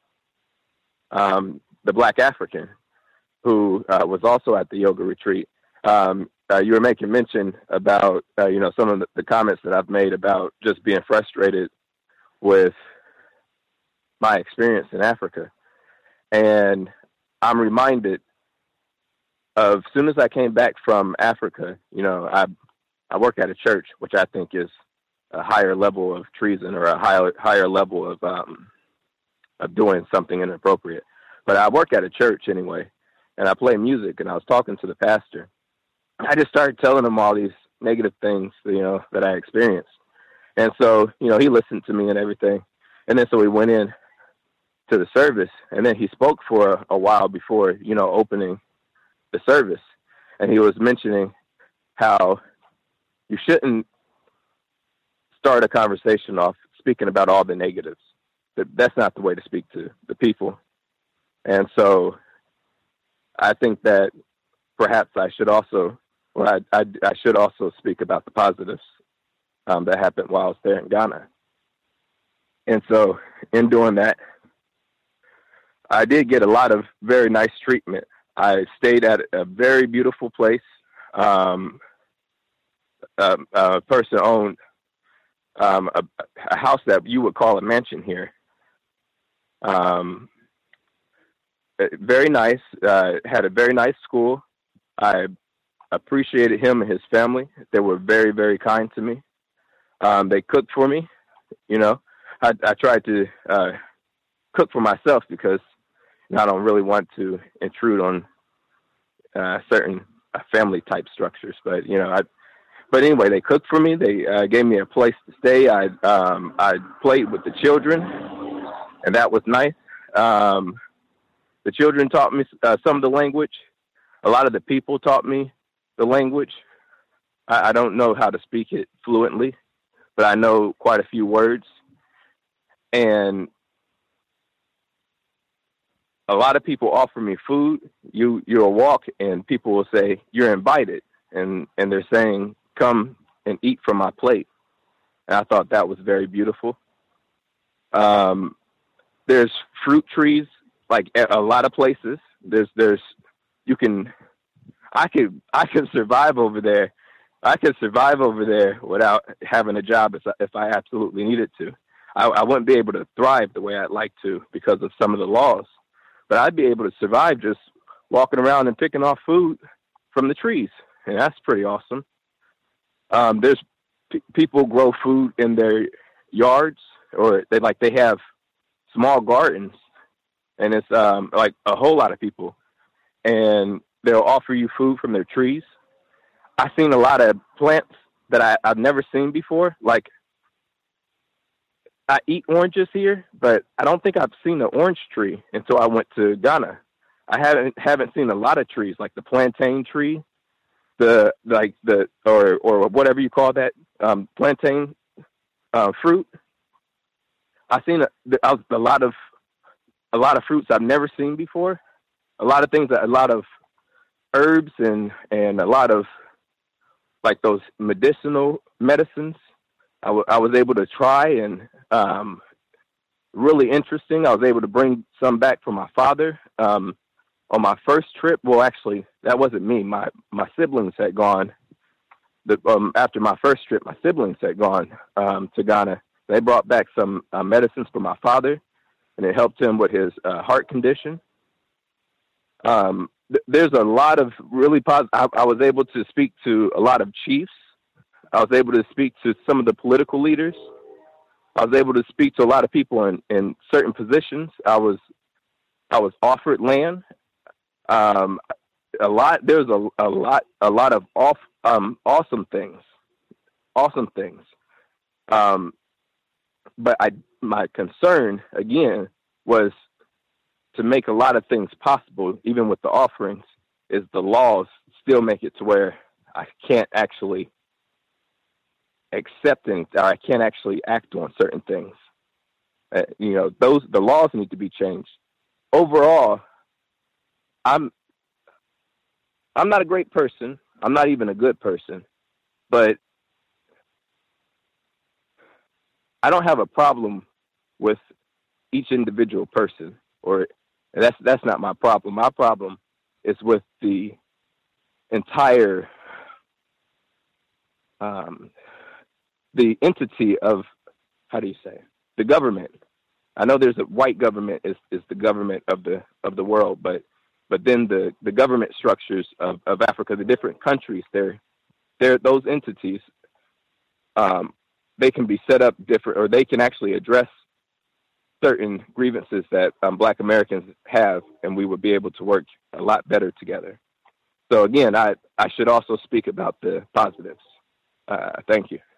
um, the Black African who uh, was also at the yoga retreat, um, uh, you were making mention about, uh, you know, some of the, the comments that I've made about just being frustrated with my experience in Africa. And I'm reminded of, as soon as I came back from Africa, you know, I I work at a church, which I think is a higher level of treason or a higher higher level of um, of doing something inappropriate. But I work at a church anyway, and I play music. And I was talking to the pastor. I just started telling him all these negative things, you know, that I experienced. And so, you know, he listened to me and everything. And then so we went in to the service, and then he spoke for a while before, you know, opening the service. And he was mentioning how you shouldn't start a conversation off speaking about all the negatives. That that's not the way to speak to the people. And so I think that perhaps I should also, well, I, I, I should also speak about the positives um, that happened while I was there in Ghana. And so in doing that, I did get a lot of very nice treatment. I stayed at a very beautiful place. Um, a, a person owned um, a, a house that you would call a mansion here. Um, very nice. Uh, had a very nice school. I appreciated him and his family. They were very, very kind to me. Um, they cooked for me. You know, I, I tried to uh, cook for myself because I don't really want to intrude on uh, certain uh, family type structures. But you know, I. But anyway, they cooked for me. They uh, gave me a place to stay. I um, I played with the children, and that was nice. Um, the children taught me uh, some of the language. A lot of the people taught me the language. I, I don't know how to speak it fluently, but I know quite a few words. And a lot of people offer me food. You you'll walk and people will say, "You're invited," and and they're saying, "Come and eat from my plate." And I thought that was very beautiful. Um, there's fruit trees, like at a lot of places. There's, there's, you can, I could, I could survive over there. I could survive over there without having a job if I, if I absolutely needed to. I, I wouldn't be able to thrive the way I'd like to because of some of the laws, but I'd be able to survive just walking around and picking off food from the trees. And that's pretty awesome. Um, there's p- people grow food in their yards, or they like they have small gardens, and it's um, like a whole lot of people, and they'll offer you food from their trees. I've seen a lot of plants that I, I've never seen before. Like I eat oranges here, but I don't think I've seen an orange tree until I went to Ghana. I haven't haven't seen a lot of trees, like the plantain tree. The like the or or whatever you call that um, plantain uh, fruit. I've seen a, a, a lot of a lot of fruits I've never seen before, a lot of things, a lot of herbs and, and a lot of like those medicinal medicines I, w- I was able to try, and um, really interesting. I was able to bring some back from my father. Um, on my first trip, well, actually, that wasn't me. My, my siblings had gone. The, um, after my first trip, my siblings had gone um, to Ghana. They brought back some uh, medicines for my father, and it helped him with his uh, heart condition. Um, th- there's a lot of really positive. I, I was able to speak to a lot of chiefs. I was able to speak to some of the political leaders. I was able to speak to a lot of people in, in certain positions. I was I was offered land. Um, a lot. There's a, a lot a lot of off um, awesome things, awesome things. Um, but I my concern again was to make a lot of things possible, even with the offerings, is the laws still make it to where I can't actually accept things, or I can't actually act on certain things. Uh, you know, those the laws need to be changed. Overall, I'm I'm not a great person. I'm not even a good person, but I don't have a problem with each individual person, or that's that's not my problem. My problem is with the entire um, the entity of, how do you say, the government. I know there's a white government is, is the government of the of the world, but but then the, the government structures of, of Africa, the different countries, they're they're those entities. Um, they can be set up different, or they can actually address certain grievances that um, Black Americans have, and we would be able to work a lot better together. So again, I, I should also speak about the positives. Uh, thank you.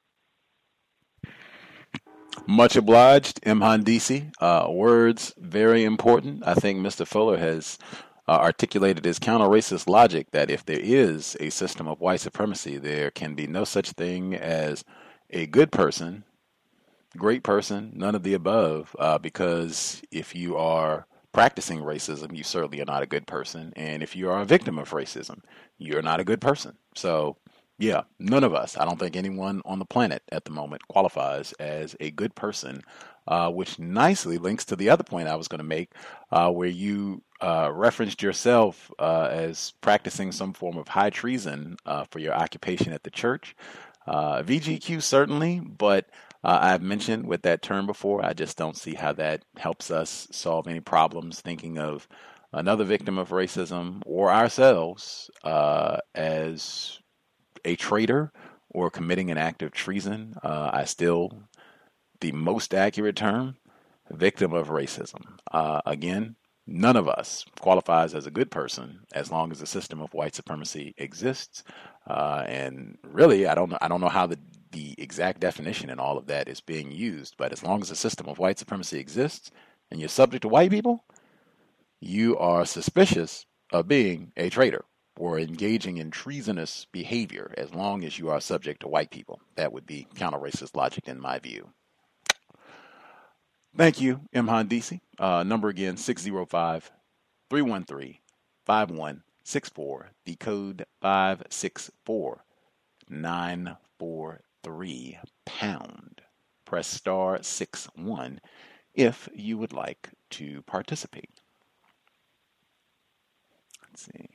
Much obliged, Mhandisi. Uh, words very important. I think Mister Fuller has uh, articulated his counter-racist logic that if there is a system of white supremacy, there can be no such thing as a good person, great person, none of the above, uh, because if you are practicing racism, you certainly are not a good person. And if you are a victim of racism, you're not a good person. So, yeah, none of us, I don't think anyone on the planet at the moment qualifies as a good person, uh, which nicely links to the other point I was going to make, uh, where you uh, referenced yourself uh, as practicing some form of high treason uh, for your occupation at the church. Uh, V G Q certainly, but uh, I've mentioned with that term before, I just don't see how that helps us solve any problems thinking of another victim of racism or ourselves uh, as a traitor or committing an act of treason. Uh, I still, the most accurate term, victim of racism. Uh, again, none of us qualifies as a good person as long as the system of white supremacy exists. Uh, and really, I don't know. I don't know how the the exact definition in all of that is being used. But as long as the system of white supremacy exists, and you're subject to white people, you are suspicious of being a traitor or engaging in treasonous behavior. As long as you are subject to white people, that would be counter-racist logic in my view. Thank you, Mhandisi. Uh, number again, six zero five, three one three, five one six four. The code five six four nine four three pound. Press star six one if you would like to participate. Let's see.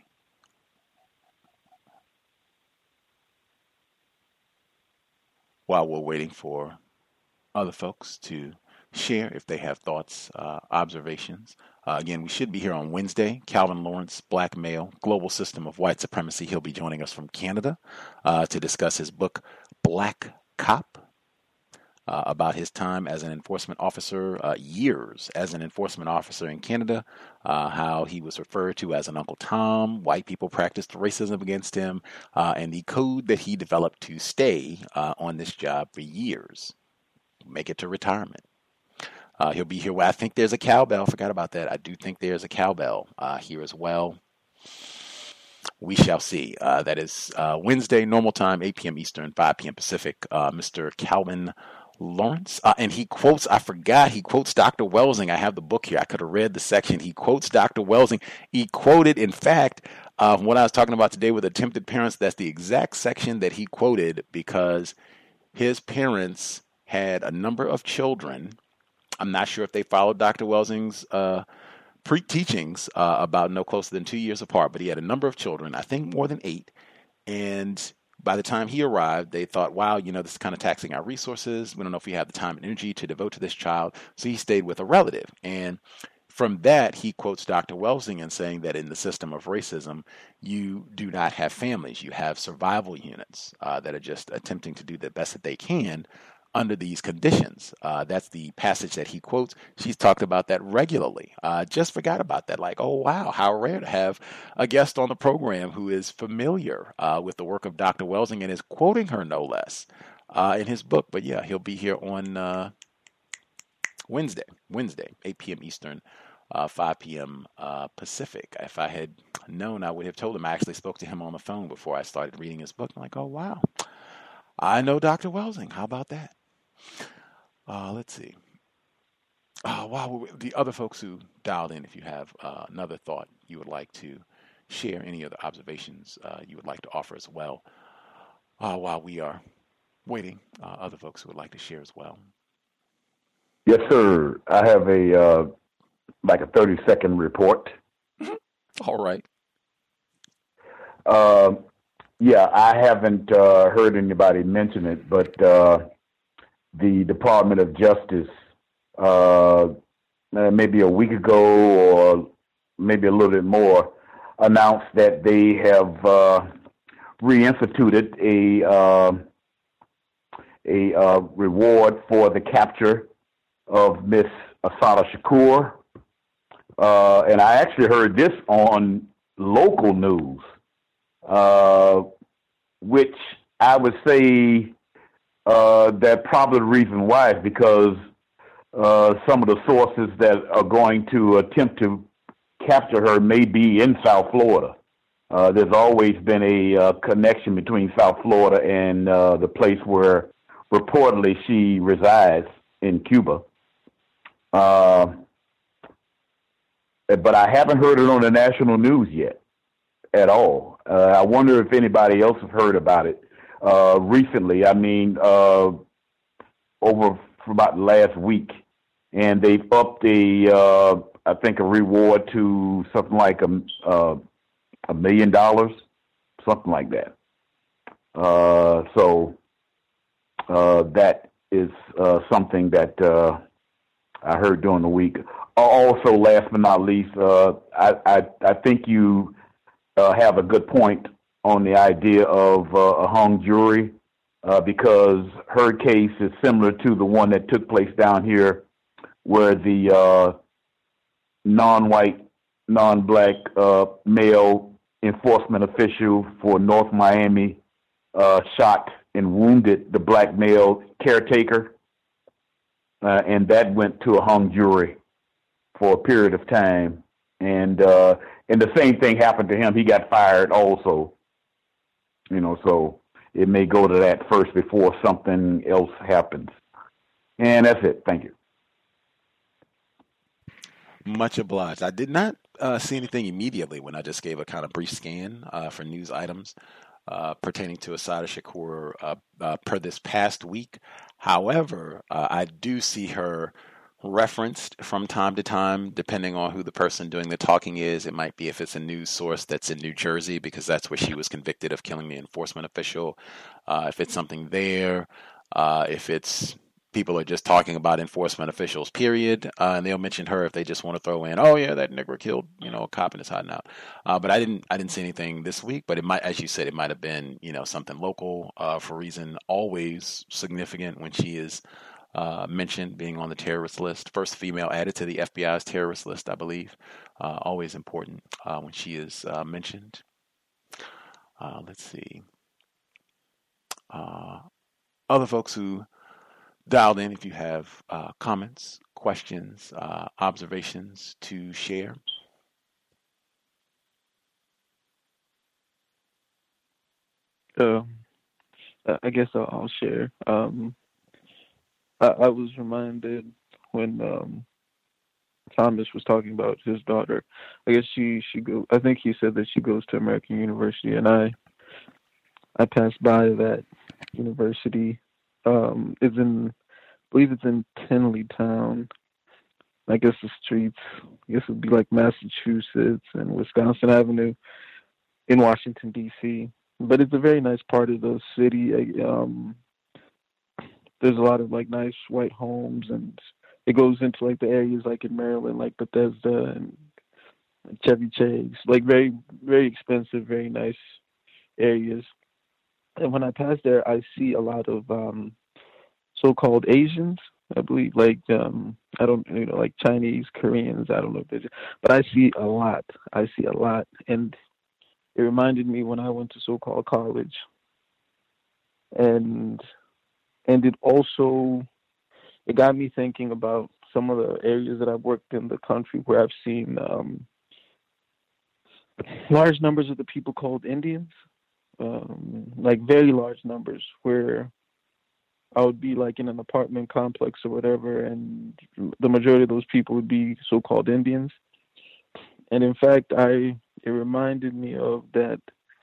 While we're waiting for other folks to share if they have thoughts, uh, observations. Uh, again, we should be here on Wednesday. Calvin Lawrence, black male, global system of white supremacy. He'll be joining us from Canada uh, to discuss his book, Black Cop, uh, about his time as an enforcement officer, uh, years as an enforcement officer in Canada, uh, how he was referred to as an Uncle Tom, white people practiced racism against him, uh, and the code that he developed to stay uh, on this job for years, make it to retirement. Uh, he'll be here. Well, I think there's a cowbell. Forgot about that. I do think there's a cowbell uh, here as well. We shall see. Uh, that is uh, Wednesday, normal time, eight p.m. Eastern, five p.m. Pacific. Uh, Mister Calvin Lawrence, uh, and he quotes, I forgot, he quotes Doctor Welsing. I have the book here. I could have read the section. He quotes Doctor Welsing. He quoted, in fact, uh, what I was talking about today with attempted parents, that's the exact section that he quoted because his parents had a number of children. I'm not sure if they followed Doctor Welsing's uh, pre-teachings uh, about no closer than two years apart, but he had a number of children, I think more than eight, and by the time he arrived, they thought, wow, you know, this is kind of taxing our resources. We don't know if we have the time and energy to devote to this child. So he stayed with a relative. And from that, he quotes Doctor Welsing and saying that in the system of racism, you do not have families. You have survival units uh, that are just attempting to do the best that they can under these conditions. Uh, that's the passage that he quotes. She's talked about that regularly. Uh, just forgot about that. Like, oh, wow, how rare to have a guest on the program who is familiar uh, with the work of Doctor Welsing and is quoting her no less uh, in his book. But yeah, he'll be here on uh, Wednesday, Wednesday, eight p.m. Eastern, uh, five p.m. Uh, Pacific. If I had known, I would have told him. I actually spoke to him on the phone before I started reading his book. I'm like, oh, wow, I know Doctor Welsing. How about that? Uh, let's see. Uh, wow, the other folks who dialed in, if you have uh, another thought you would like to share, any other observations uh, you would like to offer as well, uh, while we are waiting, uh, other folks who would like to share as well. Yes, sir. I have a uh, like a thirty second report. All right. Uh, yeah, I haven't uh, heard anybody mention it, but. Uh, The Department of Justice, uh, maybe a week ago or maybe a little bit more, announced that they have uh, reinstituted a uh, a uh, reward for the capture of Miss Assata Shakur, uh, and I actually heard this on local news, uh, which I would say. Uh, that probably the reason why is because uh, some of the sources that are going to attempt to capture her may be in South Florida. Uh, there's always been a uh, connection between South Florida and uh, the place where reportedly she resides in Cuba. Uh, but I haven't heard it on the national news yet at all. Uh, I wonder if anybody else has heard about it. Uh, recently, I mean, uh, over for about last week, and they've upped a, uh, I think, a reward to something like a, uh, a million dollars, something like that. Uh, so uh, that is uh, something that uh, I heard during the week. Also, last but not least, uh, I, I, I think you uh, have a good point on the idea of uh, a hung jury, uh, because her case is similar to the one that took place down here where the uh, non-white, non-black uh, male enforcement official for North Miami uh, shot and wounded the black male caretaker, uh, and that went to a hung jury for a period of time. And, uh, and the same thing happened to him. He got fired also. You know, so it may go to that first before something else happens. And that's it. Thank you. Much obliged. I did not uh, see anything immediately when I just gave a kind of brief scan uh, for news items uh, pertaining to Assata Shakur uh, uh, per this past week. However, uh, I do see her referenced from time to time, depending on who the person doing the talking is. It might be if it's a news source that's in New Jersey, because that's where she was convicted of killing the enforcement official. Uh, if it's something there, uh, if it's people are just talking about enforcement officials, period, uh, and they'll mention her if they just want to throw in, oh yeah, that nigger killed, you know, a cop and is hiding out. Uh, but I didn't, I didn't see anything this week. But it might, as you said, it might have been, you know, something local uh, for a reason always significant when she is. Uh, mentioned being on the terrorist list, first female added to the F B I's terrorist list, I believe. Uh, always important uh, when she is uh, mentioned. Uh, let's see. Uh, other folks who dialed in, if you have uh, comments, questions, uh, observations to share. Uh, I guess I'll, I'll share. Um, I, I was reminded when um, Thomas was talking about his daughter. I guess she she go. I think he said that she goes to American University, and I I passed by that university. Um, it's in, I believe it's in Tinleytown. I guess the streets, I guess it'd be like Massachusetts and Wisconsin Avenue in Washington, D C. But it's a very nice part of the city. Um, there's a lot of like nice white homes, and it goes into like the areas like in Maryland, like Bethesda and Chevy Chase, like very, very expensive, very nice areas. And when I pass there, I see a lot of um, so-called Asians. I believe, like, um, I don't, you know, like Chinese, Koreans, I don't know if there's, but I see a lot. I see a lot. And it reminded me when I went to so-called college. And, and it also, it got me thinking about some of the areas that I've worked in the country where I've seen um, large numbers of the people called Indians, um, like very large numbers, where I would be like in an apartment complex or whatever, and the majority of those people would be so-called Indians. And in fact, I it reminded me of that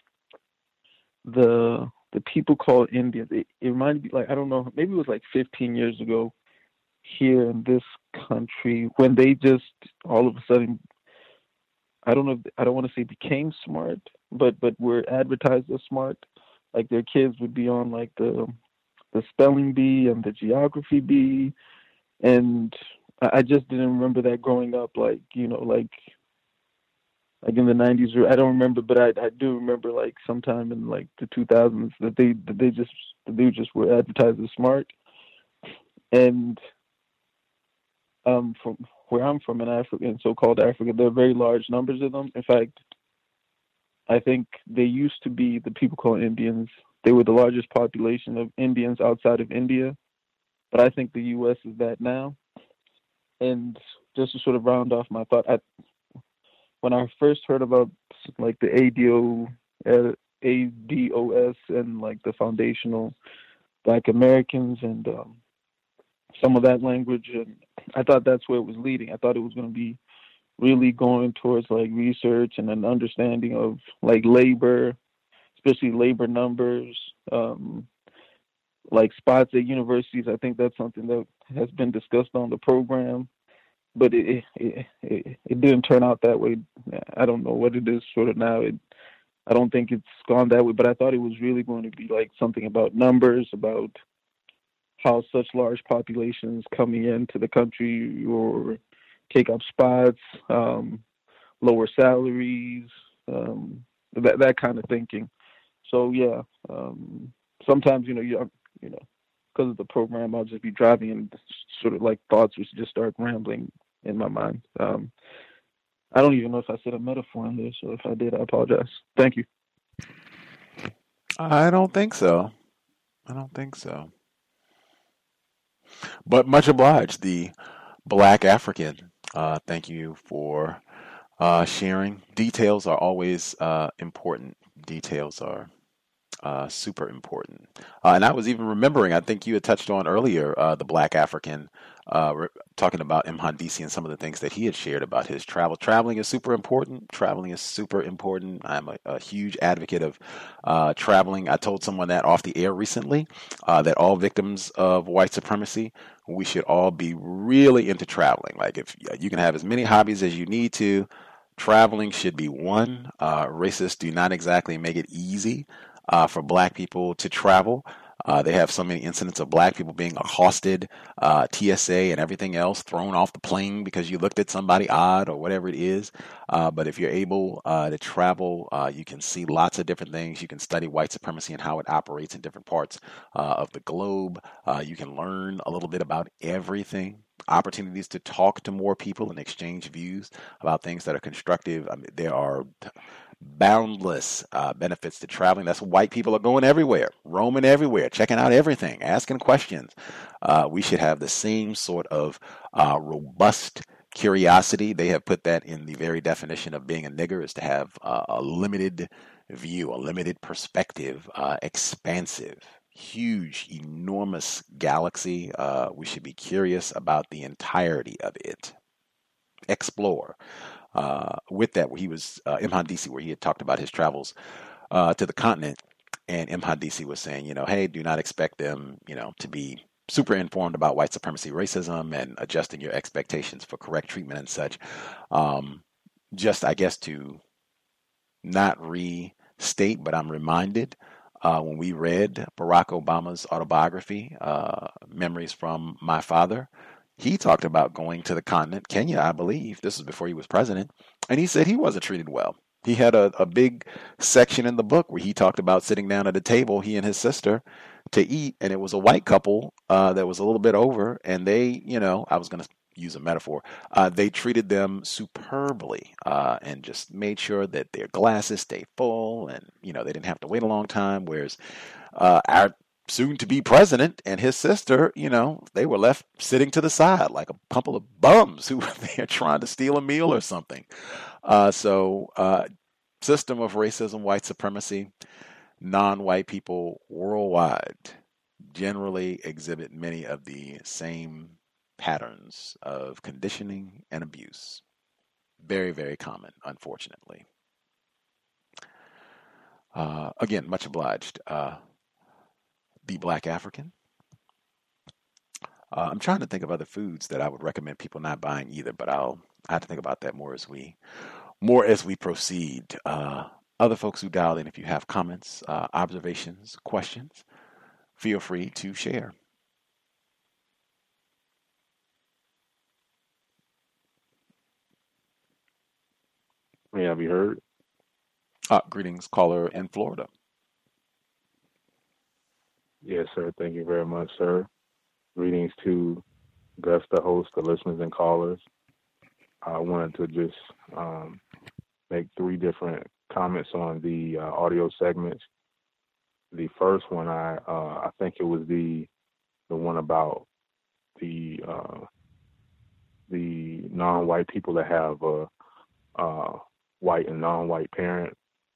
the the people called Indians. It, it reminded me, like, I don't know, maybe it was like fifteen years ago here in this country when they just all of a sudden, I don't know, I don't want to say became smart, but but were advertised as smart. Like their kids would be on like the the spelling bee and the geography bee. And I just didn't remember that growing up, like, you know, like, like in the nineties, or I don't remember, but I, I do remember like sometime in like the two thousands that they, that they just, that they just were advertised as smart. And um, from where I'm from in Africa, in so-called Africa, there are very large numbers of them. In fact, I think they used to be the people called Indians. They were the largest population of Indians outside of India, but I think the U S is that now. And just to sort of round off my thought, I, when I first heard about like the A D O, uh, A D O S and like the foundational Black Americans and um, some of that language, and I thought that's where it was leading. I thought it was going to be really going towards like research and an understanding of like labor, especially labor numbers, um, like spots at universities. I think that's something that has been discussed on the program, but it it, it it didn't turn out that way. I don't know what it is sort of now. It, I don't think it's gone that way, but I thought it was really going to be like something about numbers, about how such large populations coming into the country or take up spots, um, lower salaries, um, that that kind of thinking. So yeah, um, sometimes, you know, you, you know, because of the program, I'll just be driving and sort of like thoughts would just start rambling in my mind. Um, I don't even know if I said a metaphor in there, so if I did, I apologize. Thank you. I don't think so. I don't think so. But much obliged, the Black African. Uh, thank you for uh, sharing. Details are always uh, important. Details are uh, super important. Uh, and I was even remembering, I think you had touched on earlier, uh, the Black African, uh, re- talking about Mhandisi and some of the things that he had shared about his travel. Traveling is super important. Traveling is super important. I'm a, a huge advocate of uh, traveling. I told someone that off the air recently, uh, that all victims of white supremacy, we should all be really into traveling. Like if you can have as many hobbies as you need to, traveling should be one. Uh, racists do not exactly make it easy uh, for Black people to travel. Uh, they have so many incidents of Black people being accosted, uh, T S A and everything else, thrown off the plane because you looked at somebody odd or whatever it is. Uh, but if you're able uh, to travel, uh, you can see lots of different things. You can study white supremacy and how it operates in different parts uh, of the globe. Uh, you can learn a little bit about everything. Opportunities to talk to more people and exchange views about things that are constructive. I mean, there are boundless uh, benefits to traveling. That's why white people are going everywhere, roaming everywhere, checking out everything, asking questions. Uh, we should have the same sort of uh, robust curiosity. They have put that in the very definition of being a nigger, is to have uh, a limited view, a limited perspective, uh, expansive. huge, enormous galaxy. Uh, we should be curious about the entirety of it. Explore. Uh, with that, where he was uh, M. Hadisi, where he had talked about his travels uh, to the continent, and M. Hadisi was saying, you know, hey, do not expect them, you know, to be super informed about white supremacy, racism, and adjusting your expectations for correct treatment and such. Um, just, I guess, to not restate, but I'm reminded uh, when we read Barack Obama's autobiography, uh, Memories from My Father, he talked about going to the continent, Kenya, I believe. This was before he was president. And he said he wasn't treated well. He had a, a big section in the book where he talked about sitting down at a table, he and his sister, to eat. And it was a white couple uh, that was a little bit over. And they, you know, I was going to use a metaphor. Uh, they treated them superbly uh, and just made sure that their glasses stayed full. And, you know, they didn't have to wait a long time. Whereas uh, our soon-to-be president and his sister, you know, they were left sitting to the side like a couple of bums who were there trying to steal a meal or something. Uh, so, uh, system of racism, white supremacy, non-white people worldwide generally exhibit many of the same patterns of conditioning and abuse. Very, very common, unfortunately. Uh, again, much obliged. Uh, The Black African. Uh, I'm trying to think of other foods that I would recommend people not buying either, but I'll I have to think about that more as we more as we proceed. Uh, other folks who dialed in, if you have comments, uh, observations, questions, feel free to share. May I be heard? Uh, greetings, caller in Florida. Yes, sir. Thank you very much, sir. Greetings to Gus, the host, the listeners and callers. I wanted to just um, make three different comments on the uh, audio segments. The first one, I uh, I think it was the the one about the uh, the non-white people that have a, a white and non-white parent.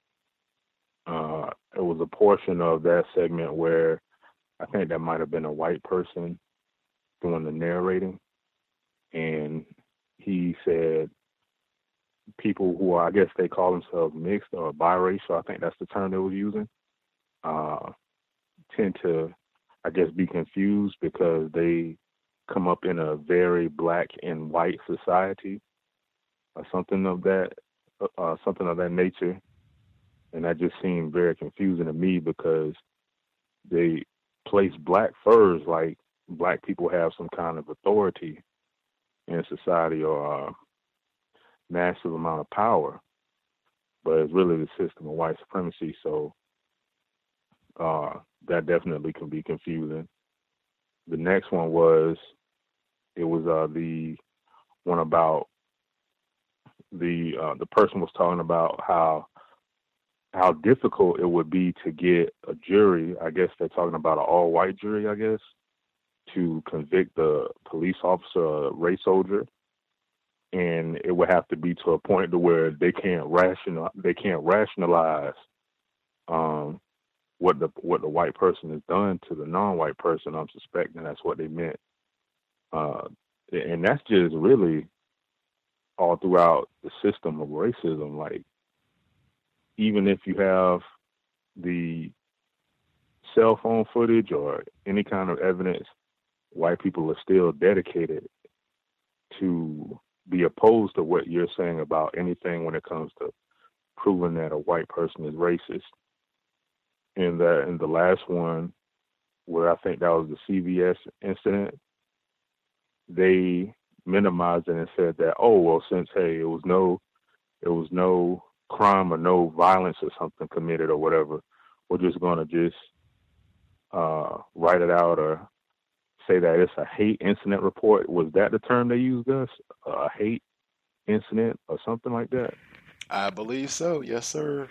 Uh, it was a portion of that segment where I think that might have been a white person doing the narrating. And he said people who are, I guess they call themselves mixed or biracial, I think that's the term they were using, uh, tend to, I guess, be confused because they come up in a very black and white society or something of that, uh, something of that nature. And that just seemed very confusing to me because they place black furs like black people have some kind of authority in society or a massive amount of power, but it's really the system of white supremacy. So uh, that definitely can be confusing. The next one was, it was uh, the one about the uh, the person was talking about how how difficult it would be to get a jury, I guess they're talking about an all-white jury, I guess, to convict the police officer or race soldier. And it would have to be to a point to where they can't rational they can't rationalize um, what the what the white person has done to the non-white person. I'm suspecting that's what they meant. Uh, and that's just really all throughout the system of racism. Like, even if you have the cell phone footage or any kind of evidence, white people are still dedicated to be opposed to what you're saying about anything when it comes to proving that a white person is racist. And that, in the last one, where I think that was the C V S incident, they minimized it and said that, oh, well, since, hey, it was no, it was no crime or no violence or something committed or whatever, we're just going to just uh, write it out or say that it's a hate incident report. Was that the term they used, Gus? A uh, hate incident or something like that? I believe so. Yes, sir.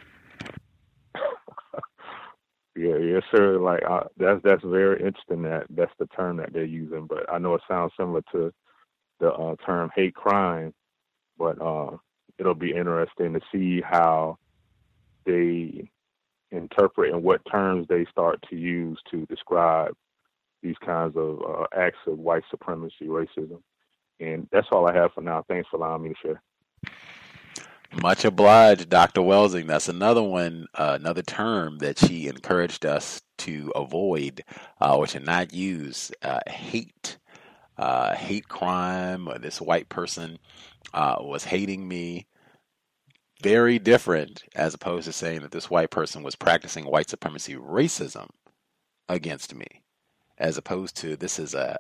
Yeah, yes, sir. Like uh, that's that's very interesting that that's the term that they're using. But I know it sounds similar to the uh, term hate crime. But uh, it'll be interesting to see how they interpret and what terms they start to use to describe these kinds of uh, acts of white supremacy, racism. And that's all I have for now. Thanks for allowing me to share. Much obliged, Doctor Welsing. That's another one, uh, another term that she encouraged us to avoid uh, or to not use. Uh, hate, uh, hate crime, or this white person uh, was hating me. Very different as opposed to saying that this white person was practicing white supremacy racism against me, as opposed to this is a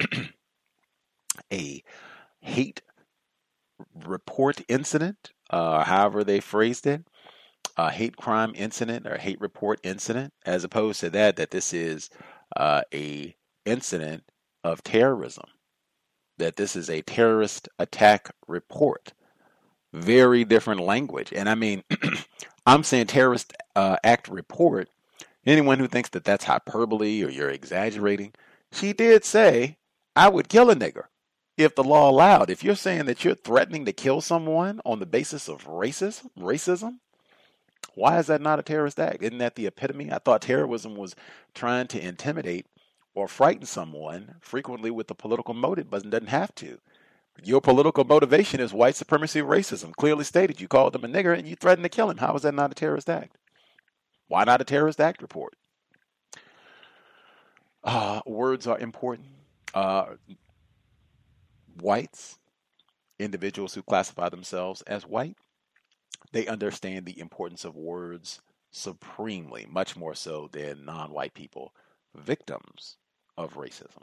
a hate report incident, uh, however they phrased it, a hate crime incident or hate report incident, as opposed to that, that this is uh, a incident of terrorism, that this is a terrorist attack report. Very different language. And I mean, I'm saying terrorist uh, act report. Anyone who thinks that that's hyperbole or you're exaggerating, she did say, I would kill a nigger if the law allowed. If you're saying that you're threatening to kill someone on the basis of racism, racism, why is that not a terrorist act? Isn't that the epitome? I thought terrorism was trying to intimidate or frighten someone, frequently with a political motive, but it doesn't have to. Your political motivation is white supremacy racism. Clearly stated, you called him a nigger and you threatened to kill him. How is that not a terrorist act? Why not a terrorist act report? Uh, words are important. Uh, whites, individuals who classify themselves as white, they understand the importance of words supremely, much more so than non-white people, victims of racism.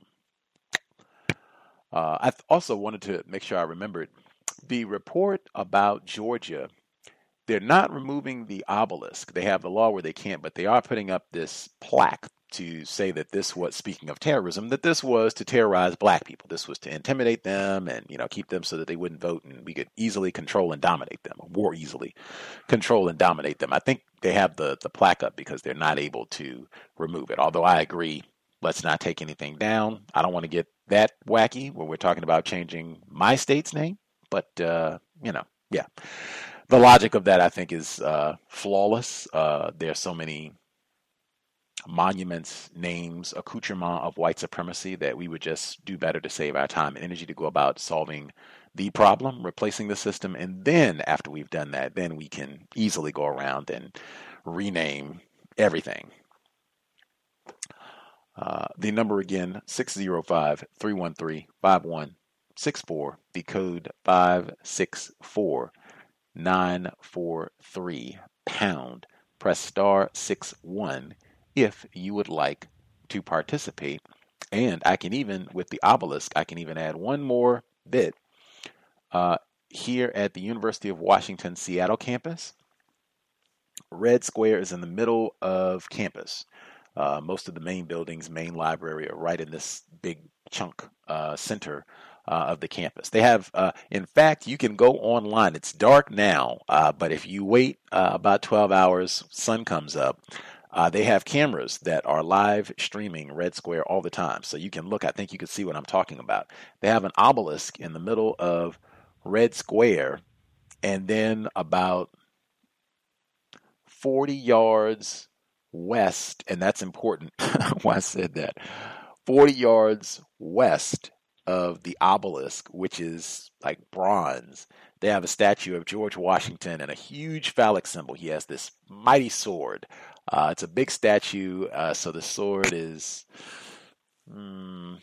Uh, I also wanted to make sure I remembered the report about Georgia. They're not removing the obelisk. They have the law where they can't, but they are putting up this plaque to say that this was, speaking of terrorism, that this was to terrorize black people. This was to intimidate them and, you know, keep them so that they wouldn't vote and we could easily control and dominate them, or more easily control and dominate them. I think they have the, the plaque up because they're not able to remove it. Although I agree, let's not take anything down. I don't want to get that wacky when we're talking about changing my state's name. But, uh, you know, yeah. The logic of that, I think, is uh, flawless. Uh, there are so many monuments, names, accoutrement of white supremacy that we would just do better to save our time and energy to go about solving the problem, replacing the system. And then after we've done that, then we can easily go around and rename everything. Uh, the number again, six zero five, three one three, five one six four, the code five six four nine four three, pound. Press star six one if you would like to participate. And I can even, with the obelisk, I can even add one more bit. Uh, here at the University of Washington, Seattle campus, Red Square is in the middle of campus. Uh, most of the main buildings, main library, are right in this big chunk uh, center uh, of the campus. They have, uh, in fact, you can go online. It's dark now, uh, but if you wait uh, about twelve hours, sun comes up. Uh, they have cameras that are live streaming Red Square all the time. So you can look, I think you can see what I'm talking about. They have an obelisk in the middle of Red Square, and then about forty yards west, and that's important why I said that, forty yards west of the obelisk, which is like bronze, they have a statue of George Washington and a huge phallic symbol. He has this mighty sword. Uh, it's a big statue, uh, so the sword is, mm,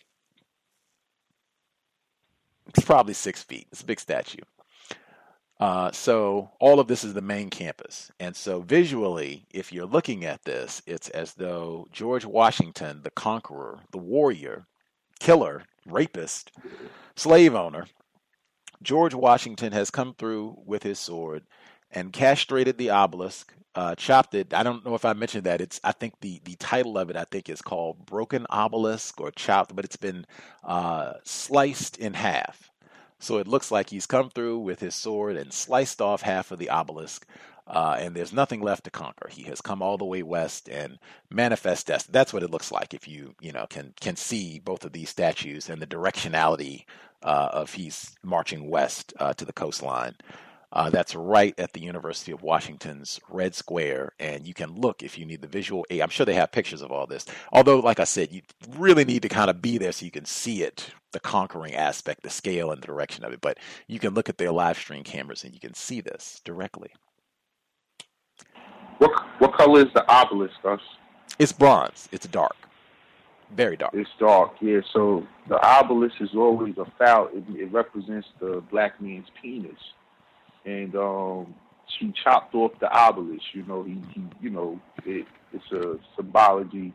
it's probably six feet. It's a big statue. Uh, so all of this is the main campus. And so visually, if you're looking at this, it's as though George Washington, the conqueror, the warrior, killer, rapist, slave owner, George Washington has come through with his sword and castrated the obelisk, uh, chopped it. I don't know if I mentioned that. It's, I think the, the title of it, I think, is called Broken Obelisk or Chopped, but it's been uh, sliced in half. So it looks like he's come through with his sword and sliced off half of the obelisk, uh, and there's nothing left to conquer. He has come all the way west and manifest destiny. That's what it looks like if you, you know, can can see both of these statues and the directionality uh, of he's marching west uh, to the coastline. Uh, that's right at the University of Washington's Red Square, and you can look if you need the visual aid. I'm sure they have pictures of all this. Although, like I said, you really need to kind of be there so you can see it, the conquering aspect, the scale and the direction of it. But you can look at their live stream cameras and you can see this directly. What what color is the obelisk, Gus? It's bronze. It's dark. Very dark. It's dark, yeah. So the obelisk is always a foul. It, it represents the black man's penis. And um, she chopped off the obelisk. You know, he, he you know, it, it's a symbology,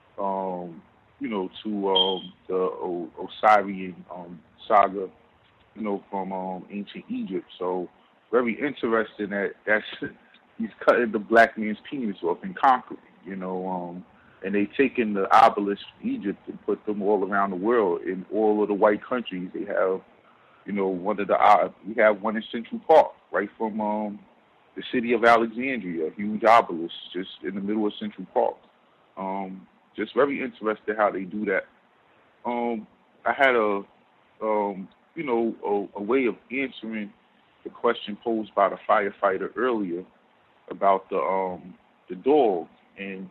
um, you know, to um, the o- Osirian um, saga, you know, from um, ancient Egypt. So very interesting that that's he's cutting the black man's penis off and conquering. You know, um, and they taken the obelisk from Egypt and put them all around the world. In all of the white countries, they have. You know, one of the uh, we have one in Central Park, right from um, the city of Alexandria, a huge obelisk just in the middle of Central Park. Um, just very interesting how they do that. Um, I had a, um, you know, a, a way of answering the question posed by the firefighter earlier about the um, the dog, and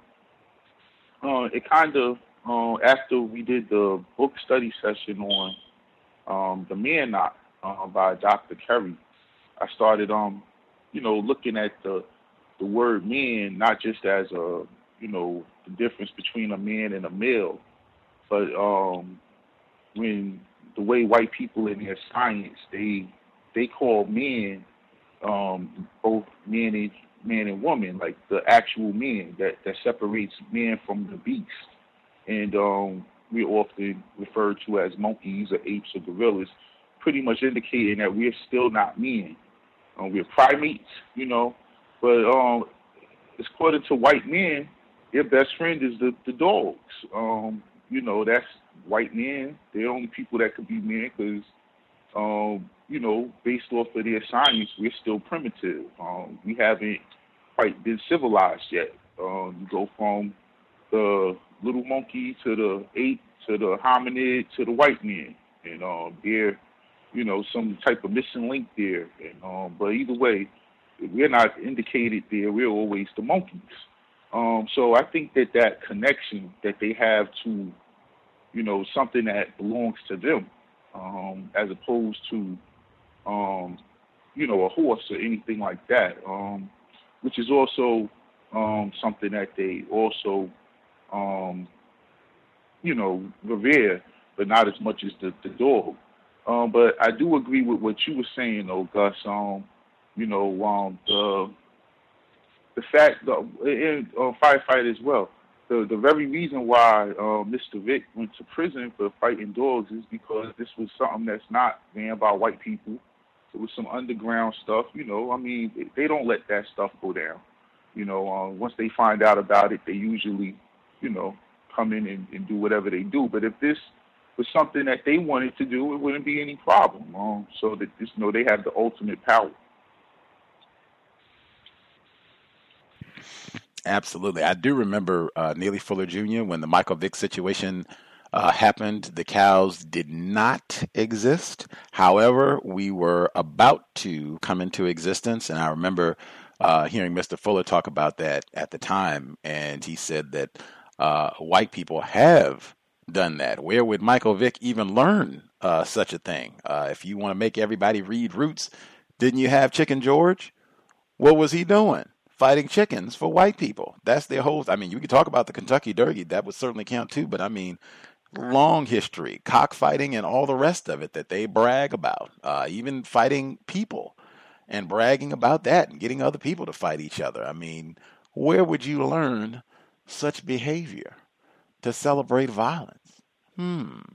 uh, it kind of uh, after we did the book study session on. Um, the Man Knock uh, by Doctor Kerry. I started, um, you know, looking at the the word man not just as a, you know, the difference between a man and a male, but um, when the way white people in their science they they call men um, both man and man and woman, like the actual man that that separates man from the beast, and um. we're often referred to as monkeys or apes or gorillas, pretty much indicating that we're still not men. Um, we're primates, you know, but um, according to white men, their best friend is the, the dogs. Um, you know, that's white men. They're the only people that could be men because, um, you know, based off of their science, we're still primitive. Um, we haven't quite been civilized yet. Um, you go from the little monkey to the ape to the hominid to the white man, and um, there, you know, some type of missing link there. And um, but either way, if we're not indicated there, we're always the monkeys. Um, so I think that that connection that they have to, you know, something that belongs to them, um, as opposed to, um, you know, a horse or anything like that, um, which is also um, something that they also. Um, you know, revere, but not as much as the, the dog. Um, but I do agree with what you were saying, though, Gus. Um, you know, um, the the fact, the, and uh, firefighter as well. The the very reason why uh, Mister Vick went to prison for fighting dogs is because this was something that's not ran by white people. It was some underground stuff. You know, I mean, they, they don't let that stuff go down. You know, uh, once they find out about it, they usually you know, come in and, and do whatever they do. But if this was something that they wanted to do, it wouldn't be any problem. Um, so that just you know they have the ultimate power. Absolutely. I do remember uh, Neely Fuller Junior when the Michael Vick situation uh, happened. The cows did not exist. However, we were about to come into existence. And I remember uh, hearing Mister Fuller talk about that at the time. And he said that Uh, white people have done that. Where would Michael Vick even learn uh, such a thing? Uh, if you want to make everybody read Roots, didn't you have Chicken George? What was he doing? Fighting chickens for white people. That's their whole, I mean, you could talk about the Kentucky Derby. That would certainly count too. But I mean, long history, cockfighting and all the rest of it that they brag about, uh, even fighting people and bragging about that and getting other people to fight each other. I mean, where would you learn such behavior to celebrate violence? Hmm.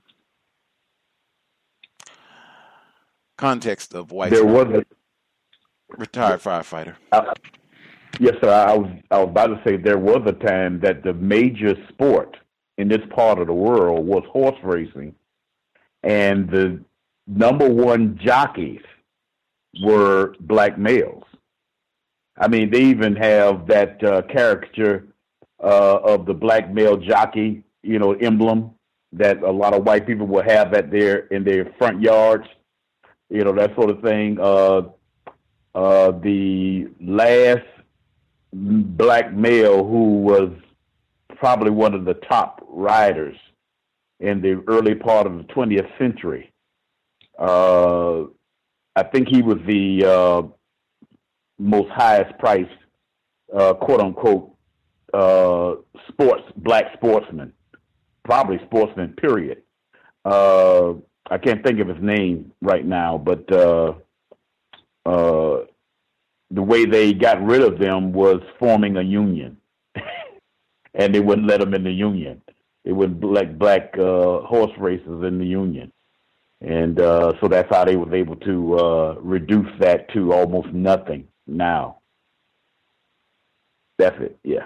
Context of white. There was a retired firefighter. Uh, yes, sir. I was I was about to say there was a time that the major sport in this part of the world was horse racing, and the number one jockeys were black males. I mean, they even have that uh, caricature uh, of the black male jockey, you know, emblem that a lot of white people will have at their in their front yards, you know, that sort of thing. Uh, uh, the last black male who was probably one of the top riders in the early part of the twentieth century. Uh, I think he was the uh, most highest priced, uh, quote unquote, uh, sports black sportsman, probably sportsman. Period. Uh, I can't think of his name right now, but uh, uh, the way they got rid of them was forming a union, and they wouldn't let them in the union. They wouldn't let black uh, horse racers in the union. And uh, so that's how they was able to uh, reduce that to almost nothing now. That's it, yeah.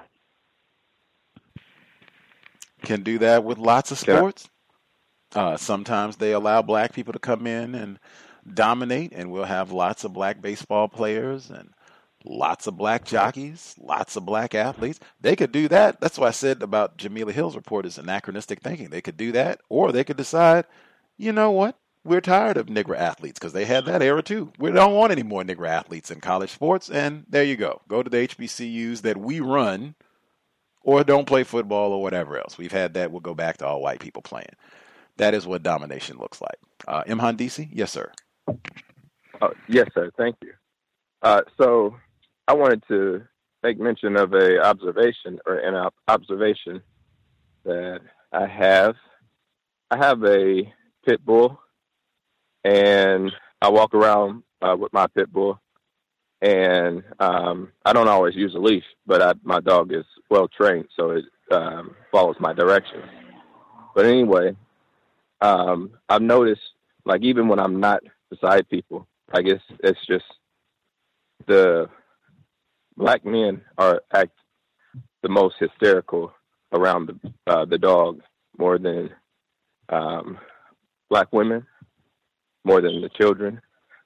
Can do that with lots of sports. Uh, sometimes they allow black people to come in and dominate, and we'll have lots of black baseball players and lots of black jockeys, lots of black athletes. They could do that. That's what I said about Jamila Hill's report is anachronistic thinking. They could do that, or they could decide, you know what? We're tired of Negro athletes, because they had that era too. We don't want any more Negro athletes in college sports, and there you go. Go to the H B C Us that we run, or don't play football or whatever else. We've had that. We'll go back to all white people playing. That is what domination looks like. Uh, M. Handisi? Yes, sir. Uh, yes, sir. Thank you. Uh, so I wanted to make mention of a observation or an ob- observation that I have. I have a pit bull, and I walk around uh, with my pit bull, and um, I don't always use a leash, but I, my dog is well trained, so it um, follows my directions. But anyway, um, I've noticed, like, even when I'm not beside people, I guess it's just the black men are act the most hysterical around the uh, the dog more than um, black women, more than the children.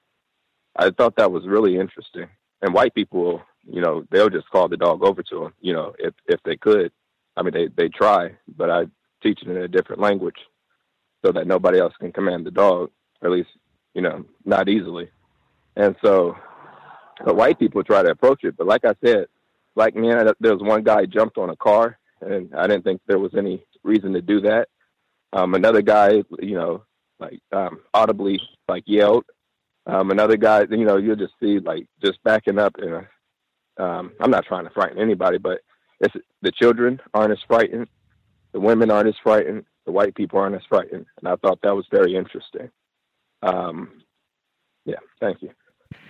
I thought that was really interesting. And white people, you know, they'll just call the dog over to them, you know, if if they could. I mean, they they try, but I teach it in a different language so that nobody else can command the dog, or at least, you know, not easily. And so but white people try to approach it. But like I said, black men, there was one guy jumped on a car, and I didn't think there was any reason to do that. Um, another guy, you know, like um, audibly like yelled. Um, another guy, you know, you'll just see like just backing up. And um, I'm not trying to frighten anybody, but it's, the children aren't as frightened. The women aren't as frightened. The white people aren't as frightened. And I thought that was very interesting. Um, yeah, thank you.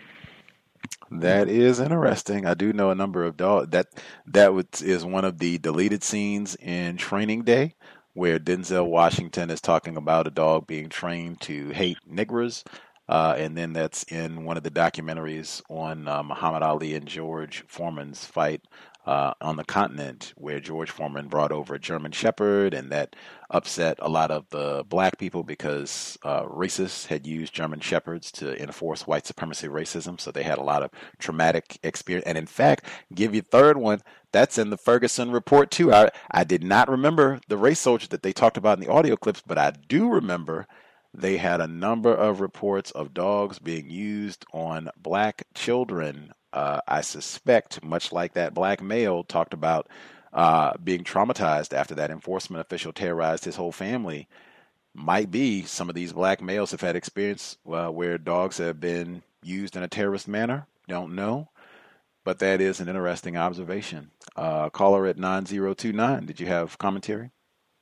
That is interesting. I do know a number of dogs. That that was, is one of the deleted scenes in Training Day, where Denzel Washington is talking about a dog being trained to hate niggers. Uh, and then that's in one of the documentaries on uh, Muhammad Ali and George Foreman's fight uh, on the continent, where George Foreman brought over a German Shepherd, and that upset a lot of the black people because uh, racists had used German Shepherds to enforce white supremacy racism. So they had a lot of traumatic experience. And in fact, give you a third one, that's in the Ferguson report too. I, I did not remember the race soldier that they talked about in the audio clips, but I do remember they had a number of reports of dogs being used on black children. Uh, I suspect, much like that black male talked about uh, being traumatized after that enforcement official terrorized his whole family, might be some of these black males have had experience uh, where dogs have been used in a terrorist manner. Don't know, but that is an interesting observation. Uh, caller at nine zero two nine, did you have commentary?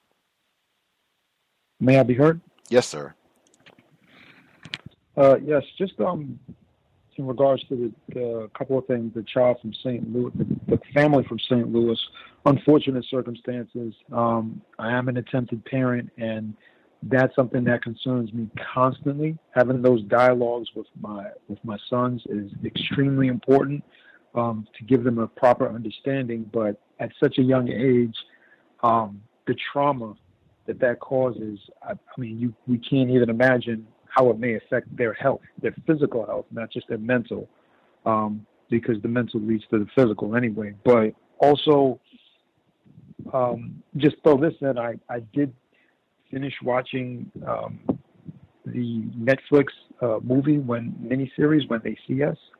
May I be heard? Yes, sir. Uh, yes, just um, in regards to the, the couple of things, the child from Saint Louis, the, the family from Saint Louis, unfortunate circumstances. Um, I am an attempted parent, and that's something that concerns me constantly. Having those dialogues with my with my sons is extremely important um, to give them a proper understanding. But at such a young age, um, the trauma that that causes, I, I mean, you we can't even imagine how it may affect their health, their physical health, not just their mental, um, because the mental leads to the physical anyway. But also, um, just throw this in, I, I did finish watching um, the Netflix uh, movie, when miniseries, When They See Us,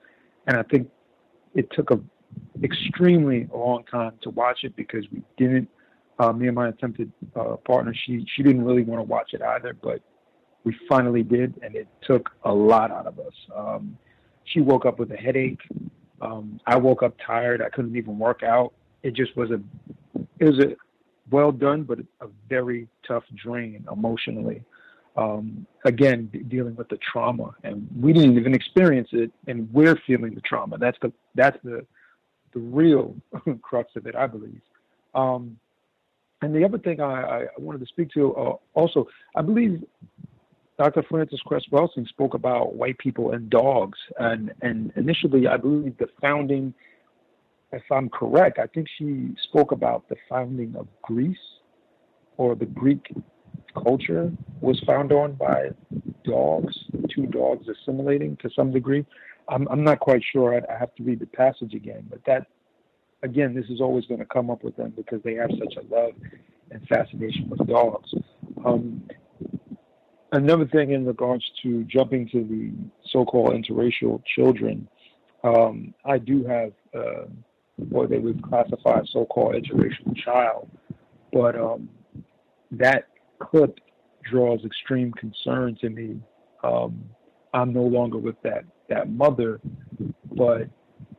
and I think it took a extremely long time to watch it because we didn't. Uh, me and my attempted uh, partner, she she didn't really want to watch it either, but we finally did, and it took a lot out of us. Um, she woke up with a headache. Um, I woke up tired. I couldn't even work out. It just was a, it was a well done, but a very tough drain emotionally. Um, again, d- dealing with the trauma, and we didn't even experience it, and we're feeling the trauma. That's the that's the the real crux of it, I believe. Um, and the other thing I, I wanted to speak to uh, also, I believe Doctor Frances Cress Welsing spoke about white people and dogs, and and initially, I believe the founding, if I'm correct, I think she spoke about the founding of Greece, or the Greek culture was founded on by dogs, two dogs assimilating to some degree. I'm I'm not quite sure. I, I have to read the passage again, but that, again, this is always going to come up with them because they have such a love and fascination with dogs. Um, another thing in regards to jumping to the so-called interracial children, um, I do have uh, what they would classify as so-called interracial child, but um, that clip draws extreme concern to me. Um, I'm no longer with that that mother, but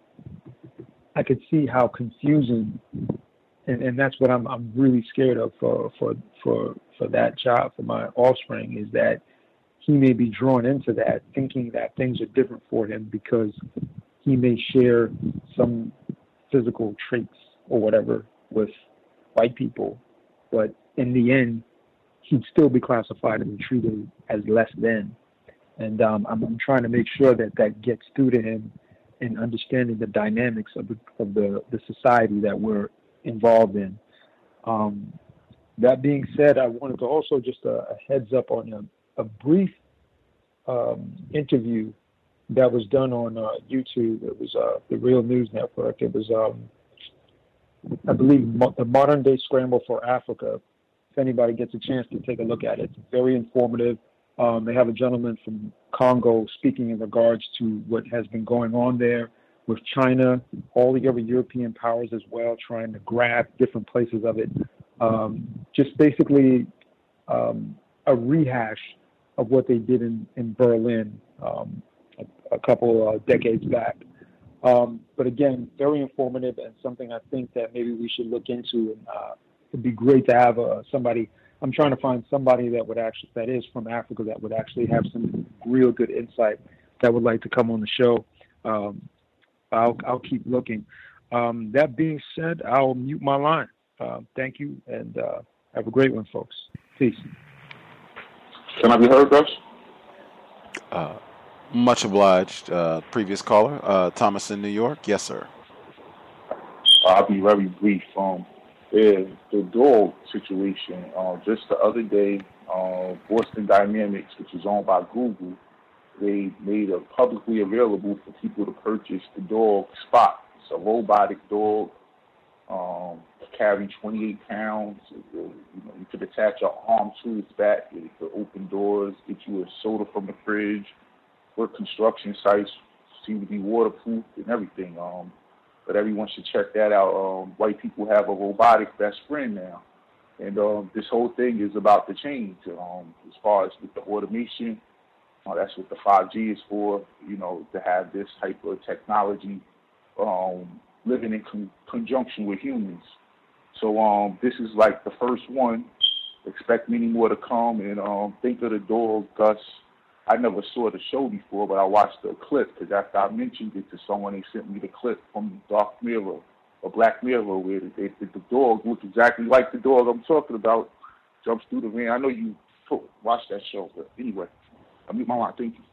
I could see how confusing, and, and that's what I'm I'm really scared of for for for for that child, for my offspring, is that he may be drawn into that, thinking that things are different for him because he may share some physical traits or whatever with white people, but in the end, he'd still be classified and treated as less than. And um, I'm, I'm trying to make sure that that gets through to him in understanding the dynamics of the of the, the society that we're involved in. Um, that being said, I wanted to also just a, a heads up on a, a brief um, interview that was done on uh, YouTube. It was uh, the Real News Network. It was, um, I believe, mo- the Modern Day Scramble for Africa. If anybody gets a chance to take a look at it, it's very informative. Um, they have a gentleman from Congo speaking in regards to what has been going on there with China, all the other European powers as well, trying to grab different places of it. Um, just basically um, a rehash of what they did in, in Berlin um, a, a couple uh, decades back. Um, but again, very informative and something I think that maybe we should look into. And uh, it'd be great to have uh, somebody. I'm trying to find somebody that would actually, that is from Africa, that would actually have some real good insight, that would like to come on the show. Um, I'll, I'll keep looking. Um, that being said, I'll mute my line. Uh, thank you, and uh, have a great one, folks. Peace. Can I be heard, Gus? Uh, much obliged. Uh, previous caller, uh, Thomas in New York. Yes, sir. I'll be very brief. Um, Yeah, the dog situation. Uh, just the other day, uh, Boston Dynamics, which is owned by Google, they made it publicly available for people to purchase the dog Spot. It's a robotic dog. Um, carry twenty-eight pounds. It, it, you know, you could attach your arm to its back. It could open doors, get you a soda from the fridge. Work construction sites, seem to be waterproof and everything. Um, But everyone should check that out. Um, white people have a robotic best friend now. And um, this whole thing is about to change. Um, as far as with the automation, uh, that's what the five G is for, you know, to have this type of technology um, living in con- conjunction with humans. So um, this is like the first one. Expect many more to come. And um, think of the dog, Gus. I never saw the show before, but I watched the clip because after I mentioned it to someone, they sent me the clip from Dark Mirror or Black Mirror where they, they, the dog looked exactly like the dog I'm talking about, jumps through the van. I know you watched that show, but anyway, I mute my line. Thank you.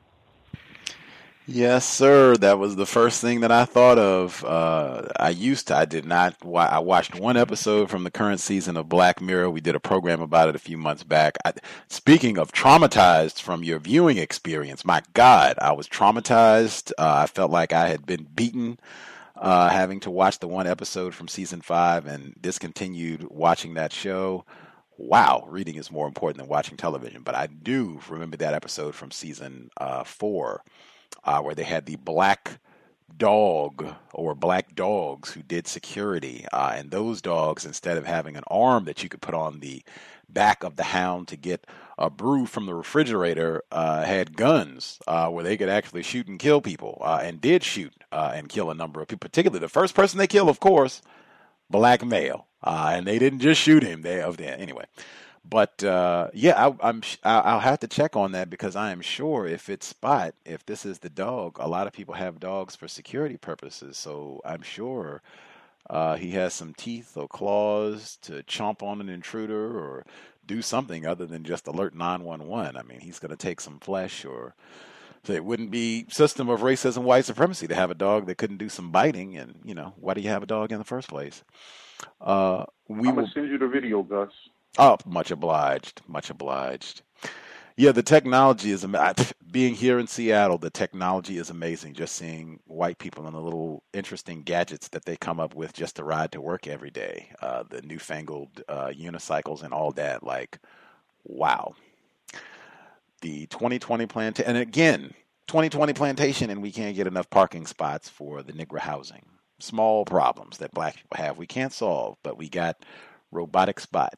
Yes, sir. That was the first thing that I thought of. Uh, I used to, I did not, I watched one episode from the current season of Black Mirror. We did a program about it a few months back. I, speaking of traumatized from your viewing experience, my God, I was traumatized. Uh, I felt like I had been beaten uh, having to watch the one episode from season five and discontinued watching that show. Wow, reading is more important than watching television. But I do remember that episode from season uh, four. Uh, where they had the black dog or black dogs who did security. Uh, and those dogs, instead of having an arm that you could put on the back of the hound to get a brew from the refrigerator, uh, had guns uh, where they could actually shoot and kill people, uh, and did shoot uh, and kill a number of people, particularly the first person they killed, of course, black male. Uh, and they didn't just shoot him. They, of the, anyway. But uh, yeah, I, I'm I'll have to check on that, because I am sure if it's Spot, if this is the dog, a lot of people have dogs for security purposes. So I'm sure uh, he has some teeth or claws to chomp on an intruder or do something other than just alert nine one one. I mean, he's going to take some flesh, or so it wouldn't be system of racism, white supremacy to have a dog that couldn't do some biting. And you know, why do you have a dog in the first place? Uh, we I'm will gonna send you the video, Gus. Oh, much obliged. Much obliged. Yeah, the technology is amazing. Being here in Seattle, the technology is amazing. Just seeing white people and the little interesting gadgets that they come up with just to ride to work every day. Uh, the newfangled uh, unicycles and all that. Like, wow. The twenty twenty plantation, and again, twenty twenty plantation, and we can't get enough parking spots for the Negro housing. Small problems that black people have. We can't solve, but we got robotic spot.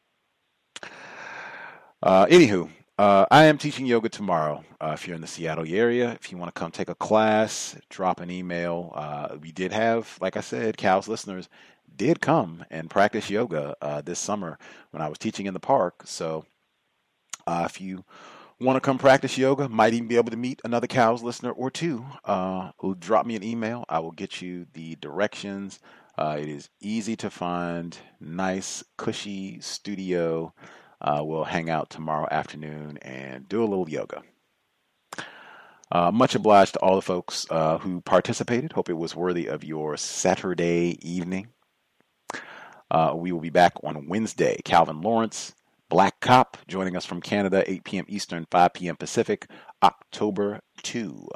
Uh, anywho, uh, I am teaching yoga tomorrow. Uh, if you're in the Seattle area, if you want to come take a class, drop an email. Uh, we did have, like I said, Cal's listeners did come and practice yoga uh, this summer when I was teaching in the park. So uh, if you want to come practice yoga, might even be able to meet another Cal's listener or two, uh, drop me an email. I will get you the directions. Uh, it is easy to find, nice, cushy studio. Uh, we'll hang out tomorrow afternoon and do a little yoga. Uh, much obliged to all the folks uh, who participated. Hope it was worthy of your Saturday evening. Uh, we will be back on Wednesday. Calvin Lawrence, Black Cop, joining us from Canada, eight p.m. Eastern, five p.m. Pacific, October second.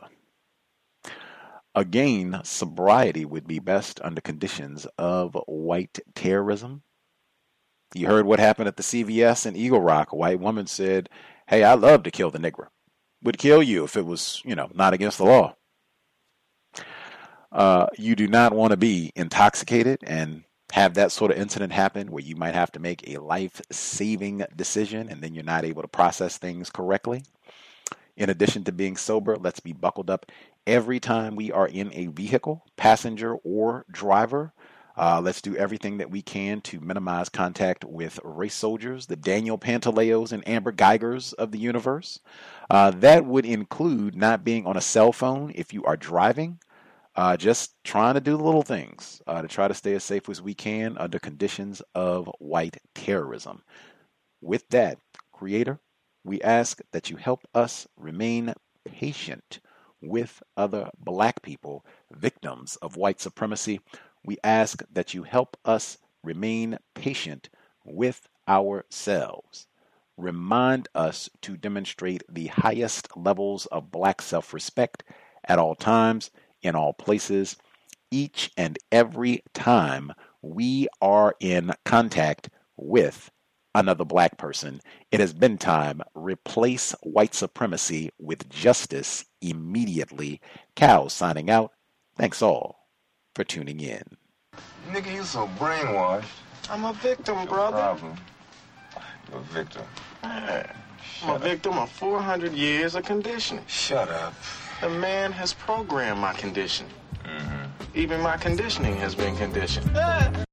Again, sobriety would be best under conditions of white terrorism. You heard what happened at the C V S in Eagle Rock. A white woman said, hey, I'd love to kill the Negro. Would kill you if it was, you know, not against the law. Uh, you do not want to be intoxicated and have that sort of incident happen where you might have to make a life-saving decision and then you're not able to process things correctly. In addition to being sober, let's be buckled up every time we are in a vehicle, passenger or driver. Uh, let's do everything that we can to minimize contact with race soldiers, the Daniel Pantaleos and Amber Geigers of the universe. Uh, that would include not being on a cell phone if you are driving, uh, just trying to do the little things uh, to try to stay as safe as we can under conditions of white terrorism. With that, Creator, we ask that you help us remain patient with other black people, victims of white supremacy. We ask that you help us remain patient with ourselves. Remind us to demonstrate the highest levels of black self-respect at all times, in all places, each and every time we are in contact with another black person. It has been time. Replace white supremacy with justice immediately. Cal signing out. Thanks all for tuning in. Nigga, you so brainwashed. I'm a victim, brother. Problem. You're a victim. Man, I'm a victim of four hundred years of conditioning. Shut up. The man has programmed my conditioning. Mm-hmm. Even my conditioning has been conditioned.